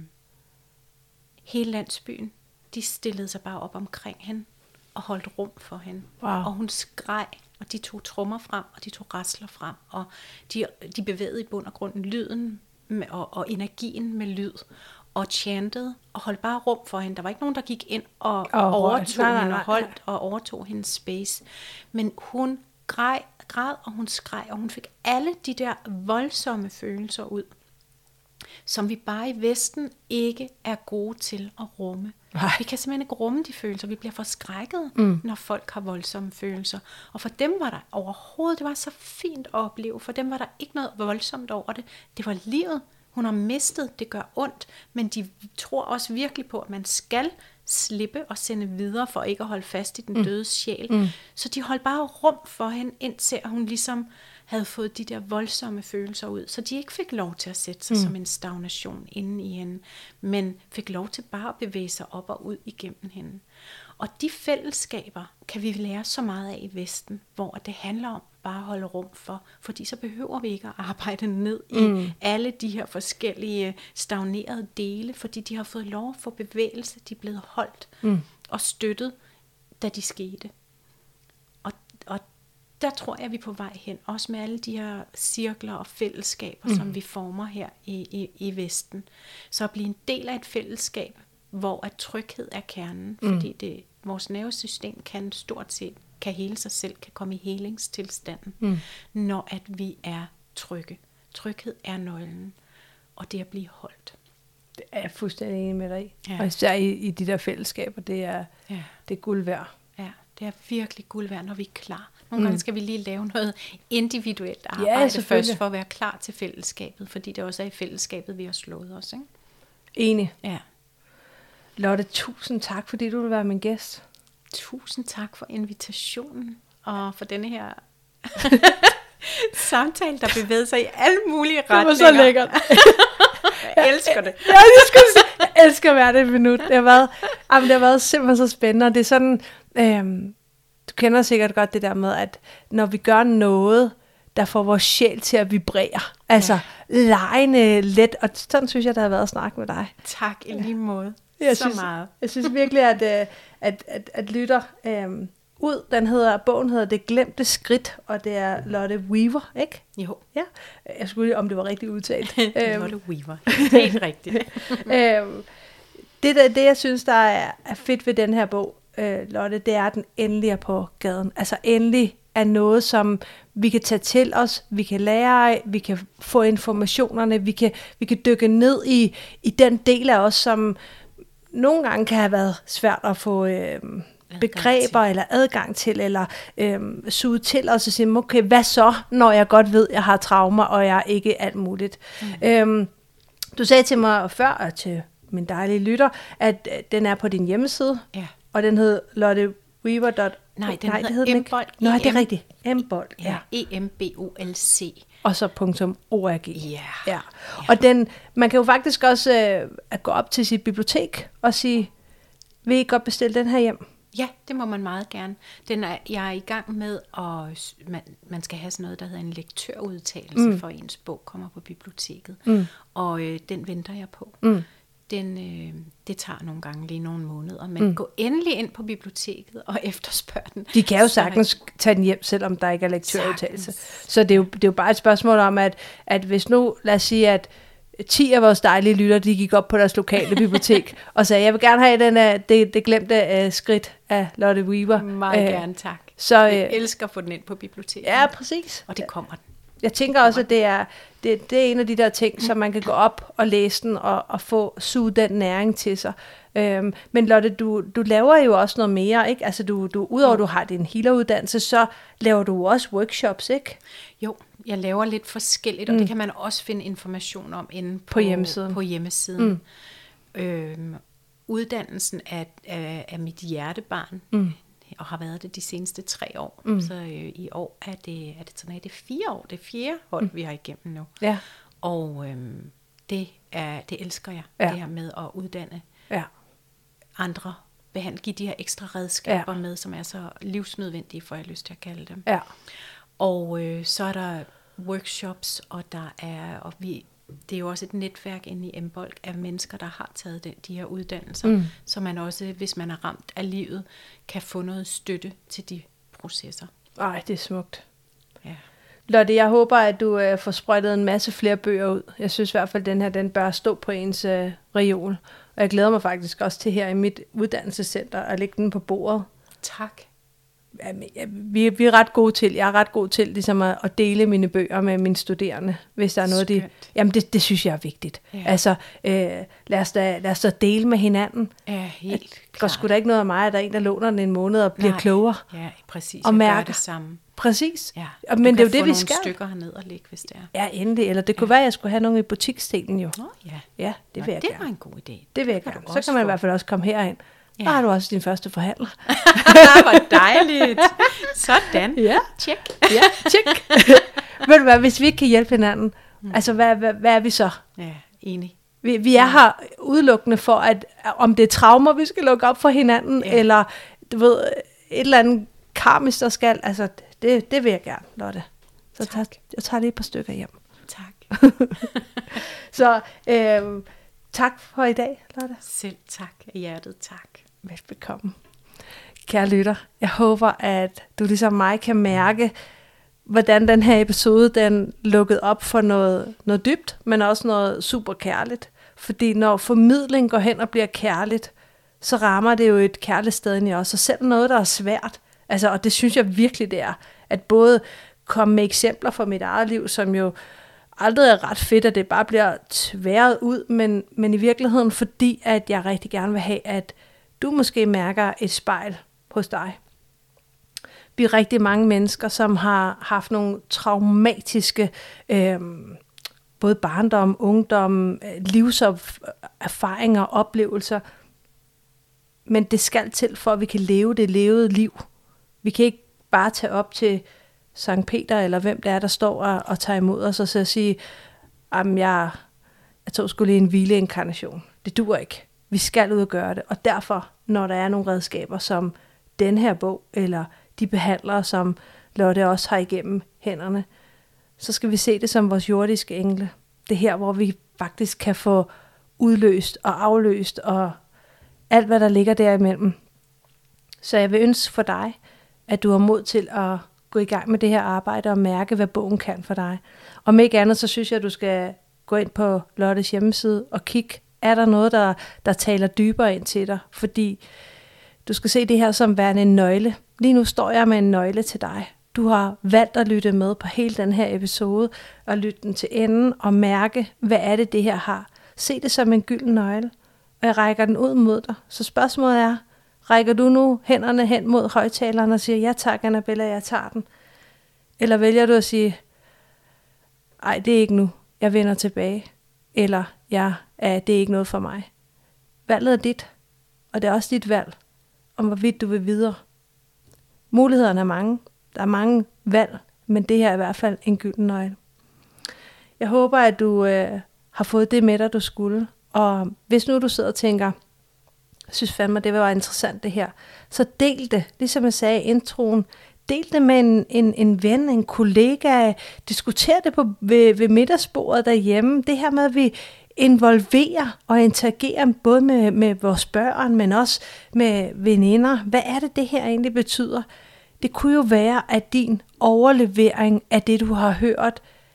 hele landsbyen, de stillede sig bare op omkring hende og holdt rum for hende. Wow. Og hun skreg, og de tog trommer frem, og de tog rasler frem, og de, de bevægede i bund og grund lyden med, og, og energien med lyd, og chantede, og holdt bare rum for hende. Der var ikke nogen, der gik ind og, og overtog nej, nej, hende, og holdt og overtog hendes space. Men hun græd, græd, og hun skreg, og hun fik alle de der voldsomme følelser ud, som vi bare i Vesten ikke er gode til at rumme. Nej. Vi kan simpelthen ikke rumme de følelser. Vi bliver forskrækket, mm. når folk har voldsomme følelser. Og for dem var der overhovedet, det var så fint at opleve. For dem var der ikke noget voldsomt over det. Det var livet. Hun har mistet, det gør ondt. Men de tror også virkelig på, at man skal slippe og sende videre, for ikke at holde fast i den mm. døde sjæl. Mm. Så de holdt bare rum for hende, indtil hun ligesom havde fået de der voldsomme følelser ud, så de ikke fik lov til at sætte sig mm. som en stagnation inde i hende, men fik lov til bare at bevæge sig op og ud igennem hende. Og de fællesskaber kan vi lære så meget af i Vesten, hvor det handler om bare at holde rum for, fordi så behøver vi ikke at arbejde ned i mm. alle de her forskellige stagnerede dele, fordi de har fået lov at få bevægelse, de er blevet holdt mm. og støttet, da de skete. Og, og der tror jeg, vi er på vej hen, også med alle de her cirkler og fællesskaber, mm. som vi former her i, i, i Vesten. Så at blive en del af et fællesskab, hvor at tryghed er kernen, mm. fordi det, vores nervesystem kan stort set, kan hele sig selv, kan komme i helingstilstanden, mm. når at vi er trygge. Tryghed er nøglen, og det at blive holdt. Det er jeg fuldstændig enig med dig i. Ja. Og især i, i de der fællesskaber, det er, ja. det er guld værd. Ja, det er virkelig guld værd, når vi er klar. Nogle mm. gange skal vi lige lave noget individuelt arbejde ja, først, for at være klar til fællesskabet, fordi det også er i fællesskabet, vi har slået os. Ikke? Enig. Ja. Lotte, tusind tak, fordi du vil være min gæst. Tusind tak for invitationen, og for denne her samtale, der bevæger sig i alle mulige retninger. Det var så lækkert. Jeg elsker det. Ja, jeg, skulle, jeg elsker hvert et minut. Det har været, jamen, det har været simpelthen så spændende, og det er sådan, øhm, du kender sikkert godt det der med, at når vi gør noget, der får vores sjæl til at vibrere, altså ja. legende let, og sådan synes jeg, der har været at snakke med dig. Tak, i lige måde. Jeg så synes, meget. Jeg synes virkelig, at, at, at, at, at lytter øhm, ud, den hedder, bogen hedder Det Glemte Skridt, og det er Lotte Weaver, ikke? Jo. Ja. Jeg skulle lige, om det var rigtigt udtalt. Lotte Weaver, helt rigtigt. øhm, det, der, det, jeg synes, der er, er fedt ved den her bog, øh, Lotte, det er, at den endelig er på gaden. Altså endelig er noget, som vi kan tage til os, vi kan lære af, vi kan få informationerne, vi kan, vi kan dykke ned i, i den del af os, som nogle gange kan have været svært at få øh, begreber eller adgang til, eller øh, suge til os og sige, okay, hvad så, når jeg godt ved, jeg har traumer, og jeg er ikke alt muligt. Mm. Øhm, du sagde til mig før, og til min dejlige lytter, at øh, den er på din hjemmeside, ja. Og den hed Lotte Weaver. Nej, den Nej, hedder Embold. Nå, det er rigtigt. Embold. Ja, E M B O L C. Og så .org. Yeah. Ja. Og den, man kan jo faktisk også øh, gå op til sit bibliotek og sige, vil I godt bestille den her hjem? Ja, det må man meget gerne. Den er, jeg er i gang med, at man, man skal have sådan noget, der hedder en lektørudtalelse, mm. for ens bog kommer på biblioteket. Mm. Og øh, den venter jeg på. Mm. Den, øh, det tager nogle gange lige nogle måneder, men mm. gå endelig ind på biblioteket og efterspørg den. De kan jo sagtens tage den hjem, selvom der ikke er lektørudtalelse. Så det er, jo, det er jo bare et spørgsmål om, at, at hvis nu, lad os sige, at ti af vores dejlige lytter, de gik op på deres lokale bibliotek og sagde, jeg vil gerne have den af, det, det glemte uh, skridt af Lotte Weaver. Meget uh, gerne, tak. Så, jeg uh, elsker at få den ind på biblioteket. Ja, præcis. Og det kommer den. Jeg tænker også, at det er, det, det er en af de der ting, som man kan gå op og læse den og, og få suget den næring til sig. Øhm, men Lotte, du, du laver jo også noget mere, ikke? Altså du, du, udover at du har din healeruddannelse, så laver du også workshops, ikke? Jo, jeg laver lidt forskelligt, og mm. det kan man også finde information om inde på, på hjemmesiden. På hjemmesiden. Mm. Øhm, uddannelsen er, er, er mit hjertebarn. Mm. Og har været det de seneste tre år. Mm. Så øh, i år er det, er det sådan, at det er fire år. Det er fire hold, mm. vi har igennem nu. Ja. Og øhm, det, er, det elsker jeg, ja. det her med at uddanne ja. andre. Behandle, give de her ekstra redskaber ja. med, som er så livsnødvendige, for jeg har lyst til at kalde dem. Ja. Og øh, så er der workshops, og der er, og vi, det er jo også et netværk inde i Embolc af mennesker, der har taget de, de her uddannelser, mm. så man også, hvis man er ramt af livet, kan få noget støtte til de processer. Ej, det er smukt. Ja. Lotte, jeg håber, at du øh, får sprøjtet en masse flere bøger ud. Jeg synes i hvert fald, at den her, den bør stå på ens øh, reol. Og jeg glæder mig faktisk også til her i mit uddannelsescenter at lægge den på bordet. Tak. Ja, vi, vi er ret gode til, jeg er ret god til ligesom at, at dele mine bøger med mine studerende, hvis der er noget, de, jamen det, det synes jeg er vigtigt. Ja. Altså, øh, lad, os da, lad os da dele med hinanden. Ja, helt klart. Går sgu da ikke noget af mig, at der er en, der låner den en måned og bliver Nej. klogere. Ja, præcis. Og mærker det samme. Præcis. Ja. Og, men det er jo det, vi skal. Du kan få nogle stykker herned og lægge, hvis det er. Ja, endelig. Eller det kunne ja. være, at jeg skulle have nogle i butiksdelen jo. Nå, ja. Ja, det vil Nå, jeg det gerne. var en god idé. Det vil jeg gerne. Så kan man i hvert fald også komme herind. Ja. Der har du også din første forhandler. Hvor dejligt. Sådan. Ja. Tjek. Ja, tjek. Ved du hvad, hvis vi ikke kan hjælpe hinanden, mm. altså hvad, hvad, hvad er vi så? Ja, enig. Vi, vi er ja. her udelukkende for, at om det er traumer, vi skal lukke op for hinanden, ja. eller du ved, et eller andet karmisk, der skal, altså det, det vil jeg gerne, Lotte. Så tager, jeg tager lige et par stykker hjem. Tak. Så øh, tak for i dag, Lotte. Selv tak. Af hjertet tak. Velbekomme. Kære lytter, jeg håber, at du ligesom mig kan mærke, hvordan den her episode, den lukkede op for noget, noget dybt, men også noget super kærligt. Fordi når formidling går hen og bliver kærligt, så rammer det jo et kærligt sted ind i os. Og selv noget, der er svært, altså, og det synes jeg virkelig, det er, at både komme med eksempler fra mit eget liv, som jo aldrig er ret fedt, at det bare bliver tværet ud, men, men i virkeligheden fordi, at jeg rigtig gerne vil have, at du måske mærker et spejl hos dig. Vi er rigtig mange mennesker, som har haft nogle traumatiske, øh, både barndom, ungdom, livserfaringer, oplevelser. Men det skal til, for at vi kan leve det levede liv. Vi kan ikke bare tage op til Sankt Peter, eller hvem det er, der står og, og tager imod os, og så sige, jamen jeg, jeg tog sgu lige en hvileinkarnation. Det duer ikke. Vi skal ud og gøre det. Og derfor, når der er nogle redskaber, som den her bog, eller de behandlere, som Lotte også har igennem hænderne, så skal vi se det som vores jordiske engle. Det er her, hvor vi faktisk kan få udløst og afløst, og alt, hvad der ligger derimellem. Så jeg vil ønske for dig, at du har mod til at gå i gang med det her arbejde, og mærke, hvad bogen kan for dig. Om ikke andet, så synes jeg, at du skal gå ind på Lottes hjemmeside og kigge, er der noget, der, der taler dybere ind til dig? Fordi du skal se det her som værende en nøgle. Lige nu står jeg med en nøgle til dig. Du har valgt at lytte med på hele den her episode, og lytte den til enden, og mærke, hvad er det, det her har. Se det som en gylden nøgle, og jeg rækker den ud mod dig. Så spørgsmålet er, rækker du nu hænderne hen mod højtaleren og siger, ja tak, Annabella, jeg tager den? Eller vælger du at sige, ej, det er ikke nu, jeg vender tilbage. Eller, ja, det er ikke noget for mig. Valget er dit, og det er også dit valg, om hvorvidt du vil videre. Mulighederne er mange. Der er mange valg, men det her er i hvert fald en gylden nøgle. Jeg håber, at du øh, har fået det med dig, du skulle. Og hvis nu du sidder og tænker, jeg synes fandme, det var interessant det her, så del det, ligesom jeg sagde i introen. Del det med en, en, en ven, en kollega. Diskuter det på, ved, ved middagsbordet derhjemme. Det her med, at vi involverer og interagerer både med, med vores børn, men også med veninder. Hvad er det, det her egentlig betyder? Det kunne jo være, at din overlevering af det, du har hørt,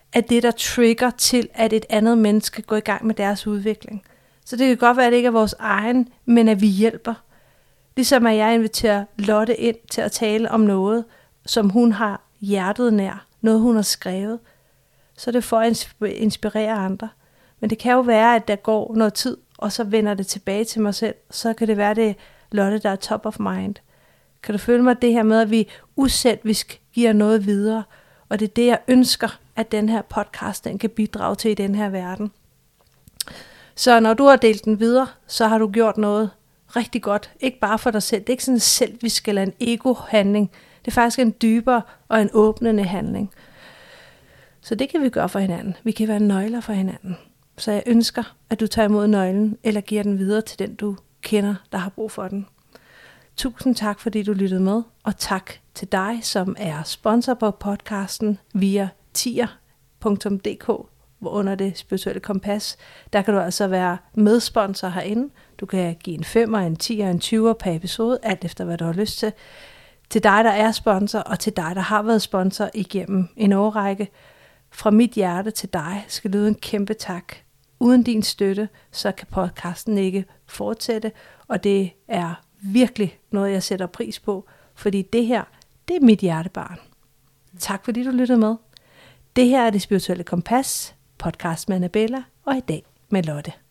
er det, der trigger til, at et andet menneske går i gang med deres udvikling. Så det kan godt være, at det ikke er vores egen, men at vi hjælper. Ligesom at jeg inviterer Lotte ind til at tale om noget, som hun har hjertet nær. Noget, hun har skrevet. Så det for at inspirere andre. Men det kan jo være, at der går noget tid, og så vender det tilbage til mig selv. Så kan det være, det er Lotte, der er top of mind. Kan du føle mig det her med, at vi uselvisk giver noget videre? Og det er det, jeg ønsker, at den her podcast den kan bidrage til i den her verden. Så når du har delt den videre, så har du gjort noget rigtig godt. Ikke bare for dig selv. Det er ikke sådan en selvisk eller en ego-handling. Det er faktisk en dybere og en åbnende handling. Så det kan vi gøre for hinanden. Vi kan være nøgler for hinanden. Så jeg ønsker, at du tager imod nøglen, eller giver den videre til den, du kender, der har brug for den. Tusind tak, fordi du lyttede med, og tak til dig, som er sponsor på podcasten via tier punktum d k, hvor under det spirituelle kompas. Der kan du altså være medsponsor herinde. Du kan give en femmer, en tier, en tyver per episode, alt efter hvad du har lyst til. Til dig, der er sponsor, og til dig, der har været sponsor igennem en årrække. Fra mit hjerte til dig skal lyde en kæmpe tak. Uden din støtte, så kan podcasten ikke fortsætte, og det er virkelig noget, jeg sætter pris på, fordi det her, det er mit hjertebarn. Tak fordi du lyttede med. Det her er Det Spirituelle Kompas, podcast med Annabella, og i dag med Lotte.